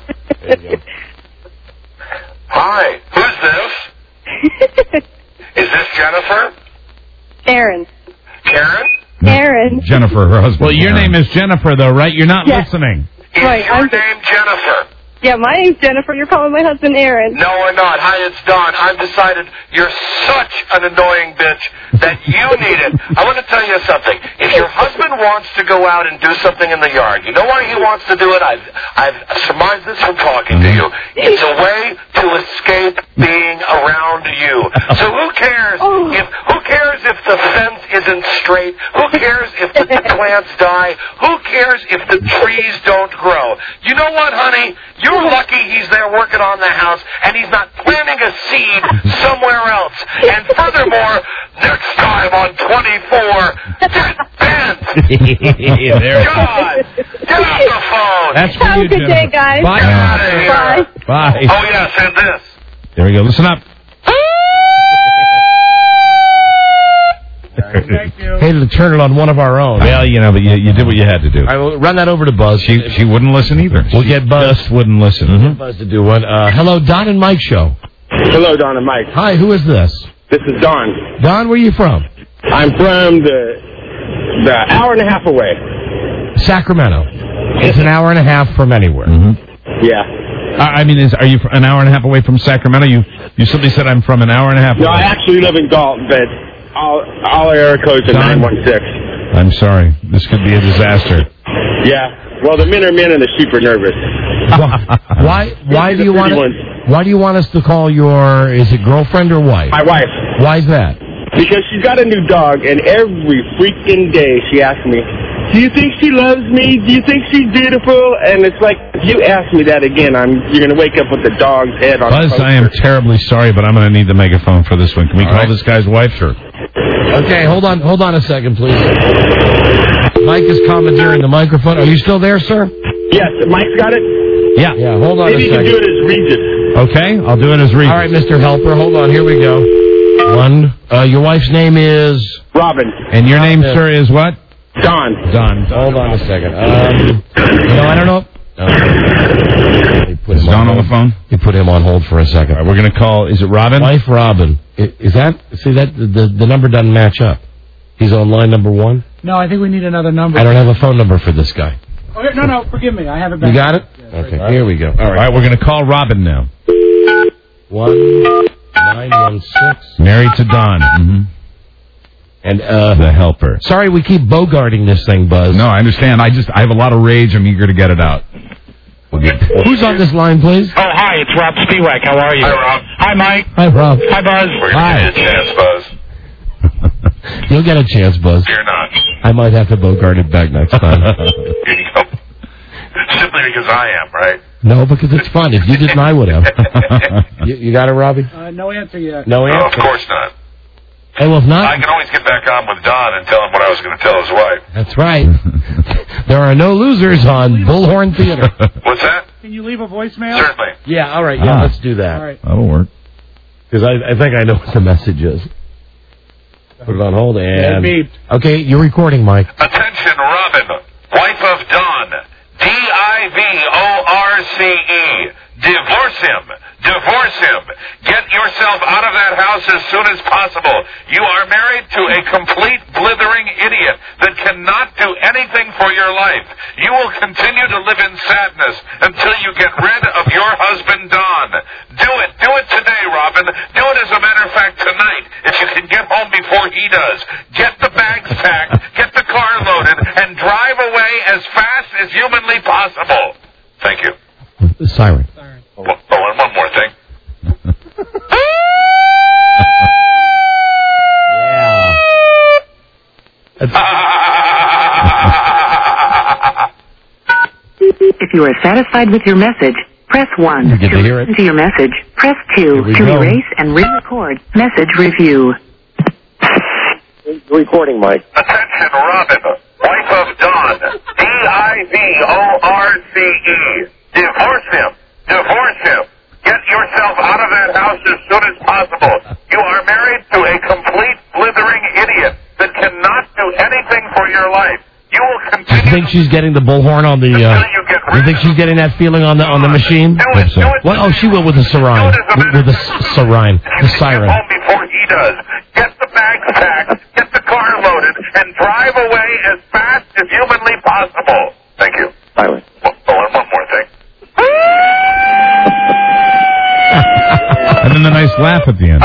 Hi, who's this? Is this Jennifer? Aaron. Karen? Aaron. Jennifer, her husband. Well, your name is Jennifer, though, right? You're not Yes. listening. Is Right, your I'm- name Jennifer? Yeah, my name's Jennifer. You're calling my husband Aaron. No, we're not. Hi, it's Don. I've decided you're such an annoying bitch that you need it. I want to tell you something. If your husband wants to go out and do something in the yard, you know why he wants to do it? I've, I've surmised this from talking to you. It's a way to escape being around you. So who cares if who cares if the fence isn't straight? Who cares if the plants die? Who cares if the trees don't grow? You know what, honey? You're lucky he's there working on the house and he's not planting a seed somewhere else. And furthermore, next time on twenty-four, get bent. There. God, get off the phone. That's for Have you, a good day, Jennifer. guys. Bye. Get out of here. Bye. Bye. Oh, yes, and this. There we go. Listen up. Thank you. Hey, to turn it on one of our own. Well, you know, but you, you did what you had to do. All right, we'll run that over to Buzz. She she wouldn't listen either. We'll She get Buzz. just wouldn't listen. Get Buzz to do one. Uh, hello, Don and Mike show. Hello, Don and Mike. Hi, who is this? This is Don. Don, where are you from? I'm from the the hour and a half away. Sacramento. It's an hour and a half from anywhere. Mm-hmm. Yeah. I I mean, is are you an hour and a half away from Sacramento? You you simply said I'm from an hour and a half No, away. I actually live in Dalton, but all, all area codes are Don? nine one six. I'm sorry. This could be a disaster. Yeah. Well, the men are men and the sheep are nervous. Why? Why do you want? To, why do you want us to call your? Is it girlfriend or wife? My wife. Why is that? Because she's got a new dog, and every freaking day she asks me, "Do you think she loves me? Do you think she's beautiful?" And it's like, if you ask me that again, I'm you're gonna wake up with the dog's head on. Buzz, the poster. I am terribly sorry, but I'm going to need the megaphone for this one. Can we All call right. this guy's wife? Sure. Okay, hold on, hold on a second, please. Mike is commandeering the microphone. Are you still there, sir? Yes, Mike's got it. Yeah. Yeah. Hold on Maybe a you can second. do it as Regis. Okay, I'll do it as Regis. All right, Mister Helper, hold on. Here we go. One. Uh, your wife's name is Robin. And your name, Yeah. sir, is what? Don. Don. Hold on a second. Um, no, I don't know. No. They put Is him Don on hold. the phone? You put him on hold for a second. All right, we're going to call. Is it Robin? Wife Robin. I- Is that? See that the the number doesn't match up. He's on line number one. No, I think we need another number. I don't have a phone number for this guy. Okay, no, no, forgive me. I have it back. You got it? Yeah, it's Okay, right. here we go. All All right. right, we're going to call Robin now. One nine one six. Married to Don. Mm-hmm. And uh, The helper. sorry, we keep bogarting this thing, Buzz. No, I understand. I just I have a lot of rage. I'm eager to get it out. We'll get, Who's on this line, please? Oh, hi, it's Rob Spiewak. How are you? Hi, Rob. Hi, Mike. Hi, Rob. Hi, Buzz. We're going Hi. to get a chance, Buzz. You'll get a chance, Buzz. You're not. I might have to bogart it back next time. Here you go. Simply because I am, right? No, because it's fun. If you didn't, I would have. you, you got it, Robbie? Uh, no answer yet. No No, of answer. course not. Hey, well, if I not, can always get back on with Don and tell him what I was going to tell his wife. that's right. There are no losers on Bullhorn Theater. What's that? Can you leave a voicemail? Certainly. Yeah, all right. Yeah, Ah. let's do that. All right. That'll work. Because I, I think I know what the message is. Put it on hold and... It beeped. Okay, you're recording, Mike. Attention, Robin, wife of Don. D I V O R C E. Divorce him. Divorce him. Get yourself out of that house as soon as possible. You are married to a complete blithering idiot that cannot do anything for your life. You will continue to live in sadness until you get rid of your husband, Don. Do it. Do it today, Robin. Do it, as a matter of fact, tonight, if you can get home before he does. Get the bags packed, get the car loaded, and drive away as fast as humanly possible. Thank you. Siren. Oh, and one more thing. If you are satisfied with your message, press one. You get to hear it? listen to your message, press two. we To go. erase and re-record, message review. Recording, Mike. Attention, Robin, wife of Don. D I V O R C E. Divorce him. Divorce him. Get yourself out of that house as soon as possible. You are married to a complete blithering idiot You will You continue. think she's getting the bullhorn on the? Uh, you think she's getting that feeling on the on the machine? Do it, do it. What? Oh, she went with the siren. With, with the s- siren, the siren. Get home before he does. Get the bags packed, get the car loaded, and drive away as fast as humanly possible. Thank you. Highway. Oh, and one more thing. And then the nice laugh at the end.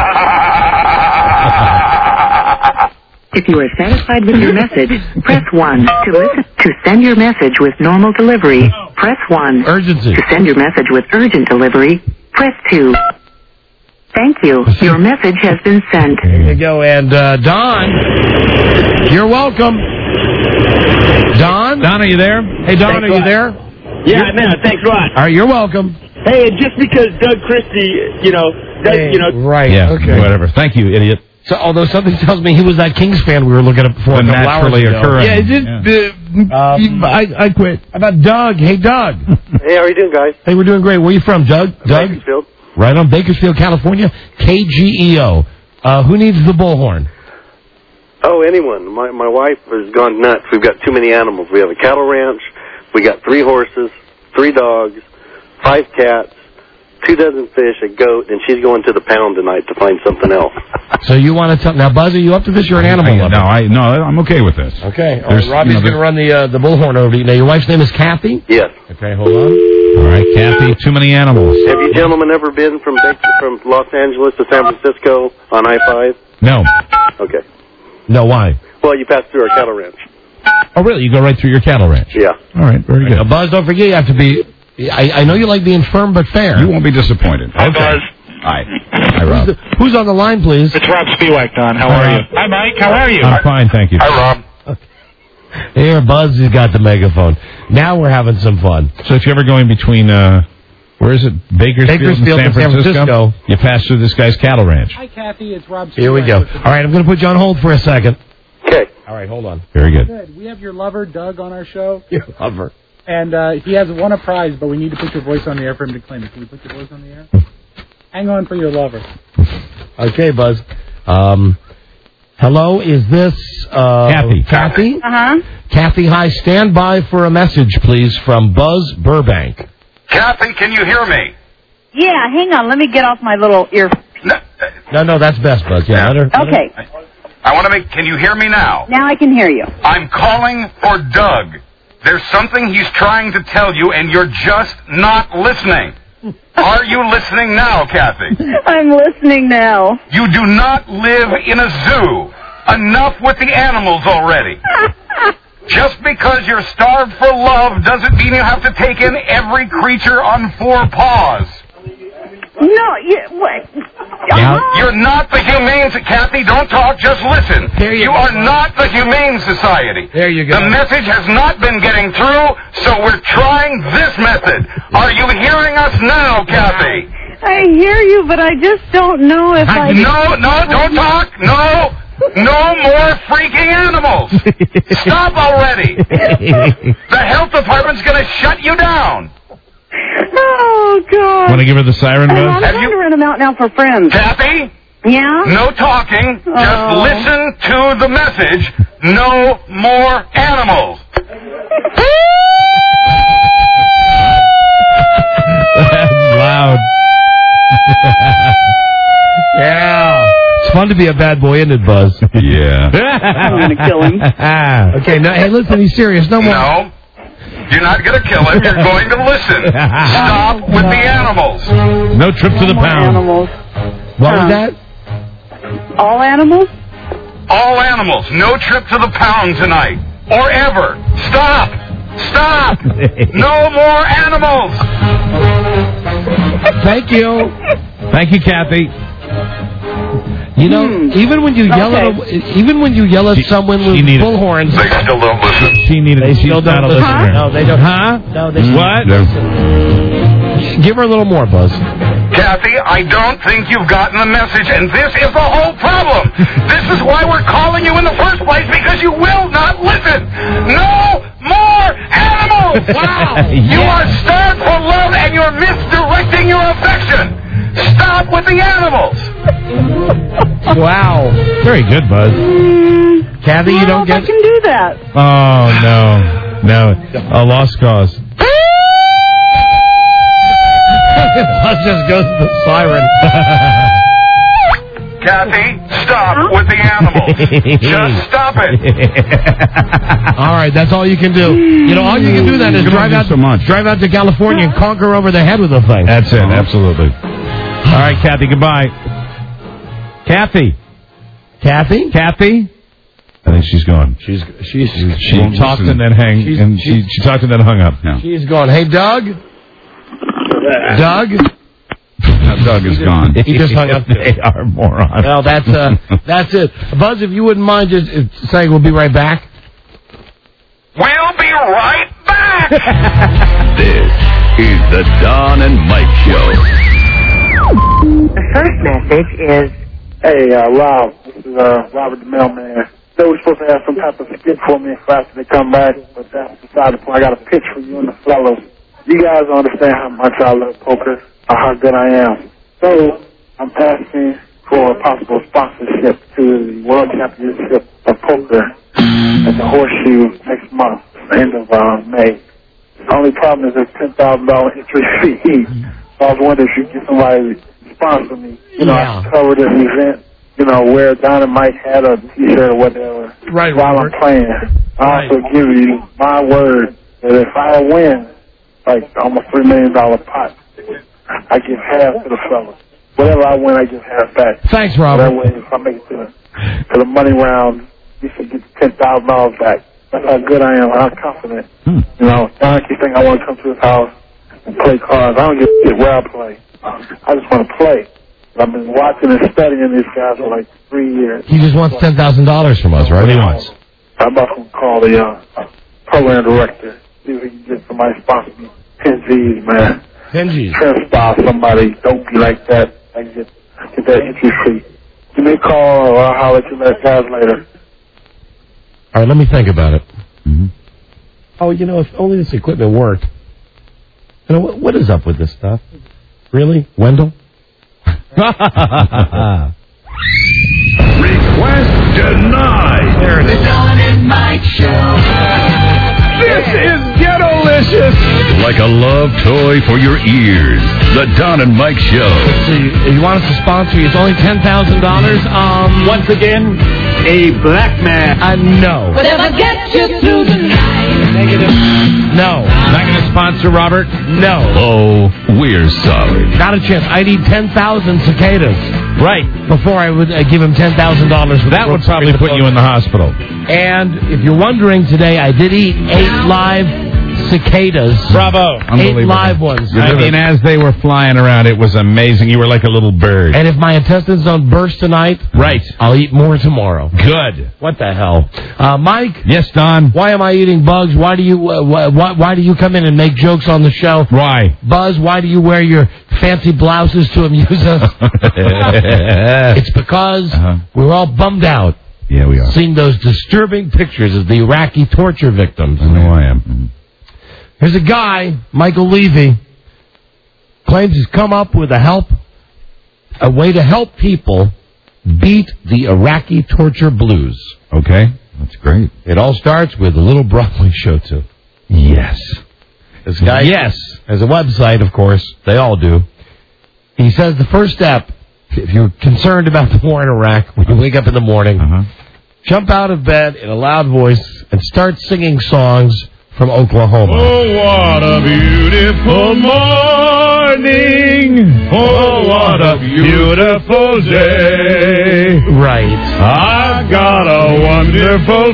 If you are satisfied with your message, press one. To listen, to send your message with normal delivery, press one. Urgency. To send your message with urgent delivery, press two. Thank you. Your message has been sent. There you go. And uh, Don, you're welcome. Don? Don, are you there? Hey, Don, are you there? Yeah, I'm in. Thanks a lot. All right, you're welcome. Hey, and just because Doug Christie, you know, does, Hey, you know, right. Yeah, Okay. whatever. Thank you, idiot. So, although something tells me he was that Kings fan we were looking at before. The a couple hours naturally ago. occurring. Yeah, just, uh, um, I, I quit. How about Doug? Hey, Doug. Hey, how are you doing, guys? Hey, we're doing great. Where are you from, Doug? Doug? Bakersfield. Right on Bakersfield, California. K G E O. Uh, who needs the bullhorn? Oh, anyone. My my wife has gone nuts. We've got too many animals. We have a cattle ranch. We got three horses, three dogs, five cats, two dozen fish, a goat, and she's going to the pound tonight to find something else. So you want to tell... Now, Buzz, are you up to this? You're an animal I, lover. no, I no, I'm okay with this. Okay. All There's- right, Robbie's you know, going to run the uh, the bullhorn over to you. Now, your wife's name is Kathy? Yes. Okay, hold on. All right, Kathy, too many animals. Have you gentlemen ever been from Baker, from Los Angeles to San Francisco on I five? No. Okay. No, why? Well, you pass through our cattle ranch. Oh, really? You go right through your cattle ranch? Yeah. All right, very good. Now, Buzz, don't forget you have to be... I, I know you like being firm but fair. You won't be disappointed. Hi, Buzz. Hi. Hi, Rob. Who's, the, who's on the line, please? it's Rob Spiewak, Don. How Hi, are you? Rob. Hi, Mike. How are you? I'm fine, thank you. Hi, Rob. Here, Buzz has got the megaphone. Now we're having some fun. So if you're ever going between, uh, where is it, Bakersfield, Bakersfield and and San San Francisco, Francisco. you pass through this guy's cattle ranch. Hi, Kathy. It's Rob. Here we go. Stewart. All right, I'm going to put you on hold for a second. Okay. All right, hold on. Very good. Good. We have your lover, Doug, on our show. You love her. And uh, he has won a prize, but we need to put your voice on the air for him to claim it. Can we put your voice on the air? Hang on for your lover. Okay, Buzz. Um, hello, is this uh, Kathy. Kathy? Uh-huh. Kathy, hi. Stand by for a message, please, from Buzz Burbank. Kathy, can you hear me? Yeah, hang on. Let me get off my little ear. No, No, no, that's best, Buzz. Yeah, let her. let her- Okay, I want to make... Can you hear me now? now I can hear you. I'm calling for Doug. There's something he's trying to tell you, and you're just not listening. Are you listening now, Kathy? I'm listening now. You do not live in a zoo. Enough with the animals already. Just because you're starved for love doesn't mean you have to take in every creature on four paws. No, you, what? Yeah. You're not the humane... Kathy, don't talk, just listen. There you you go. are not the humane society. There you go. The message has not been getting through, so we're trying this method. Are you hearing us now, Kathy? I hear you, but I just don't know if I... No, no, don't talk. No. No more freaking animals. Stop already. The health department's going to shut you down. Oh, God. Want to give her the siren, I'm Buzz? trying to rent them out now for friends. Kathy? Yeah? No talking. Oh. Just listen to the message. No more animals. That's loud. Yeah. It's fun to be a bad boy, isn't it, Buzz? Yeah. I'm going to kill him. Okay, no, hey, listen, he's serious. No more. No. You're not going to kill him. You're going to listen. Stop with the animals. No trip to the More pound. animals. What Huh. was that? All animals? All animals. No trip to the pound tonight. Or ever. Stop. Stop. No more animals. Thank you. Thank you, Kathy. You know, Hmm. even when you yell Okay. at a, even when you yell at someone with she needed- bullhorns, They still don't listen. She needed. They she's still not don't a listen. listener. No, they don't. Huh? No, they What? Give her a little more, Buzz. Kathy, I don't think you've gotten the message, and this is the whole problem. This is why we're calling you in the first place, because you will not listen. No more animals! Wow! You Yeah. are starved for love, and you're misdirecting your affection. Stop with the animals. Wow. Very good, Buzz. Kathy, you I don't don't know if I get can do that. that. Oh, no. No. A lost cause. Buzz just goes to the siren. Kathy, stop with the animals. Just stop it. All right, that's all you can do. You know, all you can do then is You don't drive do out, so much. drive out to California and conquer over the head with the thing. That's it, absolutely. All right, Kathy, goodbye. Kathy. Kathy? Kathy? I think she's gone. She's she's She, she talked listen. and then hang, She's- and she, she talked and then hung up. Yeah. She's gone. Hey, Doug. Doug. Now Doug is gone. He just hung up. They are morons. Well, that's uh, that's it. Buzz, if you wouldn't mind just uh, saying we'll be right back. We'll be right back. This is the Don and Mike Show. The first message is, Hey, uh, Rob. This is uh, Robert the mailman. They were supposed to have some type of skit for me after they come back, but that's beside the point. I got a pitch for you and the fellows. You guys don't understand how much I love poker or how good I am. So I'm asking for a possible sponsorship to the World Championship of Poker at the Horseshoe next month, end of uh, May. The only problem is a ten thousand dollars entry fee. So I was wondering if you could get somebody to sponsor me. You know, Yeah. I can cover this event. You know, wear Don and Mike hat or T-shirt or whatever. Right, while Robert. I'm playing. I also give you my word that if I win, like almost three million dollar pot, I give half to the fellas. Whatever I win, I give half back. Thanks, Robert. That way, if I make it to the, to the money round, you should get ten thousand dollars back. That's how good I am. I'm confident. Hmm. You know, Don keeps thinking I want to come to his house and play cards. I don't give a shit where I play. I just want to play. I've been watching and studying these guys for like three years. He just wants ten thousand dollars from us, right? What he wants. I'm about to call the uh, program director, see if we can get somebody to sponsor me. ten G's, man. ten G's. Try to stop somebody dopey like that. I can get, get that entry fee. Give me a call or I'll holler at you guys later. All right, let me think about it. Mm-hmm. Oh, you know, if only this equipment worked. You know, what, what is up with this stuff? Really? Wendell? Request denied. There it The is. Don and Mike Show. This is Ghetto-licious. Like a love toy for your ears. The Don and Mike Show. So you, you want us to sponsor you? It's only ten thousand dollars. Um, Once again, a black man. uh, no. Whatever gets you through the night. Negative. No. Not going to sponsor Robert? No. Oh, we're sorry. Not a chance. I need ten thousand cicadas. Right. Before I would uh, give him ten thousand dollars. That would probably put you in the hospital. And if you're wondering today, I did eat eight live cicadas. Bravo. Eight live ones. I mean, as they were flying around, it was amazing. You were like a little bird. And if my intestines don't burst tonight, Right. I'll eat more tomorrow. Good. What the hell? Uh, Mike? Yes, Don? Why am I eating bugs? Why do you uh, why, why do you come in and make jokes on the show? Why? Buzz, why do you wear your fancy blouses to amuse us? It's because Uh-huh. we're all bummed out Yeah, we are. seeing those disturbing pictures of the Iraqi torture victims. I know I am. There's a guy, Michael Levy, claims he's come up with a help, a way to help people beat the Iraqi torture blues. Okay. That's great. It all starts with a little Broadway show, too. Yes. This guy Yes. has a website, of course. They all do. He says the first step, if you're concerned about the war in Iraq, when you wake up in the morning, Uh-huh. jump out of bed in a loud voice and start singing songs from Oklahoma. Oh, what a beautiful morning. Oh, what a beautiful day. Right. I've got a wonderful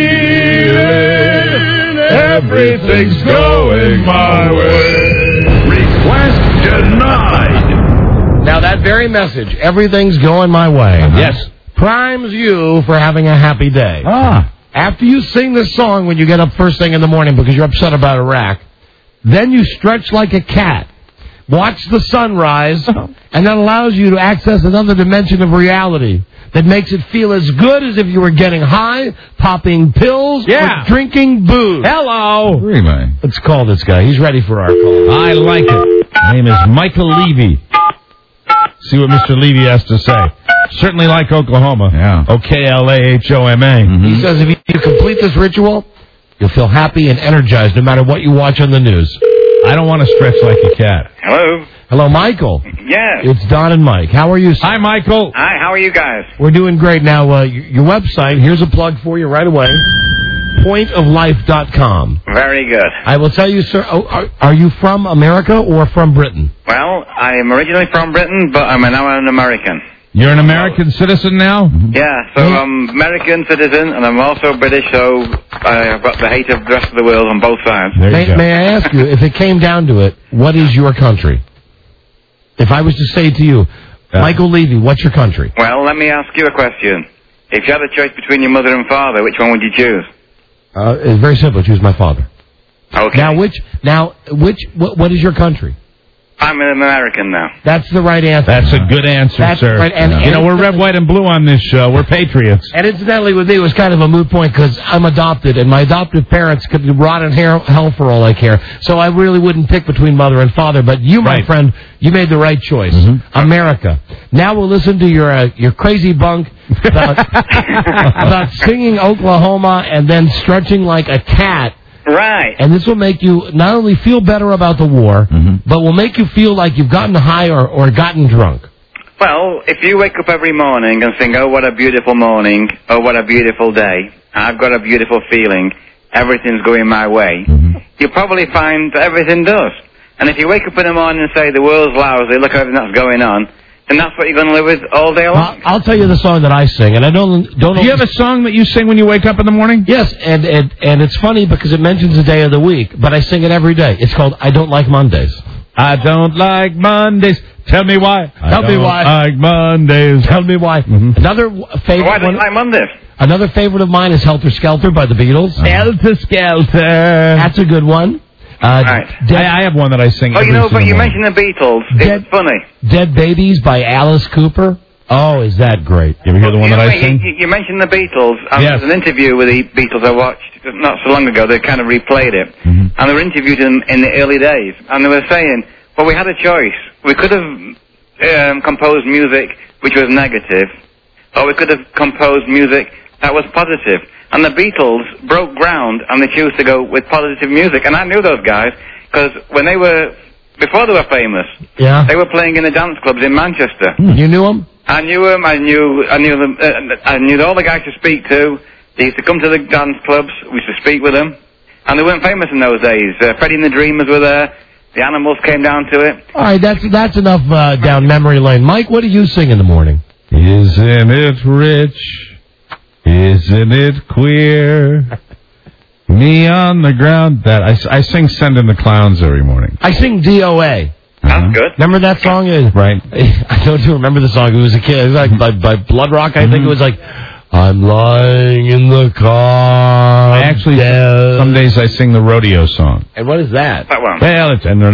feeling. Everything's going my way. Request denied. Now, that very message, everything's going my way, Yes. primes you for having a happy day. Ah. After you sing this song when you get up first thing in the morning because you're upset about Iraq, then you stretch like a cat, watch the sunrise, and that allows you to access another dimension of reality that makes it feel as good as if you were getting high, popping pills, Yeah. or drinking booze. Hello. Really? Let's call this guy. He's ready for our call. I like it. His name is Michael Levy. See what Mister Levy has to say. Certainly like Oklahoma. Yeah. O K L A H O M A. He says if you, you complete this ritual, you'll feel happy and energized no matter what you watch on the news. I don't want to stretch like a cat. Hello. Hello, Michael. Yes. It's Don and Mike. How are you, sir? Hi, Michael. Hi, how are you guys? We're doing great. Now, uh, your, your website, here's a plug for you right away. point of life dot com. Very good. I will tell you, sir, oh, are, are you from America or from Britain? Well, I am originally from Britain, but I'm now an American. You're an American citizen now? Yeah, so I'm American citizen, and I'm also British, so I've got the hate of the rest of the world on both sides. May, may I ask you, if it came down to it, what is your country? If I was to say to you, uh, Michael Levy, what's your country? Well, let me ask you a question. If you had a choice between your mother and father, which one would you choose? Uh, it's very simple. Choose my father. Okay. Now, which, now, which, what, what is your country? I'm an American now. That's the right answer. That's a good answer, That's sir. right. And, you and know, we're red, white, and blue on this show. We're patriots. And incidentally, with me, it was kind of a moot point because I'm adopted, and my adoptive parents could rot in hell hell for all I care. So I really wouldn't pick between mother and father. But you, my Right. friend, you made the right choice. America. Now we'll listen to your uh, your crazy bunk about, about singing Oklahoma and then stretching like a cat. Right. And this will make you not only feel better about the war, but will make you feel like you've gotten high or, or gotten drunk. Well, if you wake up every morning and think, oh, what a beautiful morning, oh, what a beautiful day, I've got a beautiful feeling, everything's going my way, you'll probably find that everything does. And if you wake up in the morning and say, the world's lousy, look at everything that's going on, then that's what you're going to live with all day long. I'll, I'll tell you the song that I sing, and I don't don't. Do you have a song that you sing when you wake up in the morning? Yes, and, and and it's funny because it mentions the day of the week, but I sing it every day. It's called "I Don't Like Mondays." I don't like Mondays. Tell me why. I Tell me don't why. like Mondays. Tell me why. Another w- favorite. Why don't one, you like Mondays? Another favorite of mine is "Helter Skelter" by the Beatles. Helter Skelter. That's a good one. Uh, Right. Dead, I, I have one that I sing. Oh, you every know, but single you morning. mentioned the Beatles. Dead- It's funny. Dead Babies by Alice Cooper. Oh, is that great? You ever hear the one you that know, I sing? You, you mentioned the Beatles. I Yes. was an interview with the Beatles I watched not so long ago. They kind of replayed it. Mm-hmm. And they were interviewed in, in the early days. And they were saying, well, we had a choice. We could have um, composed music which was negative, or we could have composed music that was positive. And the Beatles broke ground, and they chose to go with positive music. And I knew those guys, because when they were, before they were famous, Yeah. they were playing in the dance clubs in Manchester. You knew them? I knew them. I knew. I knew them. Uh, I knew all the guys to speak to. They used to come to the dance clubs. We used to speak with them, and they weren't famous in those days. Uh, Freddie and the Dreamers were there. The Animals came down to it. All right, that's that's enough uh, down memory lane. Mike, what do you sing in the morning? Isn't it rich? Isn't it queer? Me on the ground. That I, I sing "Send in the Clowns" every morning. I sing D O A. That's good. Remember that song? Right. I don't even remember the song. It was a kid. It was like by, by Blood Rock. I think it was like, I'm lying in the car. I actually, dead. some days I sing the rodeo song. And what is that? That one. Well, it's and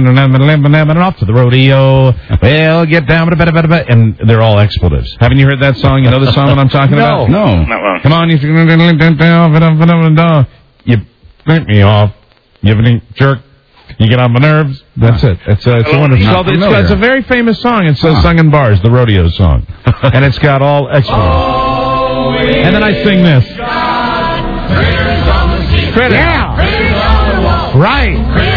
off to the rodeo. Well, get down, and they're all expletives. Haven't you heard that song? You know the song that I'm talking No. about? No. That one. Come on, you you flip me off. You have any jerk. You get on my nerves. That's it. It's a, it's a wonderful. Not It's, familiar. it's a very famous song. It's uh, sung in bars, the rodeo song, and it's got all expletives. And then I sing this. Critters. Yeah. Right.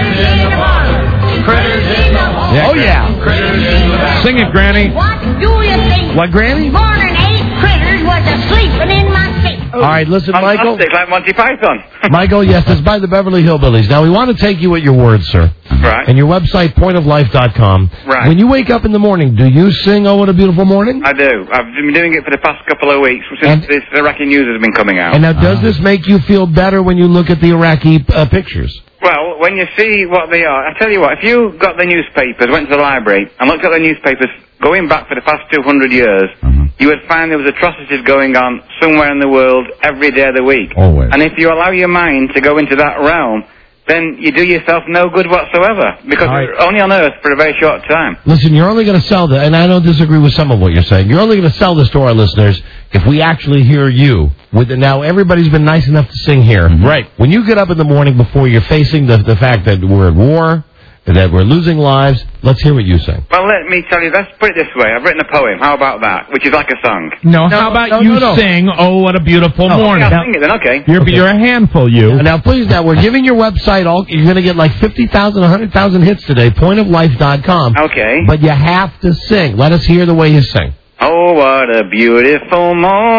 Yeah. Oh, yeah. Sing it, Granny. What do you think? What, Granny? Morning eight critters was a-sleeping in my seat. All right, listen, Michael. Fantastic, like Monty Python. Michael, yes, it's by the Beverly Hillbillies. Now, we want to take you at your word, sir. Right. And your website, point of life dot com. Right. When you wake up in the morning, do you sing Oh, What a Beautiful Morning? I do. I've been doing it for the past couple of weeks since And- this Iraqi news has been coming out. And now, does this make you feel better when you look at the Iraqi uh, pictures? Well, when you see what they are, I tell you what, if you got the newspapers, went to the library, and looked at the newspapers going back for the past two hundred years, you would find there was atrocities going on somewhere in the world every day of the week. Always. And if you allow your mind to go into that realm, then you do yourself no good whatsoever, because All right. we're only on Earth for a very short time. Listen, you're only going to sell that, and I don't disagree with some of what you're saying. You're only going to sell this to our listeners if we actually hear you. With the, now, everybody's been nice enough to sing here. Right. When you get up in the morning before you're facing the, the fact that we're at war, that we're losing lives. Let's hear what you sing. Well, let me tell you, let's put it this way. I've written a poem. How about that? Which is like a song. No, how about no, you no, no. sing, Oh, What a Beautiful Oh, Morning? yeah, I'll sing it then, okay. You're, Okay. you're a handful, you. Now, please, now, we're giving your website all, you're going to get like fifty thousand, one hundred thousand hits today, point of life dot com. Okay. But you have to sing. Let us hear the way you sing. Oh, what a beautiful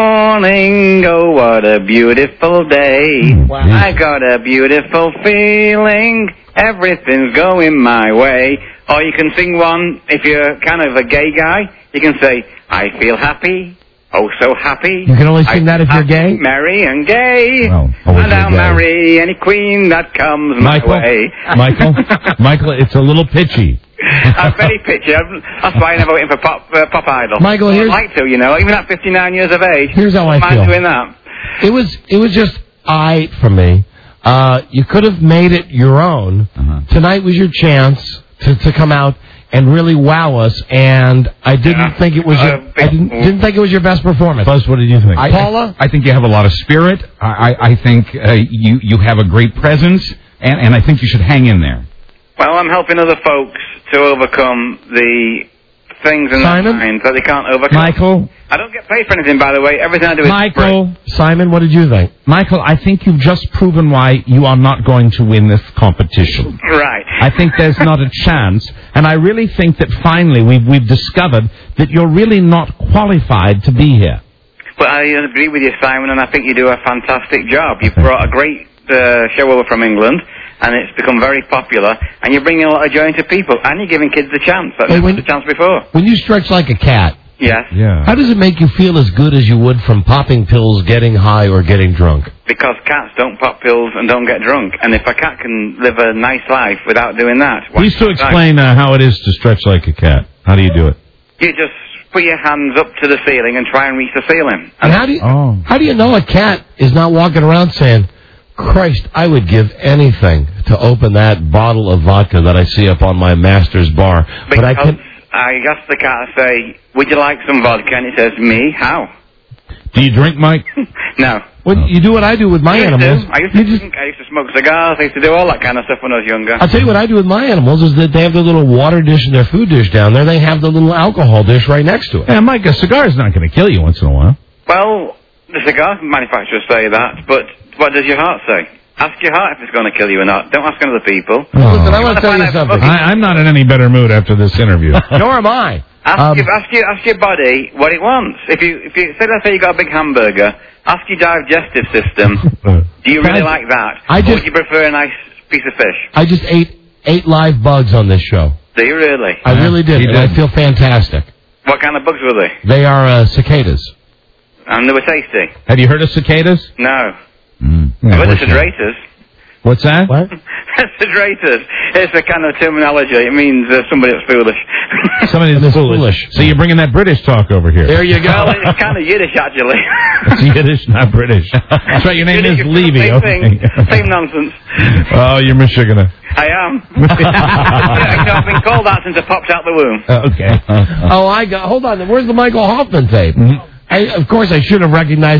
morning. Oh, what a beautiful day. Wow. I got a beautiful feeling. Everything's going my way. Or you can sing one, if you're kind of a gay guy, you can say, I feel happy. Oh, so happy. You can only sing I that if you're gay? Merry and gay. Oh, oh, and you're I'll gay. marry any queen that comes Michael, my way. Michael, Michael, it's a little pitchy. I'm very pitchy. I'm- That's why I never went in for pop, uh, pop idol. Michael, I'd here's- like to, you know, even at fifty-nine years of age. Here's how I mind feel. doing that. It was, it was just I for me. Uh, you could have made it your own. Uh-huh. Tonight was your chance to, to come out and really wow us, and I didn't Yeah. think it was your, Uh, I didn't, didn't think it was your best performance. Buzz, what did you think? I, Paula? I, I think you have a lot of spirit. I, I, I think uh, you you have a great presence, and, and I think you should hang in there. Well, I'm helping other folks to overcome the things in their Simon? minds that they can't overcome. Michael, I don't get paid for anything, by the way. Everything I do is Michael, Simon, what did you think? Michael, I think you've just proven why you are not going to win this competition. free. Right. I think there's not a chance, and I really think that finally we've, we've discovered that you're really not qualified to be here. But I agree with you, Simon, and I think you do a fantastic job. You've brought a great uh, show over from England, and it's become very popular, and you're bringing a lot of joy into people, and you're giving kids the chance that Hey, never when- had the chance before. When you stretch like a cat, Yes. Yeah. how does it make you feel as good as you would from popping pills, getting high, or getting drunk? Because cats don't pop pills and don't get drunk, and if a cat can live a nice life without doing that, why Please to can't I? explain uh, how it is to stretch like a cat. How do you do it? You just put your hands up to the ceiling and try and reach the ceiling. And how do you, Oh. how do you know a cat is not walking around saying, Christ, I would give anything to open that bottle of vodka that I see up on my master's bar. But Because I can. I asked the cat, I say, would you like some vodka? And it says, me? How? Do you drink, Mike? No. When you do what I do with my I used animals, to. I used to, drink, I used to smoke cigars. I used to do all that kind of stuff when I was younger. I'll tell you what I do with my animals is that they have their little water dish and their food dish down there. They have the little alcohol dish right next to it. Yeah, Mike, a cigar's not going to kill you once in a while. Well, the cigar manufacturers say that, but what does your heart say? Ask your heart if it's going to kill you or not. Don't ask other people. Listen, I You want wanna to tell find you out- something. okay. I, I'm not in any better mood after this interview. Nor am I. Ask, Um, your, ask, your, ask your body what it wants. If you, if you say, let's say you got a big hamburger, ask your digestive system, do you really I- like that? I or just- would you prefer a nice piece of fish? I just ate eight live bugs on this show. Do you really? I really did, you and I did. feel fantastic. What kind of bugs were they? They are uh, cicadas. And they were tasty? Have you heard of cicadas? No. Mm. I've heard of what's that? cydrators. What's that? What? Cydrators. It's a kind of terminology. It means uh, somebody that's foolish. Somebody that's That's foolish. foolish. So you're bringing that British talk over here. There you go. Well, it's kind of Yiddish, actually. It's Yiddish, not British. That's right, your name Yiddish, is it's the Levy. Same Okay. thing. Same nonsense. Oh, you're Michiganer. I am. Yeah, you know, I've been called that since I popped out the womb. Okay. Oh, I got. Hold on. Where's the Michael Hoffman tape? Mhm. I, of course, I should have recognized.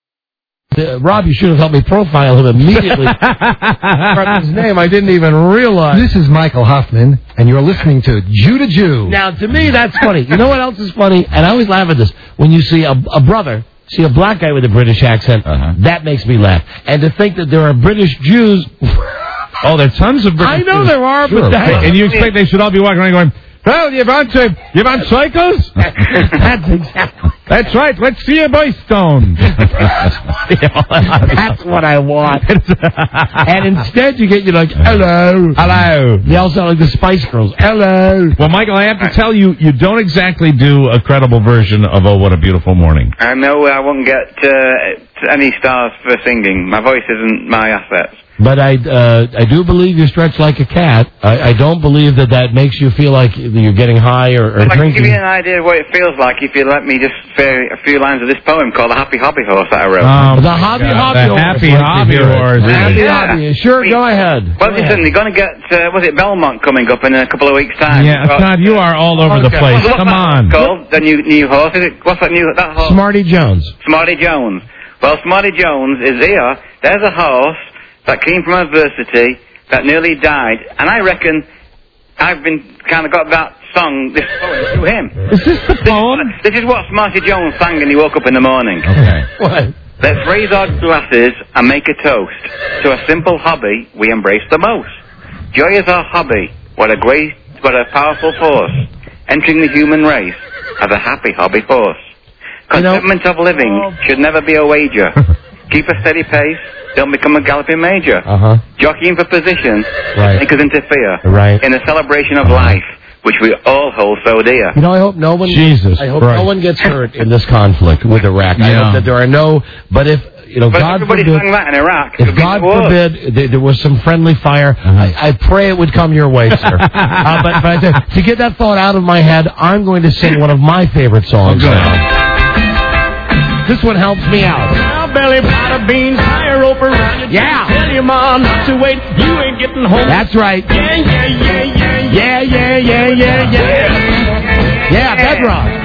Uh, Rob, you should have helped me profile him immediately. From his name, I didn't even realize. This is Michael Hoffman, and you're listening to Jew to Jew. Now, to me, that's funny. You know what else is funny? And I always laugh at this. When you see a, a brother, see a black guy with a British accent, Uh-huh. that makes me laugh. And to think that there are British Jews. Oh, there are tons of British I know Jews. there are, Sure, but that, okay. And you expect they should all be walking around going, well, you want to, you want cycles? that's exactly. That's right. Let's see a boy stone. That's what I want. And instead, you get you like, hello, Hello. They all sound like the Spice Girls. Hello. Well, Michael, I have to tell you, you don't exactly do a credible version of Oh, What a Beautiful Morning. I know I won't get uh, any stars for singing. My voice isn't my assets. But I, uh, I do believe you stretch like a cat. I, I don't believe that that makes you feel like you're getting high or, or I'd like to drinking. give you an idea of what it feels like if you let me just say a few lines of this poem called The Happy Hobby Horse that I wrote. Oh, The my hobby God, hobby the horse. happy Like to hobby hear it. horse. Happy Yeah. hobby. Sure, go ahead. Well, Go listen, ahead. you're going to get, uh, was it Belmont coming up in a couple of weeks' time? Yeah, Well, God, you are all over the Okay. place. what's Come that on. called? The new new horse? Is it, what's that new, that horse? Smarty Jones. Smarty Jones. Well, Smarty Jones is here. There's a horse that came from adversity, that nearly died, and I reckon I've been kind of got that song, this poem, through him. Is this the poem? This is what Smarty Jones sang when he woke up in the morning. Okay. What? Let's raise our glasses and make a toast to a simple hobby we embrace the most. Joy is our hobby. What a great, what a powerful force. Entering the human race as a happy hobby horse. Contentment of living should never be a wager. Keep a steady pace. Don't become a galloping major. Uh-huh. Jockeying for position. Right. Make us interfere. Right. In the celebration of life, which we all hold so dear. You know, I hope no one. Jesus I hope Christ. no one gets hurt in this conflict with Iraq. I Yeah. hope that there are no. But if you know, But if God everybody forbid, sang that in Iraq, it if would be God the war. forbid there, there was some friendly fire, I, I pray it would come your way, sir. uh, but but I tell you, to get that thought out of my head, I'm going to sing one of my favorite songs Oh, good. now. This one helps me out. Now, belly, pot of beans, tie a rope around your Yeah. Tell your mom not to wait. You ain't getting home. That's right. Yeah, yeah, yeah, yeah, Yeah, yeah, yeah, yeah, yeah. Yeah, Bedrock.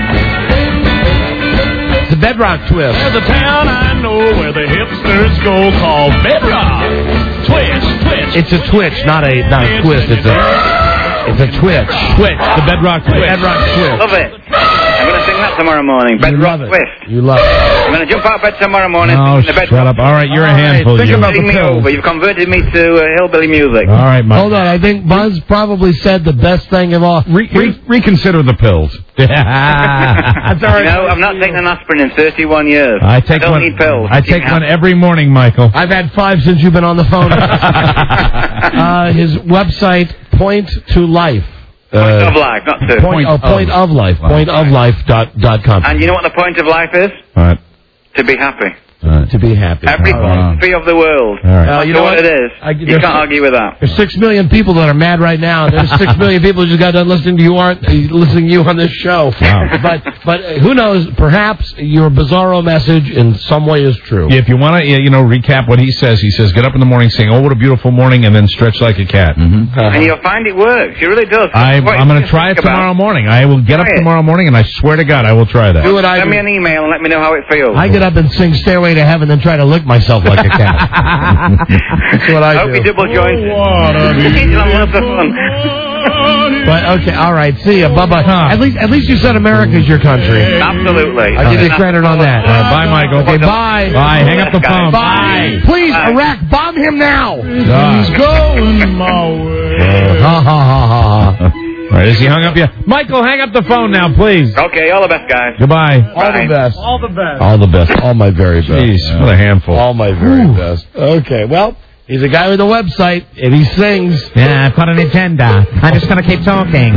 The Bedrock twist. There's a town I know where the hipsters go called Bedrock. Twitch, twitch. It's a twitch, not a not a twist. It's a it's a twitch. Twitch, the Bedrock twist. Bedrock twist. Love it. I'm going to sing that tomorrow morning. Bedrock twist. You love it. I'm going to jump out of bed tomorrow morning. Oh, sing the shut Bedrock. up. All right, you're a All right, handful. think you. about You've the me pills. over. You've converted me to uh, hillbilly music. All right, Mike. Hold on, I think Buzz probably said the best thing of all. Re- re- reconsider the pills. That's all right. You know, I've not taken an aspirin in thirty-one years. I take don't one. need pills. I take Yeah. one every morning, Michael. I've had five since you've been on the phone. uh, his website, Point to Life. Point Uh, of life, not two. Point, oh, point of life. Point of life dot dot com. And you know what the point of life is? All right. To be happy. All right. To be happy. Every All right. country of the world. All right. Uh, You you know know what what? it is. I- you there's- can't argue with that. There's six million people that are mad right now. There's six million people who just got done listening to you aren't uh, listening to you on this show. Wow. But but uh, who knows? Perhaps your bizarro message in some way is true. If you want to, you know, recap what he says, he says, get up in the morning, sing, oh, what a beautiful morning, and then stretch like a cat. Mm-hmm. And you'll find it works. It really does. I, What I'm you going to try it think about- tomorrow morning. I will get up Try it. tomorrow morning, and I swear to God, I will try that. Do what I Send do. me an email and let me know how it feels. I get up and sing Stairway to Heaven, then try to lick myself like a cat. That's what I hope do. you double jointed. Lots of fun. But okay, all right. See ya. Bye bye. At least at least you said America's your country. Absolutely. I give you credit on that. Uh, bye, Michael. Okay, bye. Bye. Hang up the phone. Bye. Please, Bye. Iraq, bomb him now. God. He's going my way. Ha ha ha ha ha. All right, is he hung up yet? Michael, hang up the phone now, please. Okay, all the best, guys. Goodbye. All the best. All the best. All the best. All my very best. Jeez, what a handful. All my very best. Okay, well, he's a guy with a website, and he sings. Yeah, I've got an agenda. I'm just going to keep talking.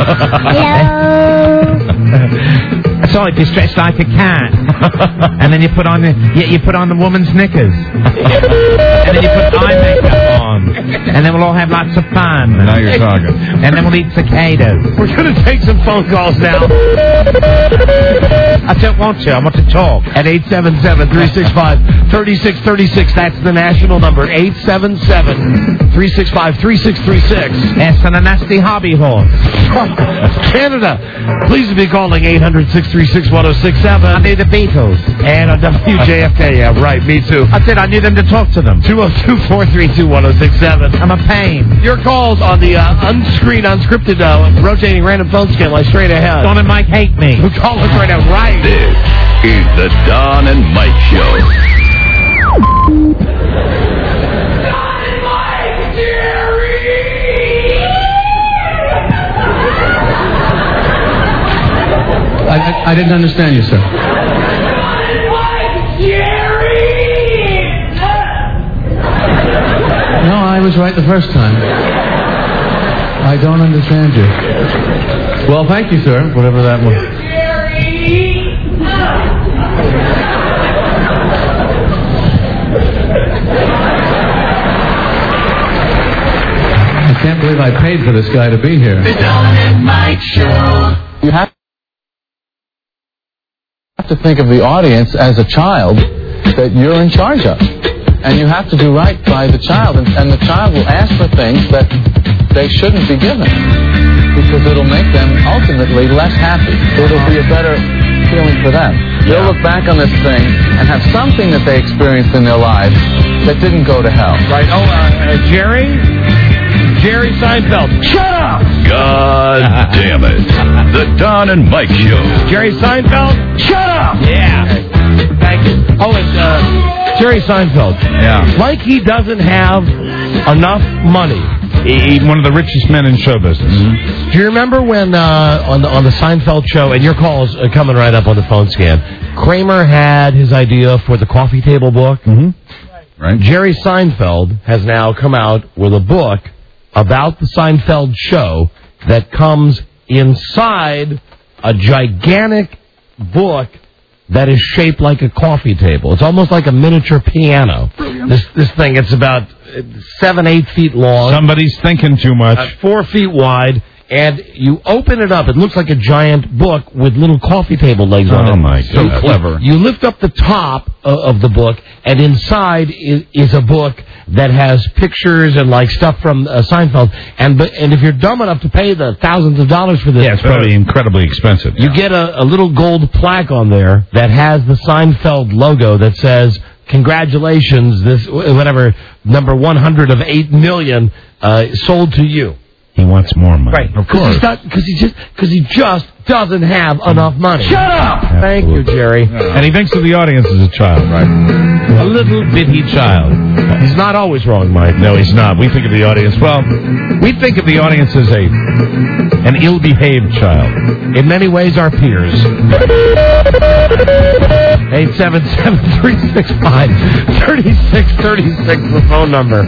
That's all. If you stretch like a cat, and then you put on the you, you put on the woman's knickers, and then you put eye makeup on, and then we'll all have lots of fun. Now you're talking. And then we'll eat cicadas. We're going to take some phone calls now. I don't want to. I want to talk. At eight seven seven, three six five, three six three six. That's the national number. eight seven seven, three six five, three six three six. Yes, and a nasty hobby horse. Canada. Please be calling eight hundred, six three six, one oh six seven. I knew the Beatles. And on W J F K, yeah, right, me too. I said I knew them to talk to them. two oh two, four three two, one oh six seven. I'm a pain. Your calls on the uh, unscreened, unscripted, uh, rotating random phone scale, like straight ahead. Don and Mike hate me. Who call us right now? Right. This is the Don and Mike Show. I, I, I didn't understand you, sir. No, I was right the first time. I don't understand you. Well, thank you, sir, whatever that was. I can't believe I paid for this guy to be here. The Don and Mike Show. You have to think of the audience as a child that you're in charge of. And you have to do right by the child. And, and the child will ask for things that they shouldn't be given. Because it'll make them ultimately less happy. It'll be a better feeling for them. They'll look back on this thing and have something that they experienced in their lives that didn't go to hell. Right. Oh, uh, uh, Jerry? Jerry Seinfeld. Shut up! God damn it. The Don and Mike Show. Jerry Seinfeld. Shut up! Yeah. Thank you. Oh, and uh, Jerry Seinfeld. Yeah. Like he doesn't have enough money. He, one of the richest men in show business. Mm-hmm. Do you remember when uh, on the on the Seinfeld show, and your calls are coming right up on the phone scan, Kramer had his idea for the coffee table book? Mm-hmm. Right. Jerry Seinfeld has now come out with a book about the Seinfeld show that comes inside a gigantic book that is shaped like a coffee table. It's almost like a miniature piano. Brilliant. This this thing, it's about seven, eight feet long. Somebody's thinking too much. Uh, four feet wide. And you open it up. It looks like a giant book with little coffee table legs on it. Oh, my God. So clever. You lift up the top of, of the book, and inside is, is a book that has pictures and, like, stuff from uh, Seinfeld. And but and if you're dumb enough to pay the thousands of dollars for this... Yeah, it's probably uh, incredibly expensive. You get a, a little gold plaque on there that has the Seinfeld logo that says, congratulations, this, whatever, number one hundred of eight million uh, sold to you. He wants more money. Right, of course. Because he just because he just doesn't have enough money. Shut up! Thank you, Jerry. And he thinks of the audience as a child, right? A little bitty child. He's not always wrong, Mike. No, he's not. We think of the audience. Well, we think of the audience as a an ill-behaved child. In many ways, our peers. Eight seven seven three six five thirty six thirty six. The phone number.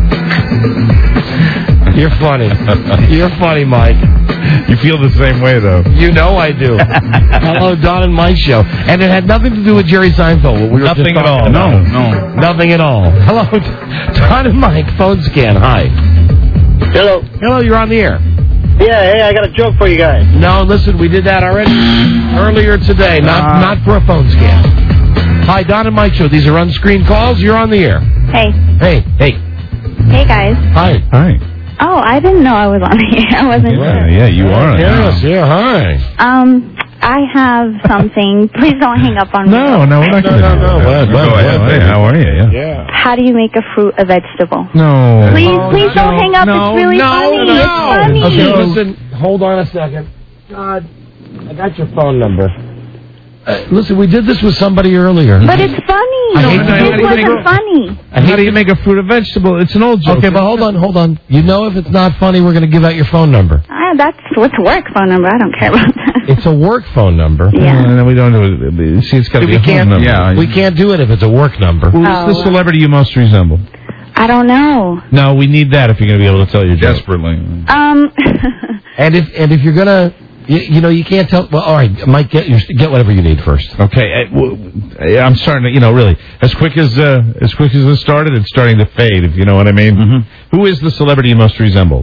You're funny. You're funny, Mike. You feel the same way, though. You know I do. Hello, Don and Mike show. And it had nothing to do with Jerry Seinfeld. What we were Nothing just at all. about. No, no. Nothing at all. Hello, Don and Mike, phone scan. Hi. Hello. Hello, you're on the air. Yeah, hey, I got a joke for you guys. No, listen, we did that already earlier today, not Uh, not for a phone scan. Hi, Don and Mike show. These are unscreened calls. You're on the air. Hey. Hey, hey. Hey, guys. Hi. Hi. Oh, I didn't know I was on the air. I wasn't Yeah, sure. yeah, you are. Yes, yeah, hi. Um, I have something. Please don't hang up on me. No, no, we're not going to No, do no, that. what, Go what, ahead. what, Hey, how are you? Yeah. Yeah. How do you make a fruit a vegetable? No. Please, Oh, please don't no, hang up. no, it's really no, funny. no. It's funny. Okay, listen, hold on a second. God, I got your phone number. Uh, listen, we did this with somebody earlier. But it's funny. I hate to It do it. wasn't funny. How do you make a fruit a vegetable? It's an old joke. Okay, but hold on, hold on. You know if it's not funny, we're going to give out your phone number. Ah, that's what's work phone number. I don't care about that. It's a work phone number. Yeah. No, we don't do it. See, it's got to be We a home can't, number. yeah, we can't do it if it's a work number. Who's Oh. the celebrity you most resemble? I don't know. No, we need that if you're going to be able to tell your joke. Desperately. Um, And if and if you're gonna, you, you know, you can't tell. Well, all right, Mike, get your, get whatever you need first. Okay, uh, w- I'm starting to, you know, really, as quick as uh, as quick as it started, it's starting to fade, if you know what I mean. Mm-hmm. Who is the celebrity you most resemble?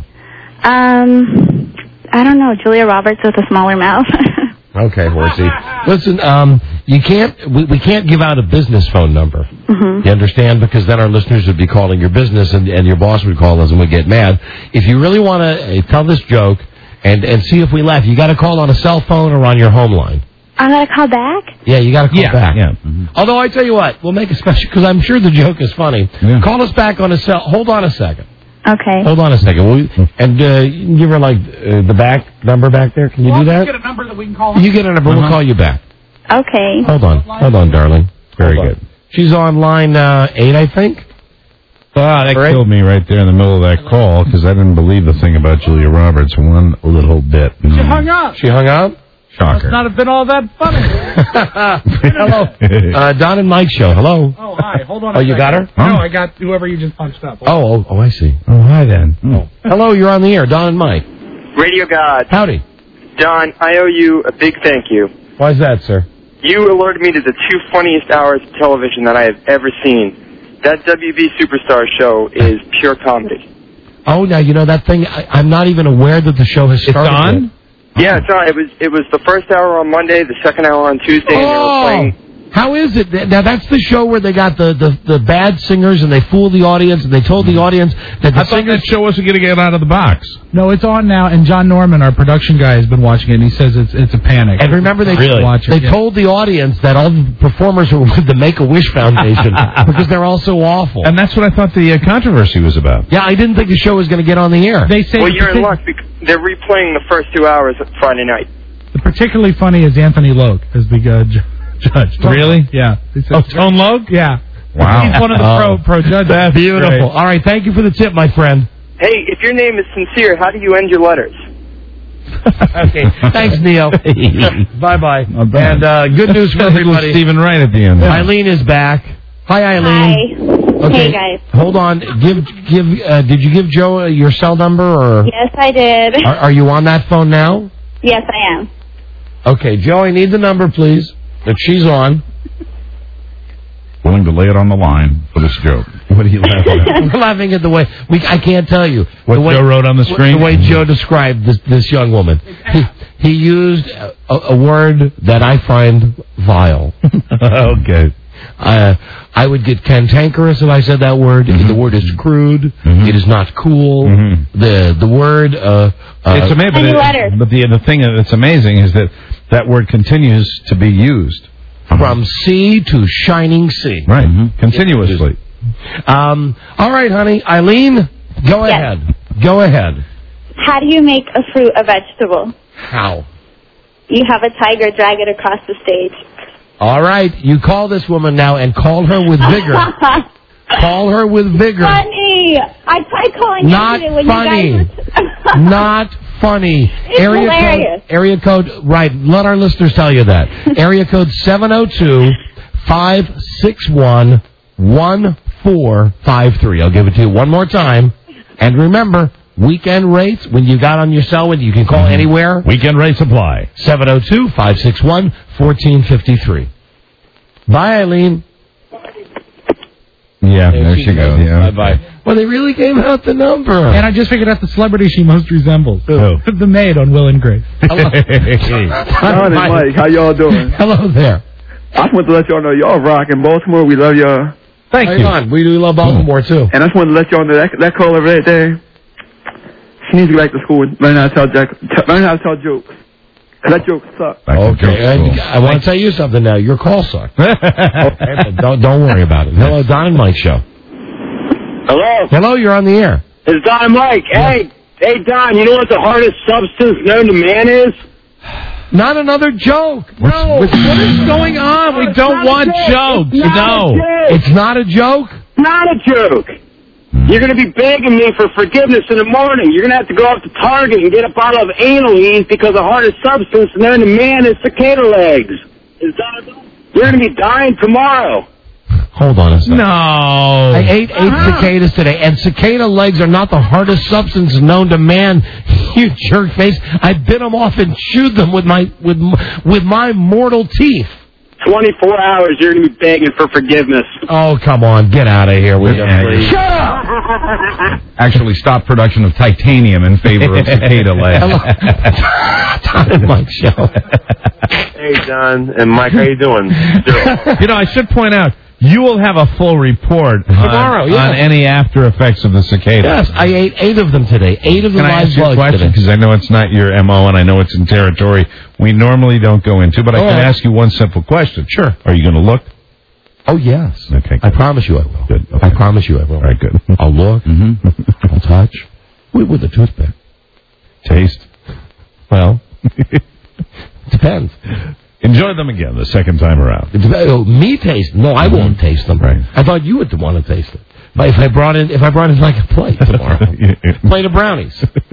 um, I don't know. Julia Roberts with a smaller mouth. Okay, horsey. Listen, um, you can't. We, we can't give out a business phone number. Mhm. You understand? Because then our listeners would be calling your business, and, and your boss would call us and would get mad. If you really want to uh, tell this joke and and see if we laugh, you got to call on a cell phone or on your home line. I gotta call back. Yeah, you got to call Yeah, back. yeah. Mhm. Although I tell you what, we'll make a special because I'm sure the joke is funny. Yeah. Call us back on a cell. Hold on a second. Okay. Hold on a second. Will you, and uh, you can give her like uh, the back number back there. Can you Well, do I'll that? get a number that we can call. You get a number. Uh-huh. We'll call you back. Okay. Hold on. Hold on, darling. Very Hold on. good. She's on line uh, eight, I think. Ah, that Right. killed me right there in the middle of that call because I didn't believe the thing about Julia Roberts one little bit. She hung up. She hung up. Shocker. Must not have been all that funny. Hello. Uh, Don and Mike show. Hello. Oh, hi. Hold on a Oh, you second. got her? No, I got whoever you just punched up. Oh, oh, oh, I see. Oh, hi then. Oh. Hello, you're on the air. Don and Mike. Radio God. Howdy. Don, I owe you a big thank you. Why is that, sir? You alerted me to the two funniest hours of television that I have ever seen. That W B Superstar show is pure comedy. Oh, now, you know that thing, I, I'm not even aware that the show has started. on? yet. Yeah, it's on. It was it was the first hour on Monday, the second hour on Tuesday, and they were Oh, playing How is it? Now, that's the show where they got the, the, the bad singers and they fooled the audience and they told the audience that the I thought singers... that show wasn't going to get out of the box. No, it's on now, and John Norman, our production guy, has been watching it, and he says it's it's a panic. And remember, they Really? Watch it, they yeah. told the audience that all the performers were with the Make-A-Wish Foundation because they're all so awful. And that's what I thought the uh, controversy was about. Yeah, I didn't think the show was going to get on the air. They say Well, you're in luck because they're replaying the first two hours of Friday night. particularly funny is Anthony Logue as the uh, ju- judge. Really? Yeah. Oh, Tone Logue? Yeah. Wow. He's one of the Oh. pro pro judges. That's beautiful. Great. All right, thank you for the tip, my friend. Hey, if your name is sincere, how do you end your letters? Okay, thanks, Neo. Bye-bye. And uh, good news for I think it was everybody. Stephen Wright at the end. Eileen is back. Hi, Eileen. Hi. Okay. Hey, guys. Hold on. Give give. Uh, did you give Joe uh, your cell number, or Yes, I did. are, are you on that phone now? Yes, I am. Okay, Joe, I need the number, please, that she's on. Willing to lay it on the line for this joke. What are you laughing at? I'm laughing at the way we. I can't tell you What the way, Joe wrote on the screen? The way Joe described this this young woman. He he used a, a word that I find vile. Okay. Uh, I would get cantankerous if I said that word. Mm-hmm. The word is crude. Mm-hmm. It is not cool. Mm-hmm. The the word. Uh, uh, It's amazing, but, Any it- letters? but the the thing that's amazing is that that word continues to be used from sea to shining sea. right continuously. Um. All right, honey. Eileen, go Yes. ahead. Go ahead. How do you make a fruit a vegetable? How? You have a tiger drag it across the stage. All right. You call this woman now and call her with vigor. Call her with vigor. Funny. I tried calling Not yesterday when funny. you guys were... Not funny. It's area hilarious. code. Area code. Right. Let our listeners tell you that. Area code seven zero two five six one one four five three. I'll give it to you one more time. And remember, weekend rates when you got on your cell with you can call anywhere. Weekend rate supply. seven zero two five six one one four five three. Bye, Eileen. Yeah, there, she goes. Yeah. Bye-bye. Well, they really gave out the number. And I just figured out the celebrity she most resembles. Who? The maid on Will and Grace. Hello. John and Mike, how y'all doing? Hello there. I just wanted to let y'all know y'all rock in Baltimore. We love y'all. Thank Hang you. on. We do love Baltimore, too. And I just wanted to let y'all know that that caller right there, she needs to go back to school and learn how to tell jack, t- learn how to tell jokes. 'Cause that joke sucks. Back to Okay, joke and school. I want to tell you something now. Your call sucked. Okay, don't, don't worry about it. Hello, Don and Mike Show. Hello, Hello, you're on the air. it's Don and Mike. Hey, hey, Don. You know what the hardest substance known to man is? Not another joke. No. What is going on? We don't want jokes. It's not a No. joke. It's not a joke? Not a joke. You're going to be begging me for forgiveness in the morning. You're going to have to go up to Target and get a bottle of anal ease because the hardest substance known to man is cicada legs. Is that You're going to be dying tomorrow. Hold on a second. No. I ate eight Uh-huh. cicadas today, and cicada legs are not the hardest substance known to man. You jerk face! I bit them off and chewed them with my with m- with my mortal teeth. twenty-four hours, you're going to be begging for forgiveness. Oh, come on, get out of here with Yeah, you, please. Shut up! Actually, stop production of titanium in favor of cicada legs. Hello, Tom and Mike Show. Hey, John and Mike, how you doing? You know, I should point out, you will have a full report Tomorrow, on, yeah. on any after effects of the cicada. Yes, I ate eight of them today. Eight of the Can I live ask you a bugs question? today. Because I know it's not your M O and I know it's in territory we normally don't go into, but I All can right. ask you one simple question. Sure. Are you going to look? Oh yes. Okay. I promise you I will. Good. I promise you I will. All right, good. I'll look. Mm-hmm. I'll touch. With, with a toothpick. Taste. Well, depends. Enjoy them again the second time around. It depends. Oh, me taste? No, I won't taste them. Right. I thought you would want to taste it. But if I brought in, if I brought in like a plate tomorrow, plate of brownies,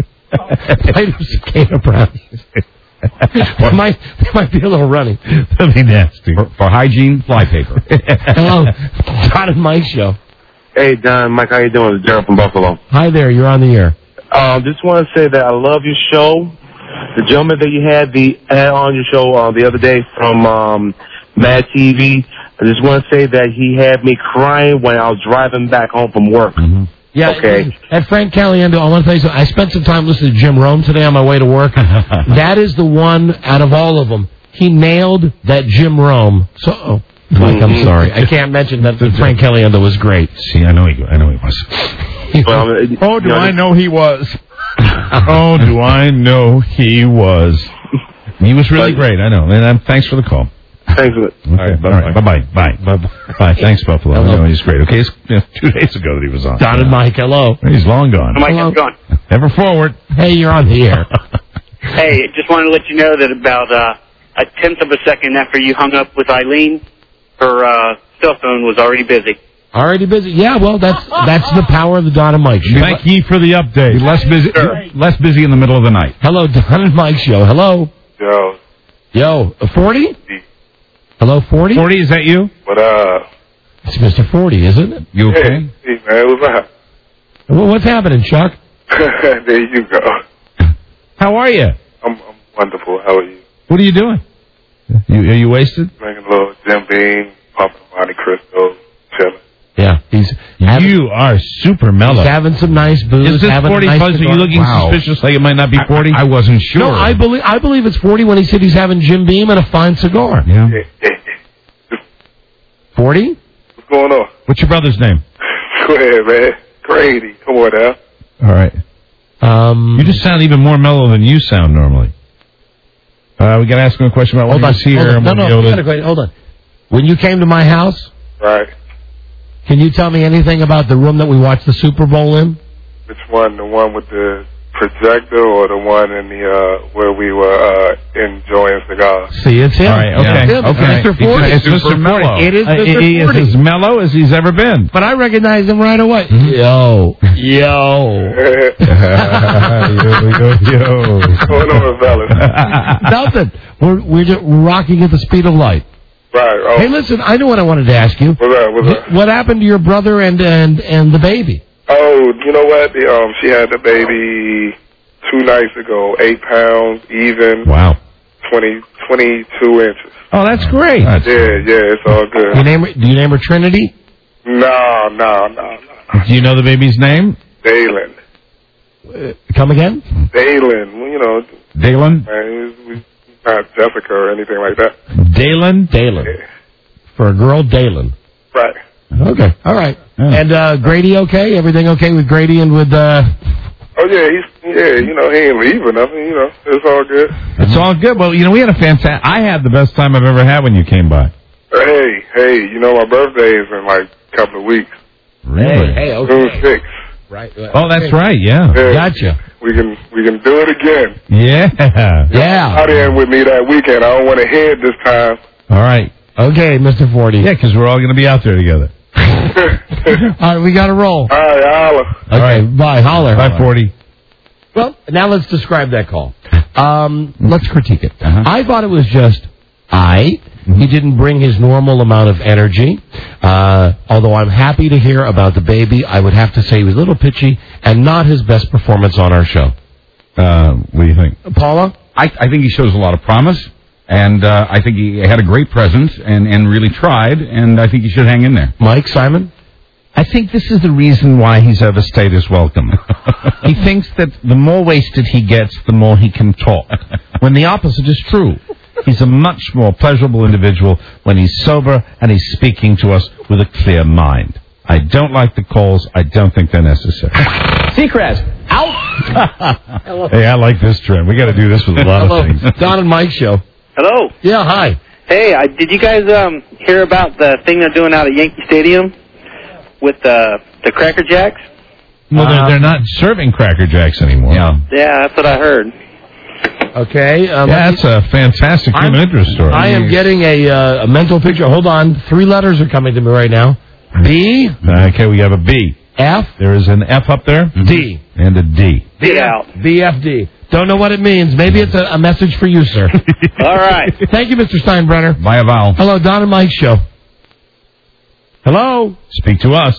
plate of cicada brownies. They might, they might be a little runny. That'd be nasty. For, for hygiene, fly paper. Hello, Don and Mike Show. Hey, Don, Mike, how you doing? It's Gerald from Buffalo. Hi there, you're on the air. Um, just want to say that I love your show. The gentleman that you had the had on your show uh, the other day from um, Mad T V, I just want to say that he had me crying when I was driving back home from work. Mm-hmm. Yeah, Okay. And Frank Caliendo, I want to tell you something. I spent some time listening to Jim Rome today on my way to work. That is the one out of all of them. He nailed that Jim Rome. So, oh, Mike, I'm sorry. I can't mention that Frank Caliendo was great. See, I know he, I know he was. Well, oh, do I know he was? Oh, do I know he was? He was really great. I know. And um, thanks for the call. Thanks for it. All right, bye bye. Bye bye. Bye bye. Thanks, Buffalo. I know he's great. Okay, it's you know, two days ago that he was on. Don and Mike, hello. He's long gone. Mike, how's it going? Ever forward. Hey, you're on the air. Hey, just wanted to let you know that about uh, a tenth of a second after you hung up with Eileen, her uh, cell phone was already busy. Already busy? Yeah, well, that's that's the power of the Don and Mike show. Thank you for the update. Less busy, less busy in the middle of the night. Hello, Don and Mike show. Hello. Yo. Yo, forty? Hello, forty? forty, is that you? What up? It's Mister forty, isn't it? You okay? Hey, hey man, what's up? Well, what's happening, Chuck? There you go. How are you? I'm, I'm wonderful. How are you? What are you doing? You, are you wasted? Drinking a little Jim Beam, pumping Monte Cristo, chilling. Yeah, he's you are super mellow. He's having some nice booze. Is this having forty, a nice Fuzz? Are you looking wow. suspicious like it might not be forty? I, I wasn't sure. No, I believe I believe it's forty when he said he's having Jim Beam and a fine cigar. Yeah. forty? What's going on? What's your brother's name? Go ahead, man. Grady. Come on now. All right. Um, you just sound even more mellow than you sound normally. Uh, we got to ask him a question about hold when on, he's here. hold on. And No, we'll no, be able you to- gotta go- hold on. When you came to my house, Right. can you tell me anything about the room that we watched the Super Bowl in? Which one? The one with the projector or the one in the, uh, where we were, uh, enjoying cigars? See, it's him. All right, okay, It's him. It's okay. Mister forty. It's Mister Mellow. It is Uh, Mister He is forty. as mellow as he's ever been. But I recognize him right away. Yo. Yo. yo, yo, yo. What's going on, fellas? Nothing. We're, we're just rocking at the speed of light. Right. Oh. Hey, listen, I know what I wanted to ask you. What's that? What's that? What happened to your brother and, and, and the baby? Oh, you know what? The, um, she had the baby two nights ago, eight pounds, even. Wow. twenty, twenty-two inches. Oh, that's great. Yeah, yeah, it's all good. You name her, do you name her Trinity? No, no, no, no. Do you know the baby's name? Dalen. Uh, come again? Dalen. Well, you know, Dalen? man, he's, he's not Jessica or anything like that. Dalen? Dalen. Yeah. For a girl, Dalen. Right. Okay. All right. And uh, Grady okay? Everything okay with Grady and with... Uh... Oh, yeah, he's, yeah, you know, he ain't leaving nothing, you know, it's all good. It's all good. Well, you know, we had a fantastic... I had the best time I've ever had when you came by. Hey, hey, you know, my birthday is in like a couple of weeks. Really? Hey, June okay. sixth. Right. Oh, that's right, yeah. Yeah. Gotcha. We can, we can do it again. Yeah. Yeah. Out in with me that weekend. I don't want to head this time. All right. Okay, Mister forty. Yeah, because we're all going to be out there together. All right, we got to roll. All right, holla. Okay, right. Bye. Holler. Bye, forty. Well, now let's describe that call. Um, let's critique it. Uh-huh. I thought it was just I. He didn't bring his normal amount of energy. Uh, although I'm happy to hear about the baby, I would have to say he was a little pitchy and not his best performance on our show. Uh, what do you think? Paula? I, I think he shows a lot of promise, and uh, I think he had a great presence and, and really tried, and I think he should hang in there. Mike, Simon? I think this is the reason why he's overstayed his welcome. He thinks that the more wasted he gets, the more he can talk, when the opposite is true. He's a much more pleasurable individual when he's sober and he's speaking to us with a clear mind. I don't like the calls. I don't think they're necessary. Seacrest, out! Hello. Hey, I like this trend. We got to do this with a lot Hello. of things. Don and Mike show. Hello. Yeah, hi. Hey, I, did you guys um, hear about the thing they're doing out at Yankee Stadium with the the Cracker Jacks? Well, they're, they're not serving Cracker Jacks anymore. Yeah, Yeah, that's what I heard. Okay. Um, yeah that's a fantastic human I'm- interest story. I am getting a, uh, a mental picture. Hold on. Three letters are coming to me right now. B. Okay, we have a B. F. There is an F up there. D. And a D. Get out. B F D. Don't know what it means. Maybe it's a, a message for you, sir. All right. Thank you, Mister Steinbrenner. By a vowel. Hello, Don and Mike show. Hello. Speak to us.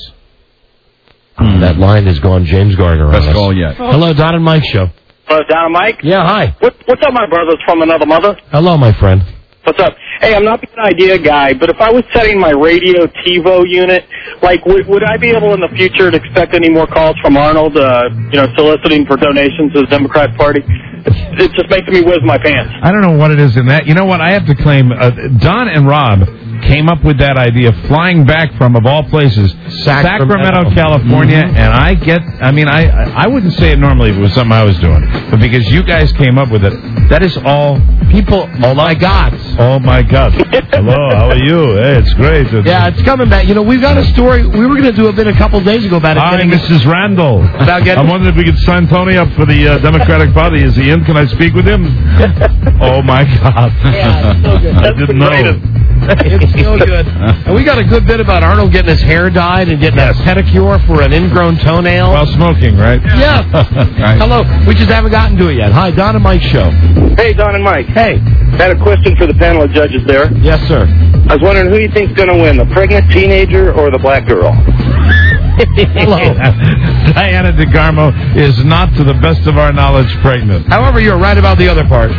That line is gone James Gardner on Best us. call yet. Hello, Don and Mike show. Hello, Don and Mike. Yeah, hi. What, what's up, my brothers from another mother? Hello, my friend. What's up? Hey, I'm not being an idea guy, but if I was setting my radio TiVo unit, like, would, would I be able in the future to expect any more calls from Arnold, uh, you know, soliciting for donations to the Democrat Party? It's, it's just making me whiz my pants. I don't know what it is in that. You know what? I have to claim, uh, Don and Rob came up with that idea, flying back from, of all places, Sacramento, Sacramento California, mm-hmm. and I get, I mean, I I wouldn't say it normally if it was something I was doing, but because you guys came up with it, that is all people, oh my God. Oh my God. Hello, how are you? Hey, it's great. Yeah, it's coming back. You know, we've got a story, we were going to do a bit a couple days ago about it. Hi, Missus Randall. About getting, I'm wondering if we could sign Tony up for the uh, Democratic Party. Is he in? Can I speak with him? Oh my God. Yeah, it's so good. I didn't know. It's so good. And we got a good bit about Arnold getting his hair dyed and getting yes. a pedicure for an ingrown toenail. While smoking, right? Yeah. Right. Hello. We just haven't gotten to it yet. Hi, Don and Mike Show. Hey, Don and Mike. Hey. I had a question for the panel of judges there. Yes, sir. I was wondering who you think's going to win, the pregnant teenager or the black girl? Hello. Diana DeGarmo is not, to the best of our knowledge, pregnant. However, you're right about the other part.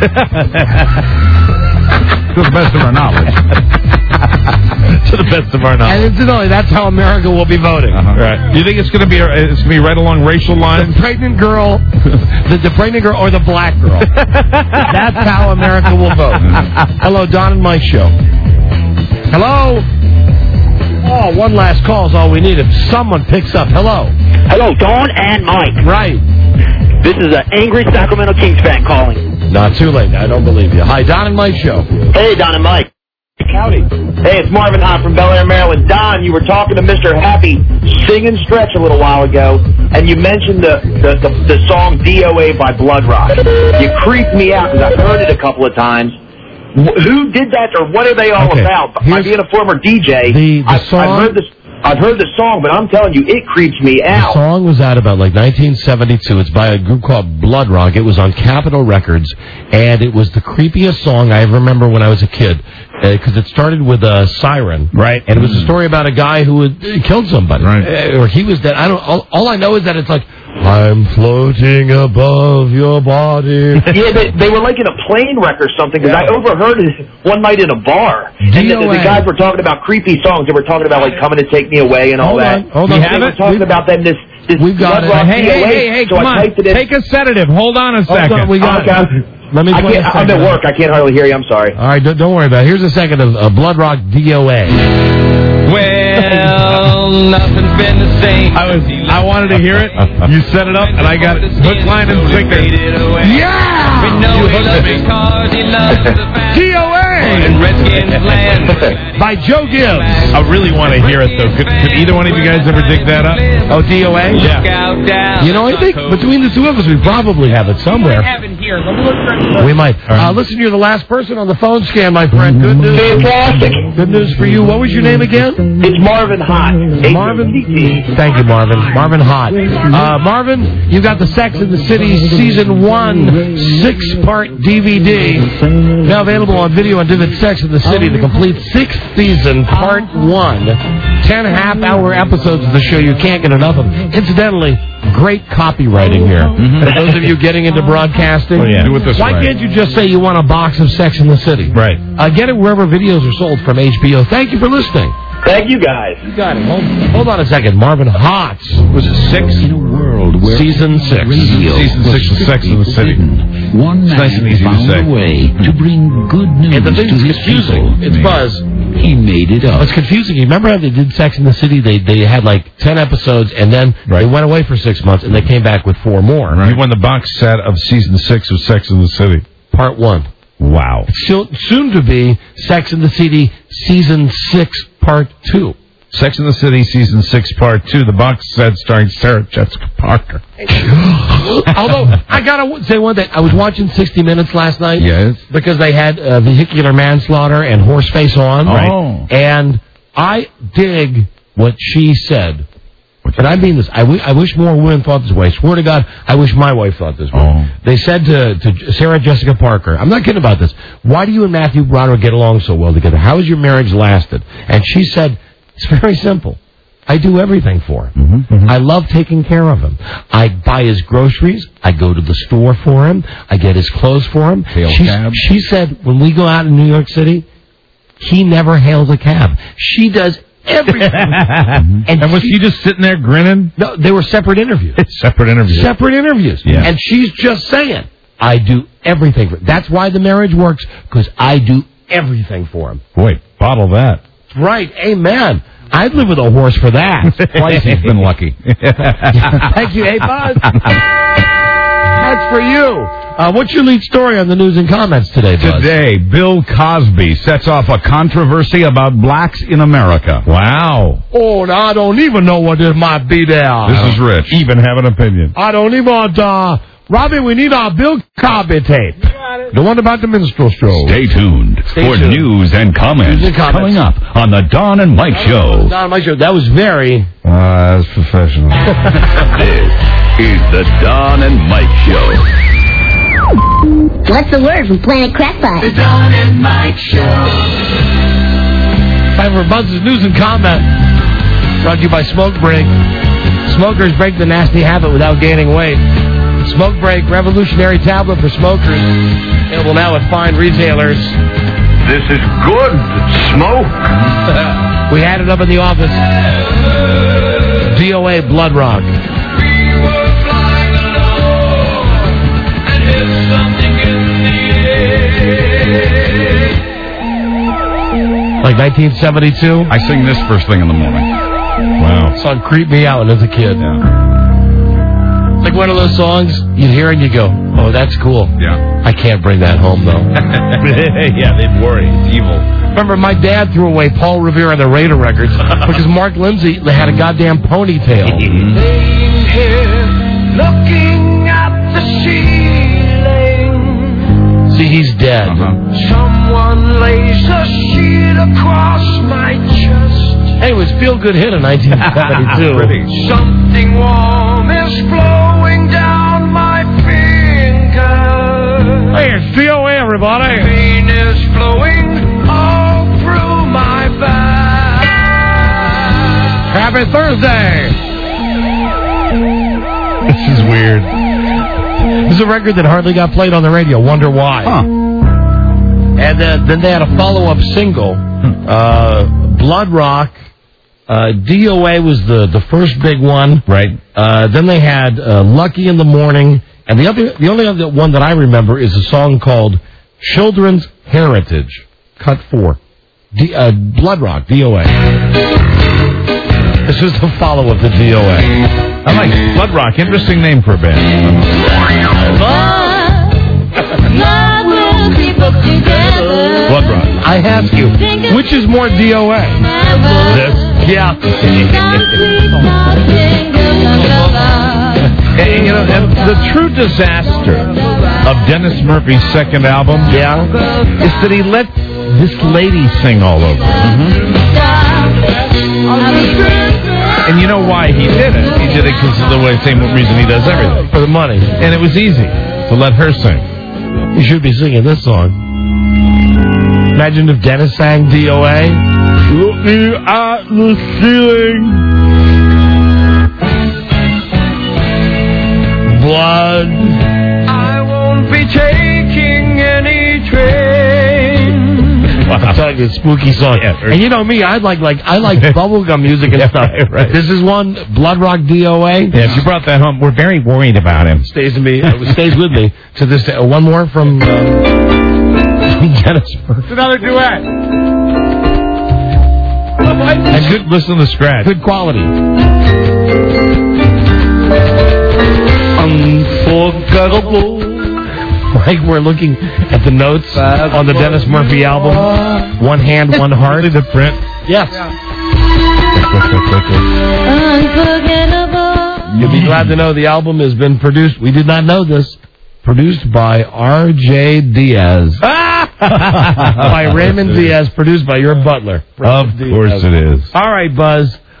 To the best of our knowledge. To the best of our knowledge. And incidentally, that's how America will be voting. Uh-huh. Right. Do you think it's going to be it's going to be right along racial lines? The pregnant girl, the, the pregnant girl, or the black girl. That's how America will vote. Hello, Don and Mike Show. Hello. Oh, one last call is all we need. If someone picks up, hello. Hello, Don and Mike. Right. This is an angry Sacramento Kings fan calling. Not too late. I don't believe you. Hi, Don and Mike Show. Hey, Don and Mike. Howdy. Hey, it's Marvin Hahn from Bel Air, Maryland. Don, you were talking to Mister Happy Sing and Stretch a little while ago, and you mentioned the, the, the, the song D O A by Blood Rock. You creeped me out because I've heard it a couple of times. Who did that, or what are they all okay. about? By being a former D J, the, the I've, song, I've heard this. I've heard the song, but I'm telling you, it creeps me out. The song was out about like nineteen seventy-two. It's by a group called Blood Rock. It was on Capitol Records, and it was the creepiest song I ever remember when I was a kid, because uh, it started with a siren, right? And it was a story about a guy who had uh, killed somebody, right? Uh, or he was dead. I don't. All, all I know is that it's like, I'm floating above your body. Yeah, they, they were like in a plane wreck or something, because Yeah. I overheard it one night in a bar. And the, the guys were talking about creepy songs. They were talking about, like, Coming to Take Me Away and all Hold that. on, hold on. They We were have it? talking We've- about then this, this We've got Blood it. Rock Hey, D O A. hey, hey, hey, so come I on. typed it in. Take a sedative. Hold on a Hold second. on, we got Okay. it. Let me I play can't, a I'm second. at work. I can't hardly hear you. I'm sorry. All right, don't, don't worry about it. Here's a second of uh, Blood Rock D O A. Well, nothing's been the same. I was. I wanted to hear it. You set it up, and I got it. Hook, line, and sinker. Yeah! We know You he hooked loves me. it 'cause he loves the fans. D O A! And Redskins land. By Joe Gibbs. I really want to hear it, though. Could, could either one of you guys ever dig that up? Oh, D O A? Yeah. You know, I think between the two of us, we probably have it somewhere. have it here. Let me look for it. We might. Uh, listen, you're the last person on the phone scan, my friend. Good news. Fantastic. Good news for you. What was your name again? It's Marvin Hahn. Marvin? Thank you, Marvin. Marvin Hot. Uh, Marvin, you got the Sex and the City Season one six-part D V D. Now available on video on Vivid Sex and the City, the complete sixth season, Part one. Ten half-hour episodes of the show. You can't get enough of them. Incidentally, great copywriting here. For those of you getting into broadcasting, Oh, yeah. Do it this why way. can't you just say you want a box of Sex and the City? Right. Uh, get it wherever videos are sold from H B O. Thank you for listening. Thank you, guys. You got it. Hold, hold on a second. Marvin Hotz. Was it six? In a world where Season six. radio Season six of Sex and the City. one It's man nice and easy to found say. a way to bring good news And the to thing's his confusing. people. It's Buzz. He made it up. It's confusing. You remember how they did Sex in the City? They they had like ten episodes, and then Right. they went away for six months, and they came back with four more. He won the box set of season six of Sex and the City. Part one. Wow. Still, soon to be Sex in the City Season six, Part two. Sex and the City season six, part two. The box set starring Sarah Jessica Parker. Although, I gotta say one thing. I was watching sixty minutes last night. Yes. Because they had uh, vehicular manslaughter and Horseface on. Oh. Right. And I dig what she said. And I mean this. I, w- I wish more women thought this way. I swear to God, I wish my wife thought this way. Oh. They said to, to Sarah Jessica Parker, I'm not kidding about this, why do you and Matthew Broderick get along so well together? How has your marriage lasted? And she said, it's very simple. I do everything for him. Mm-hmm. Mm-hmm. I love taking care of him. I buy his groceries. I go to the store for him. I get his clothes for him. Hail She's- cab. She said when we go out in New York City, he never hails a cab. She does everything. and, and was she just sitting there grinning? No, they were separate interviews. Separate interviews. Separate interviews. Yeah. And she's just saying, I do everything for him. That's why the marriage works, because I do everything for him. Wait, bottle that. Right. Amen. I'd live with a horse for that. Twice he's been lucky. Thank you. Hey, Buzz. That's for you. Uh, what's your lead story on the news and comments today, Buzz? Today, Bill Cosby sets off a controversy about blacks in America. Wow. Oh, now I don't even know what this might be there. This is Rich. Even have an opinion. I don't even want, uh, Robbie, we need our Bill Cosby tape. The one about the minstrel show. Stay tuned Stay for tuned. news and comments, News and comments. coming up on the Don and Mike Show. Don and Mike Show. That was very... Uh, that's professional. This is the Don and Mike Show. What's the word from Planet Crackpot? The Don and Mike Show. Time for Buzz's news and comment. Brought to you by Smoke Break. Smokers break the nasty habit without gaining weight. Smoke Break, revolutionary tablet for smokers. Available now at fine retailers. This is good smoke. We had it up in the office. D O A Blood Rock. Like nineteen seventy-two? I sing this first thing in the morning. Wow. Song creeped me out as a kid. Yeah. It's like one of those songs you hear and you go, oh, that's cool. Yeah. I can't bring that home, though. Yeah, they'd worry. It's evil. Remember, my dad threw away Paul Revere and the Raider records because Mark Lindsay had a goddamn ponytail. Laying here, looking at the ceiling. See, he's dead. Uh-huh. Someone lays a sheet across my chest. Hey, it was Feel Good Hit in nineteen seventy-two. Pretty. Something warm is flowing down my finger. Hey, it's D O A, everybody. Pain is flowing all through my back. Happy Thursday. This is weird. This is a record that hardly got played on the radio. Wonder why. Huh. And then, then they had a follow-up single, uh, Blood Rock. Uh, D O A was the, the first big one. Right. Uh, then they had uh, Lucky in the Morning. And the other, the only other one that I remember is a song called Children's Heritage, cut four. D, uh, Blood Rock, D O A. This was the follow-up to D O A. I like Blood Rock. Interesting name for a band. Blood Rock. I ask you, which is more D O A? This. Yeah. And, you know, and the true disaster of Dennis Murphy's second album, yeah, is that he let this lady sing all over it. Mm-hmm. And you know why he did it? He did it because of the way, same reason he does everything. For the money. And it was easy to let her sing. You should be singing this song. Imagine if Dennis sang D O A. Looking at the ceiling. Blood. I won't be taking any train. I'm telling you, it's a spooky song. Yeah, and you know me, I like like I like bubblegum music and Yeah, stuff. right, right. This is one, Blood Rock D O A. Yeah, if you brought that home, we're very worried about him. Stays with me. It stays with me to this day. Uh, one more from, uh, from Dennis. It's another duet. And good, listen to the scratch. Good quality. Unforgettable. Like we're looking at the notes on the Dennis Murphy album. One hand, one heart. The print. Yes. Unforgettable. You'll be glad to know the album has been produced. We did not know this. Produced by R J Diaz. by Raymond Diaz. Produced by your butler. Of course it is. All right, Buzz.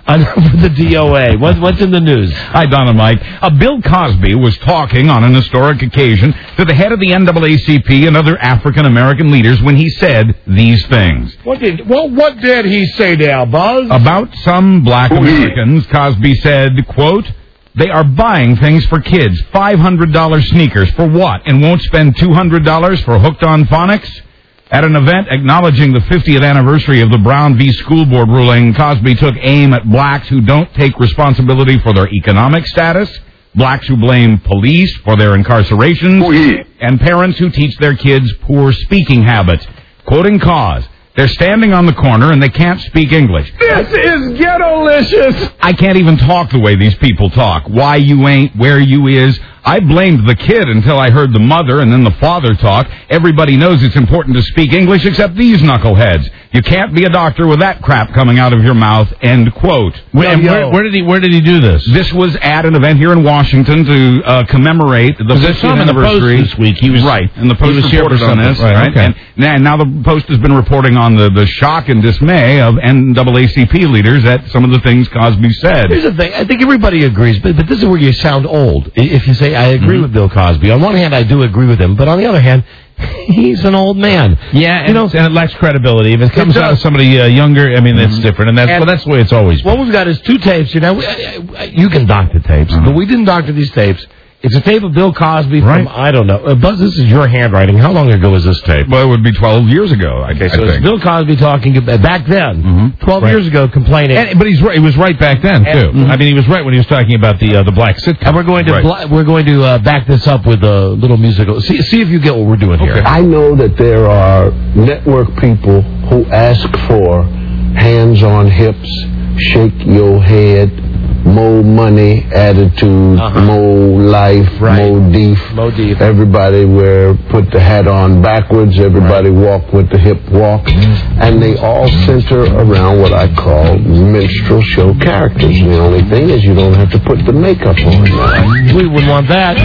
enough with the D O A. What, what's in the news? Hi, Don and Mike. Uh, Bill Cosby was talking on an historic occasion to the head of the N double A C P and other African-American leaders when he said these things. What did well, what did he say there, Buzz? About some black Americans, Cosby said, quote, they are buying things for kids, five hundred dollars sneakers, for what? And won't spend two hundred dollars for Hooked on Phonics? At an event acknowledging the fiftieth anniversary of the Brown v. School Board ruling, Cosby took aim at blacks who don't take responsibility for their economic status, blacks who blame police for their incarcerations, and parents who teach their kids poor speaking habits. Quoting Cos, they're standing on the corner and they can't speak English. This is ghetto-licious. I can't even talk the way these people talk. Why you ain't, where you is. I blamed the kid until I heard the mother and then the father talk. Everybody knows it's important to speak English except these knuckleheads. You can't be a doctor with that crap coming out of your mouth, end quote. Wait, and where, where did he Where did he do this? This was at an event here in Washington to uh, commemorate the fiftieth anniversary. This week. He was right, and the Post he was reported on this. Right, right? okay. And now, now the Post has been reporting on the, the shock and dismay of N double A C P leaders at some of the things Cosby said. Here's the thing. I think everybody agrees, but, but this is where you sound old. If you say, I agree mm-hmm. with Bill Cosby. On one hand, I do agree with him, but on the other hand, he's an old man. Yeah, and, you know, and it lacks credibility. If it comes it out of somebody uh, younger, I mean, that's mm-hmm. different, and that's and well, that's the way it's always been. What we've got is two tapes. You know, we, you can doctor tapes, mm-hmm. but we didn't doctor these tapes. It's a tape of Bill Cosby right. from, I don't know. Uh, Buzz, this is your handwriting. How long ago was this tape? Well, it would be twelve years ago, I Okay, guess. so I it's think. Bill Cosby talking about, back then, mm-hmm. twelve right. years ago, complaining. And, but he's right. He was right back then, too. And, mm-hmm. I mean, he was right when he was talking about the uh, the black sitcom. And we're going to right. bl- we're going to uh, back this up with a little musical. See, see if you get what we're doing here. I know that there are network people who ask for hands on hips, shake your head, more money, attitude, Uh-huh. more life, Right. more deef. Mo Deep. Everybody wear, put the hat on backwards. Everybody walk with the hip walk. And they all center around what I call minstrel show characters. The only thing is you don't have to put the makeup on now. We wouldn't want that.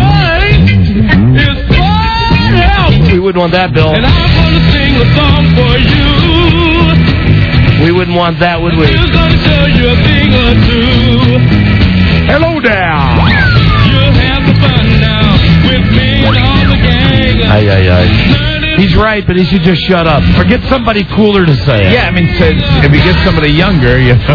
We wouldn't want that, Bill. And I'm gonna sing a song for you. We wouldn't want that, would we? Who's gonna tell you a thing or two? Hello there. You'll have the fun now with me and all the gang. Aye, aye, aye. He's right, but he should just shut up. Or get somebody cooler to say it. Yeah, I mean, so if you get somebody younger, you know.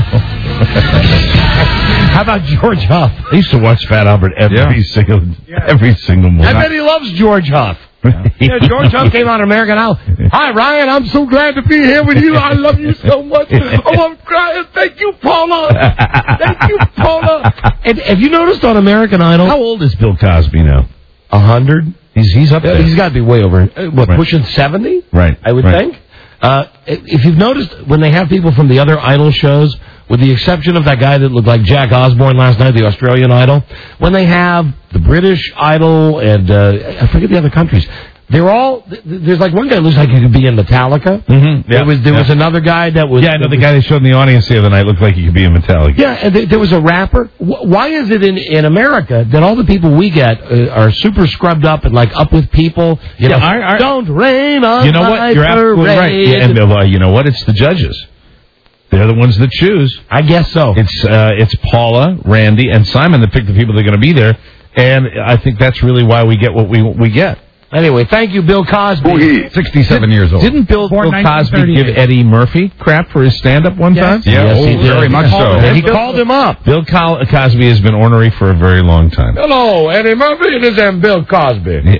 How about George Huff? I used to watch Fat Albert every Yeah. single every single morning. I bet he loves George Huff. Yeah, George Huff came on American Idol. Hi, Ryan. I'm so glad to be here with you. I love you so much. Oh, I'm crying. Thank you, Paula. Thank you, Paula. And have you noticed on American Idol? How old is Bill Cosby now? A hundred. He's he's up there. He's got to be way over. uh, What, Right. pushing seventy? Right. I would right. think. Uh, if you've noticed, when they have people from the other Idol shows, with the exception of that guy that looked like Jack Osborne last night, the Australian Idol, when they have the British Idol and uh, I forget the other countries, they're all. th- th- There's like one guy that looks like he could be in Metallica. Mm-hmm. There was there was another guy that was. Yeah, I know the guy they showed in the audience the other night looked like he could be in Metallica. Yeah, and th- there was a rapper. Wh- Why is it in, in America that all the people we get uh, are super scrubbed up and like up with people? You Yeah, know, our- our- don't rain on You know my what? You're absolutely right. parade. Yeah, and uh, you know what? It's the judges. They're the ones that choose. I guess so. It's uh, it's Paula, Randy, and Simon that pick the people that are going to be there, and I think that's really why we get what we we get. Anyway, thank you, Bill Cosby. sixty-seven years old. Didn't Bill, Bill Cosby give Eddie Murphy crap for his stand-up one time? Yeah, Yes, oh, he did. very much so. And he called him up. Bill Col- Cosby has been ornery for a very long time. Hello, Eddie Murphy. It is him, Bill Cosby.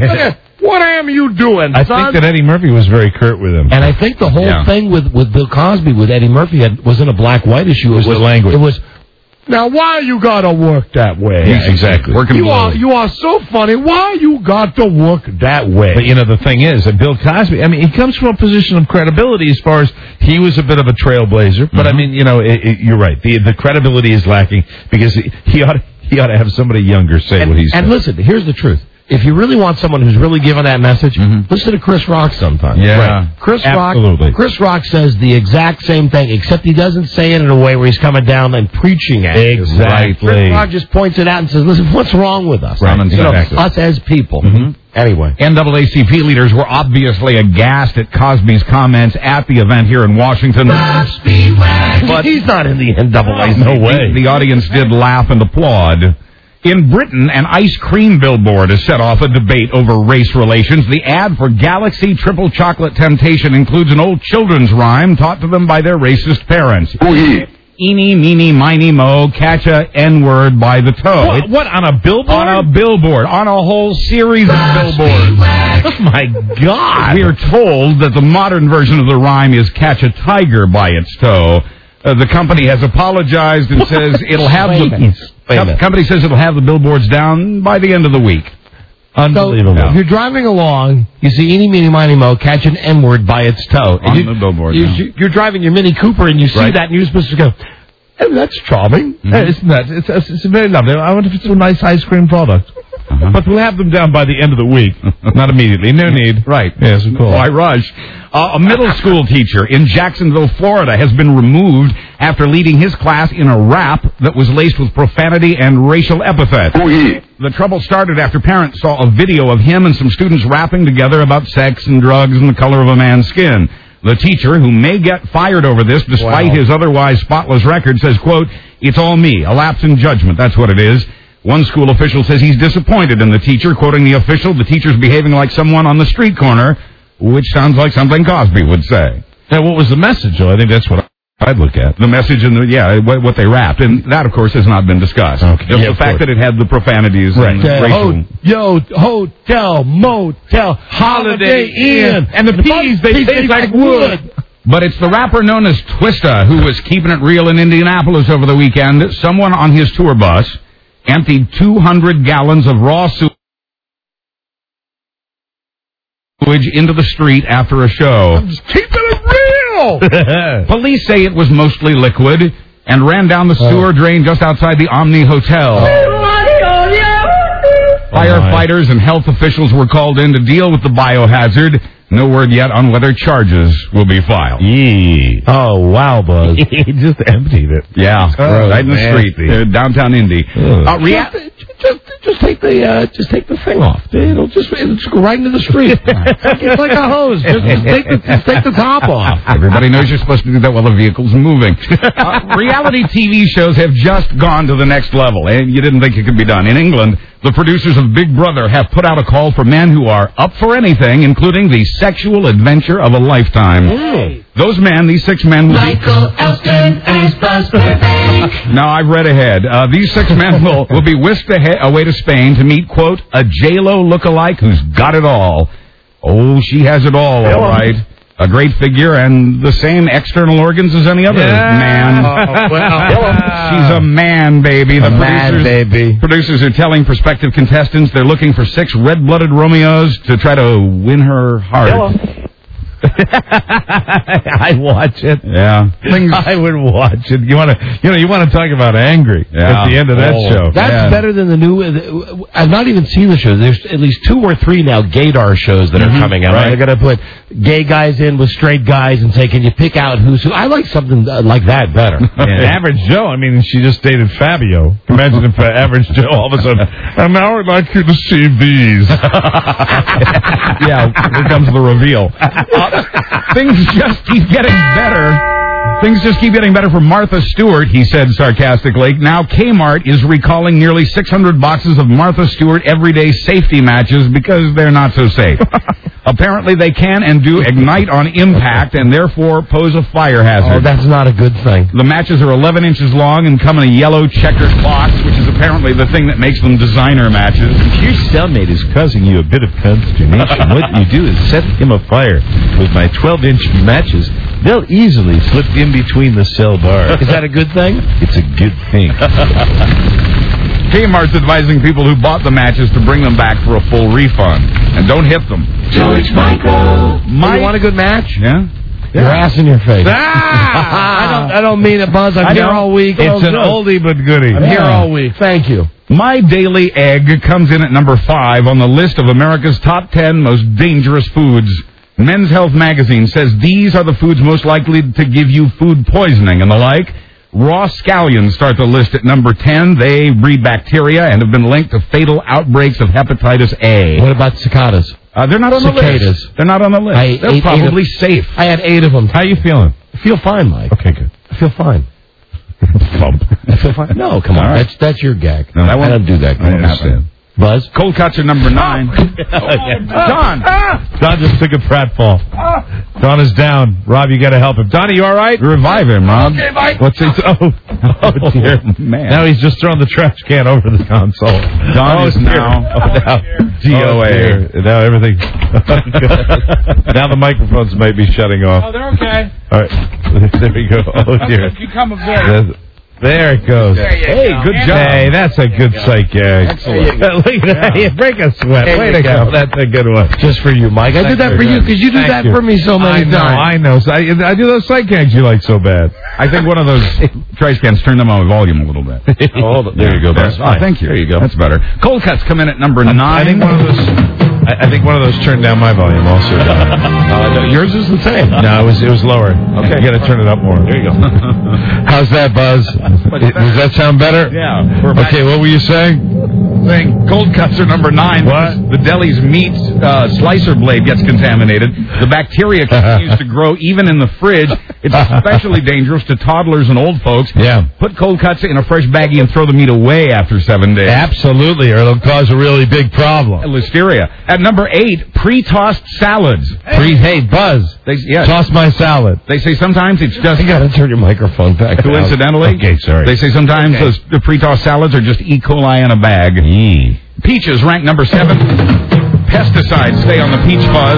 What am you doing, I son? think that Eddie Murphy was very curt with him. And I think the whole Yeah. thing with, with Bill Cosby, with Eddie Murphy, had, wasn't a black-white issue. It was the language. It was, now why you gotta work that way? Yeah, exactly. Working You below. are, you are so funny. Why you got to work that way? But, you know, the thing is that Bill Cosby, I mean, he comes from a position of credibility as far as he was a bit of a trailblazer. But, I mean, you know, it, it, you're right. The the credibility is lacking because he, he, ought, he ought to have somebody younger say and, what he's and saying. listen, here's the truth. If you really want someone who's really giving that message, listen to Chris Rock sometimes. Yeah, Right. Chris absolutely. Rock. Chris Rock says the exact same thing, except he doesn't say it in a way where he's coming down and preaching at you. Exactly. Chris Rock just points it out and says, "Listen, what's wrong with us? Right. You know, Exactly. us as people." Mhm. Anyway. N double A C P leaders were obviously aghast at Cosby's comments at the event here in Washington. But he's not in the N double A. No way. The audience did laugh and applaud. In Britain, an ice cream billboard has set off a debate over race relations. The ad for Galaxy Triple Chocolate Temptation includes an old children's rhyme taught to them by their racist parents. Eeny, meeny, miny, mo, catch a N-word by the toe. What, what, on a billboard? On a billboard. On a whole series of billboards. Oh, my God. We are told that the modern version of the rhyme is catch a tiger by its toe. Uh, the company has apologized and says it'll have Wait the... a minute. Wait a com- minute. company says it'll have the billboards down by the end of the week. Unbelievable. So, if you're driving along, you see eeny, meeny, miny, mo, catch an N-word by its toe. On you, the billboard, you, yeah. You're driving your Mini Cooper and you see Right. that and you're supposed to go, oh, that's charming. Mm-hmm. Uh, isn't that? It's, it's, it's very lovely. I wonder if it's a nice ice cream product. Uh-huh. But we'll have them down by the end of the week. Not immediately. No need. Right. Yes, of course. Why rush? Uh, a middle school teacher in Jacksonville, Florida, has been removed after leading his class in a rap that was laced with profanity and racial epithets. The trouble started after parents saw a video of him and some students rapping together about sex and drugs and the color of a man's skin. The teacher, who may get fired over this despite Wow. his otherwise spotless record, says, quote, "It's all me, a lapse in judgment. That's what it is." One school official says he's disappointed in the teacher. Quoting the official, "The teacher's behaving like someone on the street corner," which sounds like something Cosby would say. Now, what was the message, though? I think that's what I'd look at. The message and the, yeah, what, what they rapped. And that, of course, has not been discussed. Okay. Just Yeah, the of fact course. that it had the profanities Right. and the Uh, racial... ho- yo, hotel, motel, Holiday Inn. And the peas, they taste like wood. But it's the rapper known as Twista who was keeping it real in Indianapolis over the weekend. Someone on his tour bus emptied two hundred gallons of raw sewage into the street after a show. Keeping it real! Police say it was mostly liquid and ran down the sewer drain just outside the Omni Hotel. Firefighters and health officials were called in to deal with the biohazard. No word yet on whether charges will be filed. Yee. Oh, wow, Buzz. He just emptied it. Yeah, Oh, right in the nasty. street, uh, downtown Indy. Ugh. Uh, rea- Just, just, just take the, uh, just take the thing off. It'll just, it'll just go right into the street. It's like a hose. Just, just take the, just take the top off. Everybody knows you're supposed to do that while the vehicle's moving. Uh, reality T V shows have just gone to the next level, and you didn't think it could be done. In England, the producers of Big Brother have put out a call for men who are up for anything, including the sexual adventure of a lifetime. Mm. Those men, these six men... Will Michael Elston as Buzz Burbank. Now, I've read ahead. Uh, these six men will, will be whisked ahe- away to Spain to meet, quote, a J-Lo lookalike who's got it all. Oh, she has it all, all right. A great figure and the same external organs as any other man. Oh, well. She's a man, baby. The A man, producers, baby. producers are telling prospective contestants they're looking for six red-blooded Romeos to try to win her heart. I watch it. Yeah. Things, I would watch it. You want to, you know, you want to talk about angry Yeah. at the end of that Oh, show. That's Yeah. better than the new. Uh, I've not even seen the shows. There's at least two or three now gaydar shows that are Mhm, coming out. right. They're going to put gay guys in with straight guys and say, "Can you pick out who's who?" I like something uh, like that better. And Average Joe, I mean, she just dated Fabio. Imagine if uh, Average Joe all of a sudden, and now I'd like you to see these. yeah, here comes the reveal. Uh, things just keep getting better. Things just keep getting better for Martha Stewart, he said sarcastically. Now Kmart is recalling nearly six hundred boxes of Martha Stewart everyday safety matches because they're not so safe. Apparently they can and do ignite on impact and therefore pose a fire hazard. Oh, that's not a good thing. The matches are eleven inches long and come in a yellow checkered box, which is apparently the thing that makes them designer matches. If your cellmate is causing you a bit of consternation, what you do is set him afire with my twelve-inch matches. They'll easily slip in between the cell bars. Is that a good thing? It's a good thing. Kmart's advising people who bought the matches to bring them back for a full refund. And don't hit them. George Michael. My, you want a good match? Yeah? Your ass in your face. Ah! I don't. I don't mean it, Buzz. I'm I here know. all week. It's Oh, an good. oldie but goodie. I'm here all week. Thank you. My Daily Egg comes in at number five on the list of America's top ten most dangerous foods. Men's Health magazine says these are the foods most likely to give you food poisoning and the like. Raw scallions start the list at number ten. They breed bacteria and have been linked to fatal outbreaks of hepatitis A. What about cicadas? Uh, they're not on Cicadas. the list. They're not on the list. I they're ate eight probably of- safe. I had eight of them. How you feeling? I feel fine, Mike. Okay, good. I feel fine. Bump. I feel fine. No, come on. All right. That's that's your gag. No, that I won't- don't do that. I understand. Buzz? Cold cuts are number nine. Don. Don just took a pratfall. Don is down. Rob, you got to help him. Donnie, you all right? Revive him, Rob. Okay, Mike. What's he? Oh, oh dear. Man. Now he's just throwing the trash can over the console. Don oh, is dear. now Oh, now D O A. Oh, dear. Now everything. Now the microphones might be shutting off. Oh, they're okay. All right. There we go. Oh dear. You come of there. There's- There it goes. There you Hey, go. good And job. Hey, go. that's a good sight gag. Excellent. Look at that. You break a sweat. There Way you to go. go. That's a good one. Just for you, Mike. I did that for you because you do Thank that you. for me so many I know, times. I know. So I, I do those sight gags you like so bad. I think one of those trash cans turned them on volume a little bit. Oh, there you go, There. Buzz. Oh, thank you. There you go. That's better. Cold cuts come in at number nine. I think one of those. I, I think one of those turned down my volume also. Uh, no, yours is the same. No, it was it was lower. Okay, you got to turn it up more. There you go. How's that, Buzz? Does that sound better? Yeah. We're back. Okay, what were you saying? Saying cold cuts are number nine. What? The deli's meat uh, slicer blade gets contaminated. The bacteria continues to grow even in the fridge. It's especially dangerous to toddlers and old folks. Yeah. Put cold cuts in a fresh baggie and throw the meat away after seven days. Absolutely, or it'll cause a really big problem. Listeria. At number eight, pre-tossed salads. Pre, hey, Buzz, They, yeah, toss my salad. they say sometimes it's just You got to turn your microphone back. coincidentally. Okay, sorry. They say sometimes Okay. those, the pre-tossed salads are just E. coli in a bag. Mm. Peaches rank number seven. Pesticides stay on the peach fuzz.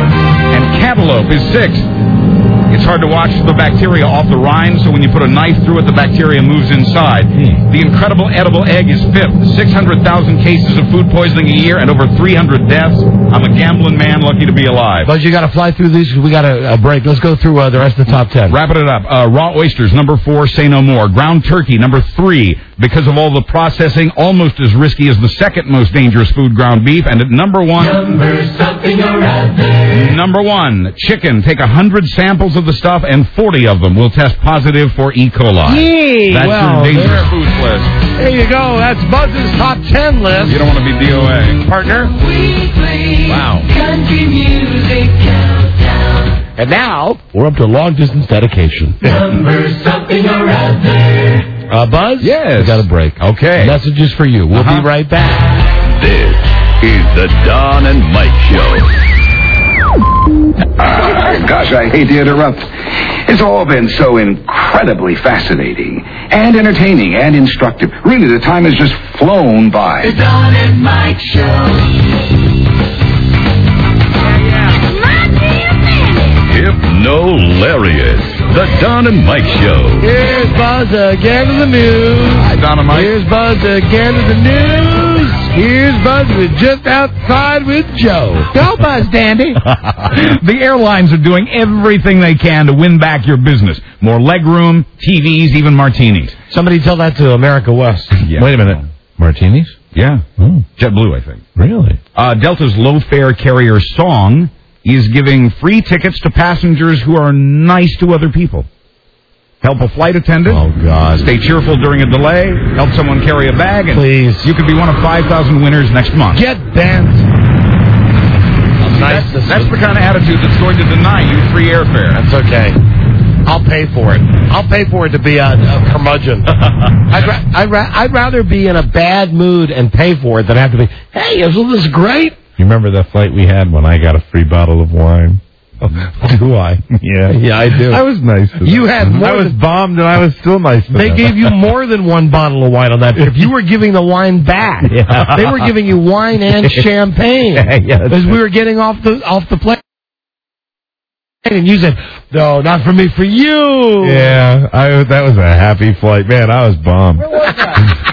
And cantaloupe is six. It's hard to watch the bacteria off the rind, so when you put a knife through it, the bacteria moves inside. Hmm. The incredible edible egg is fifth. six hundred thousand cases of food poisoning a year and over three hundred deaths. I'm a gambling man, lucky to be alive. Buzz, you got to fly through these. We got a, a break. Let's go through uh, the rest of the top ten. Wrapping it up. Uh, raw oysters, number four, say no more. Ground turkey, number three, because of all the processing, almost as risky as the second most dangerous food, ground beef. And at number one, Number something or other. number one, chicken. Take one hundred samples of the stuff, and forty of them will test positive for E. coli. Yee, That's well, your dangerous there- foods list. There you go. That's Buzz's top ten list. You don't want to be D O A. Partner. Weekly Wow. country music countdown. And now, we're up to long distance dedication. Number something or other. Uh, Buzz? Yes. We got a break. Okay. Messages for you. We'll Uh-huh. be right back. This is the Don and Mike Show. Ah, gosh, I hate to interrupt. It's all been so incredibly fascinating and entertaining and instructive. Really, the time has just flown by. The Don and Mike Show. Hypnolarious. The Don and Mike Show. Here's Buzz again to the news. Hi, Don and Mike. Here's Buzz again to the news. Here's Buzz with Just Outside with Joe. Go, Buzz Dandy. The airlines are doing everything they can to win back your business. More legroom, T Vs, even martinis. Somebody tell that to America West. Yeah. Wait a minute. Martinis? Yeah. Oh, JetBlue, I think. really? Uh, Delta's low-fare carrier Song is giving free tickets to passengers who are nice to other people. Help a flight attendant. Oh, God. Stay cheerful during a delay. Help someone carry a bag. And Please. you could be one of five thousand winners next month. Get bent. That's, that's the kind of attitude that's going to deny you free airfare. That's okay. I'll pay for it. I'll pay for it to be a, a curmudgeon. I'd, ra- I'd, ra- I'd rather be in a bad mood and pay for it than have to be, hey, isn't this great? You remember that flight we had when I got a free bottle of wine? Do I? Yeah. Yeah, I do. I was nice to them. You had more I was than- bombed and I was still nice to They them. gave you more than one bottle of wine on that trip. You were giving the wine back. Yeah. They were giving you wine and champagne. Yeah, yeah, that's As we right. were getting off the off the plane. And you said, no, not for me, for you. Yeah, I, that was a happy flight. Man, I was bombed. Where was that?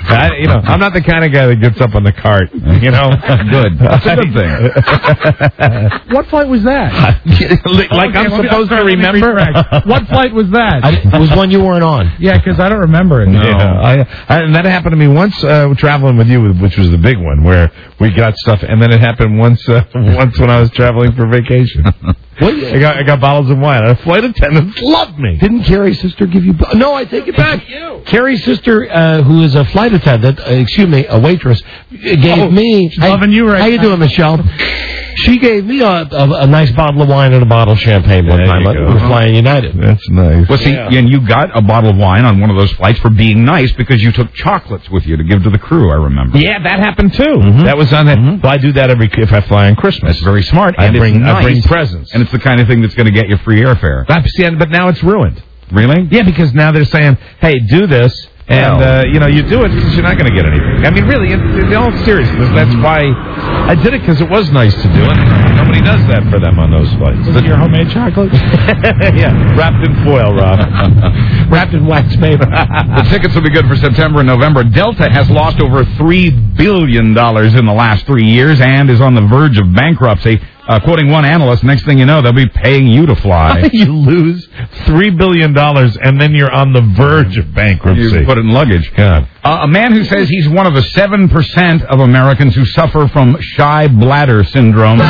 I, you know, I'm not the kind of guy that gets up on the cart. You know, good. That's a good thing. What flight was that? like I'm supposed to remember. What flight was that? I, it was one you weren't on. Yeah, because I don't remember it. No, I, I, and that happened to me once uh, traveling with you, which was the big one, where we got stuff, and then it happened once, uh, once when I was traveling for vacation. What? I got I got bottles of wine. And flight attendants loved me. Didn't Carrie's sister give you... No, I take it back. Carrie's sister, uh, who is a flight attendant, uh, excuse me, a waitress, gave Oh, me... she's loving you right How you now. doing, Michelle? She gave me a, a, a nice bottle of wine and a bottle of champagne one There time. you We go. were flying United. That's nice. Well, see, and you got a bottle of wine on one of those flights for being nice because you took chocolates with you to give to the crew, I remember. Yeah, that happened too. That was on that. Well, I do that every if I fly on Christmas. That's very smart. I and bring it's nice, I bring presents. And it's the kind of thing that's going to get you free airfare. That's, yeah, but now it's ruined. Really? Yeah, because now they're saying, "Hey, do this," and uh, you know, you do it because you're not going to get anything. I mean, really, in, in all seriousness, that's why I did it because it was nice to do it. Nobody does that for them on those flights. Was it your homemade chocolate? Yeah, wrapped in foil, Rob. Wrapped in wax paper. The tickets will be good for September and November. Delta has lost over three billion dollars in the last three years and is on the verge of bankruptcy. Uh, quoting one analyst, next thing you know, they'll be paying you to fly. You lose three billion dollars and then you're on the verge of bankruptcy. You put it in luggage. God. Uh, a man who says he's one of the seven percent of Americans who suffer from shy bladder syndrome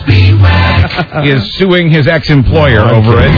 is suing his ex-employer Oh, over it.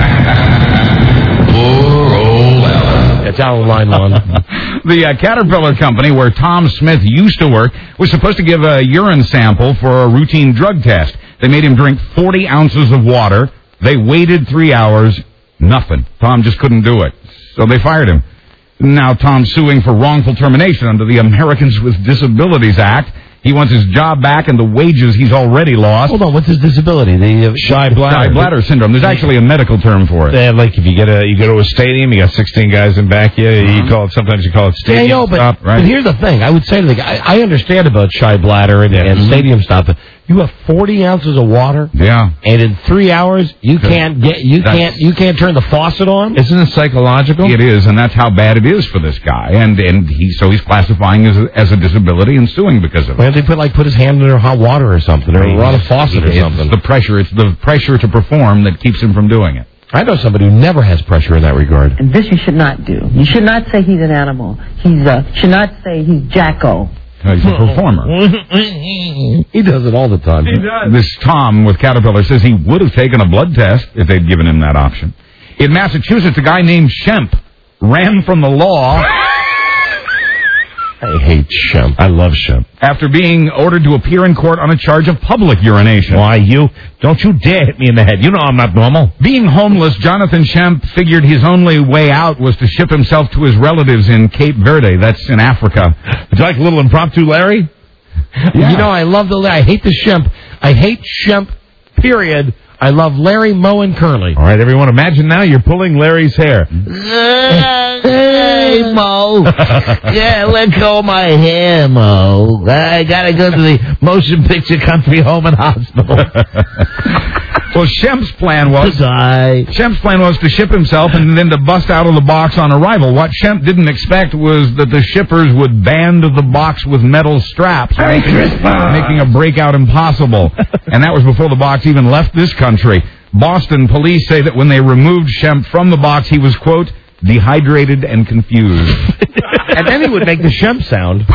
Poor old Ella. It's out of line, Lon. The uh, Caterpillar company where Tom Smith used to work was supposed to give a urine sample for a routine drug test. They made him drink forty ounces of water. They waited three hours. Nothing. Tom just couldn't do it. So they fired him. Now Tom's suing for wrongful termination under the Americans with Disabilities Act. He wants his job back and the wages he's already lost. Hold on, what's his disability? The uh, Shy bladder. Shy bladder syndrome. There's actually a medical term for it. Yeah, like if you get a you go to a stadium, you got sixteen guys in back you. You call it sometimes you call it Yeah, stadium I know, but, stop, right? but here's the thing. I would say to the guy, I, I understand about shy bladder and, and stadium stop, but you have forty ounces of water, Yeah. and in three hours you can't get you That's- can't you can't turn the faucet on. Isn't it psychological? It is, and that's how bad it is for this guy. And and he so he's classifying as a, as a disability and suing because of Why it. don't they put like put his hand under hot water or something, or run a faucet or It's something? the pressure. It's the pressure to perform that keeps him from doing it. I know somebody who never has pressure in that regard. And this you should not do. You should not say he's an animal. He's uh, should not say he's Jacko. Uh, he's a performer. He does it all the time. This Tom with Caterpillar says he would have taken a blood test if they'd given him that option. In Massachusetts, a guy named Shemp ran from the law I hate Shemp. I love Shemp. after being ordered to appear in court on a charge of public urination. Why, you? Don't you dare hit me in the head. You know I'm not normal. Being homeless, Jonathan Shemp figured his only way out was to ship himself to his relatives in Cape Verde. That's in Africa. Would you like a little impromptu, Larry? Yeah. You know, I love the. I hate the Shemp. I hate Shemp. Period. I love Larry, Moe, and Curly. All right, everyone, imagine now you're pulling Larry's hair. Hey, Mo. Yeah, let go of my hair, Mo. I gotta go to the Motion Picture Country Home and Hospital. Well, Shemp's plan was to die. Shemp's plan was to ship himself and then to bust out of the box on arrival. What Shemp didn't expect was that the shippers would band the box with metal straps, making, making a breakout impossible. And that was before the box even left this country. Boston police say that when they removed Shemp from the box, he was, quote, dehydrated and confused. And then he would make the Shemp sound.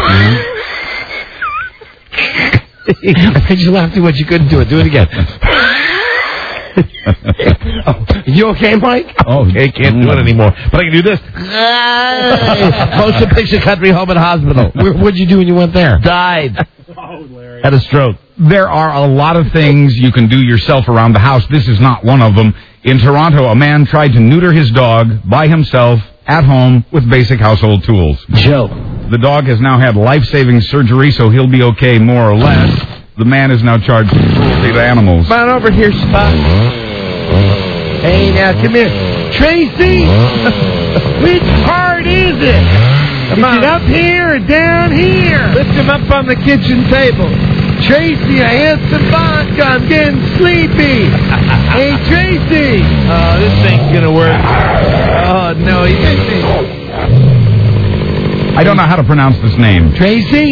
I made you laugh too much. You couldn't do it. Do it again. Oh, you okay, Mike? Oh, okay, can't do it anymore. But I can do this. Motion Picture Country Home and Hospital. Where, what'd you do when you went there? Died. Had a stroke. There are a lot of things you can do yourself around the house. This is not one of them. In Toronto, a man tried to neuter his dog by himself at home with basic household tools. Joe. The dog has now had life-saving surgery, so he'll be okay more or less. The man is now charged with cruelty to animals. Come on over here, Spot. Hey, now, come here. Tracy! Which part is it? Come is on. It up here or down here? Lift him up on the kitchen table. Tracy, I had some vodka. I'm getting sleepy. Hey, Tracy! Oh, this thing's gonna work. Oh, no, he I don't know how to pronounce this name. Tracy?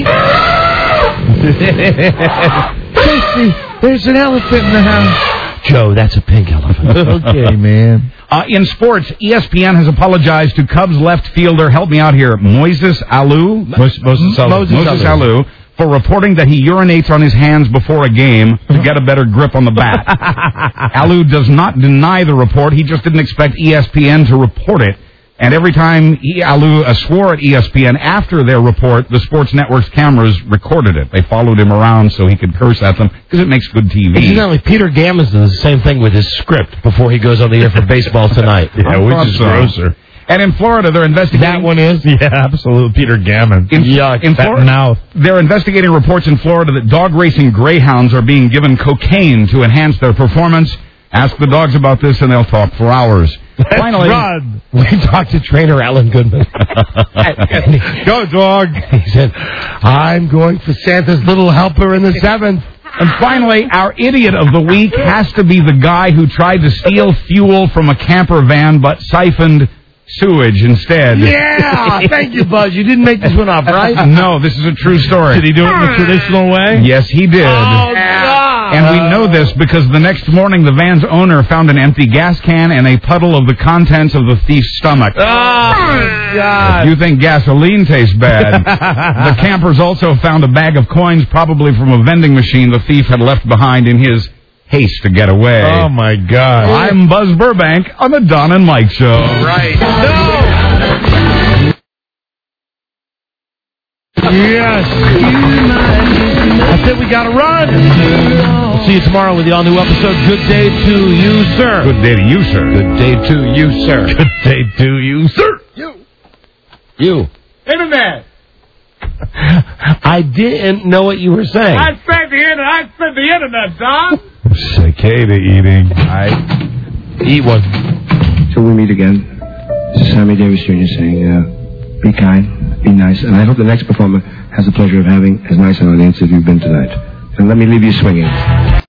Tracy, there's an elephant in the house. Joe, that's a pink elephant. Okay, man. Uh, in sports, E S P N has apologized to Cubs left fielder, help me out here, Moises Alou. Moses Alou. Moses, Moses Alou. For reporting that he urinates on his hands before a game to get a better grip on the bat. Alou does not deny the report. He just didn't expect E S P N to report it. And every time he, Alou uh, swore at E S P N after their report, the sports network's cameras recorded it. They followed him around so he could curse at them because it makes good T V. Incidentally, Peter Gammons does the same thing with his script before he goes on the air for baseball tonight. Yeah, which is so. grosser. And in Florida, they're investigating... That one is? Yeah, absolute Peter Gammon. In, Yuck, in that Florida, mouth. They're investigating reports in Florida that dog racing greyhounds are being given cocaine to enhance their performance. Ask the dogs about this and they'll talk for hours. Let's Finally, run. We talked to trainer Alan Goodman. Go, dog. He said, I'm going for Santa's little helper in the seventh. And finally, our idiot of the week has to be the guy who tried to steal fuel from a camper van but siphoned sewage instead. Yeah, thank you, Buzz. You didn't make this one up, right? No, this is a true story. Did he do it in the traditional way? Yes, he did. Oh, God. And we know this because the next morning the van's owner found an empty gas can and a puddle of the contents of the thief's stomach. Oh, God. If you think gasoline tastes bad, the campers also found a bag of coins, probably from a vending machine the thief had left behind in his haste to get away. Oh, my God. I'm Buzz Burbank on the Don and Mike Show. Right. No! Yes. That's it. We got to run. We'll see you tomorrow with the all-new episode. Good day to you, sir. Good day to you, sir. Good day to you, sir. Good day to you, sir. You. You. Internet. I didn't know what you were saying. I said the internet. I said the internet, Don. Cicada eating. I eat one. Till we meet again, this is Sammy Davis Junior saying, uh, be kind, be nice, and I hope the next performer has the pleasure of having as nice an audience as you've been tonight. And let me leave you swinging.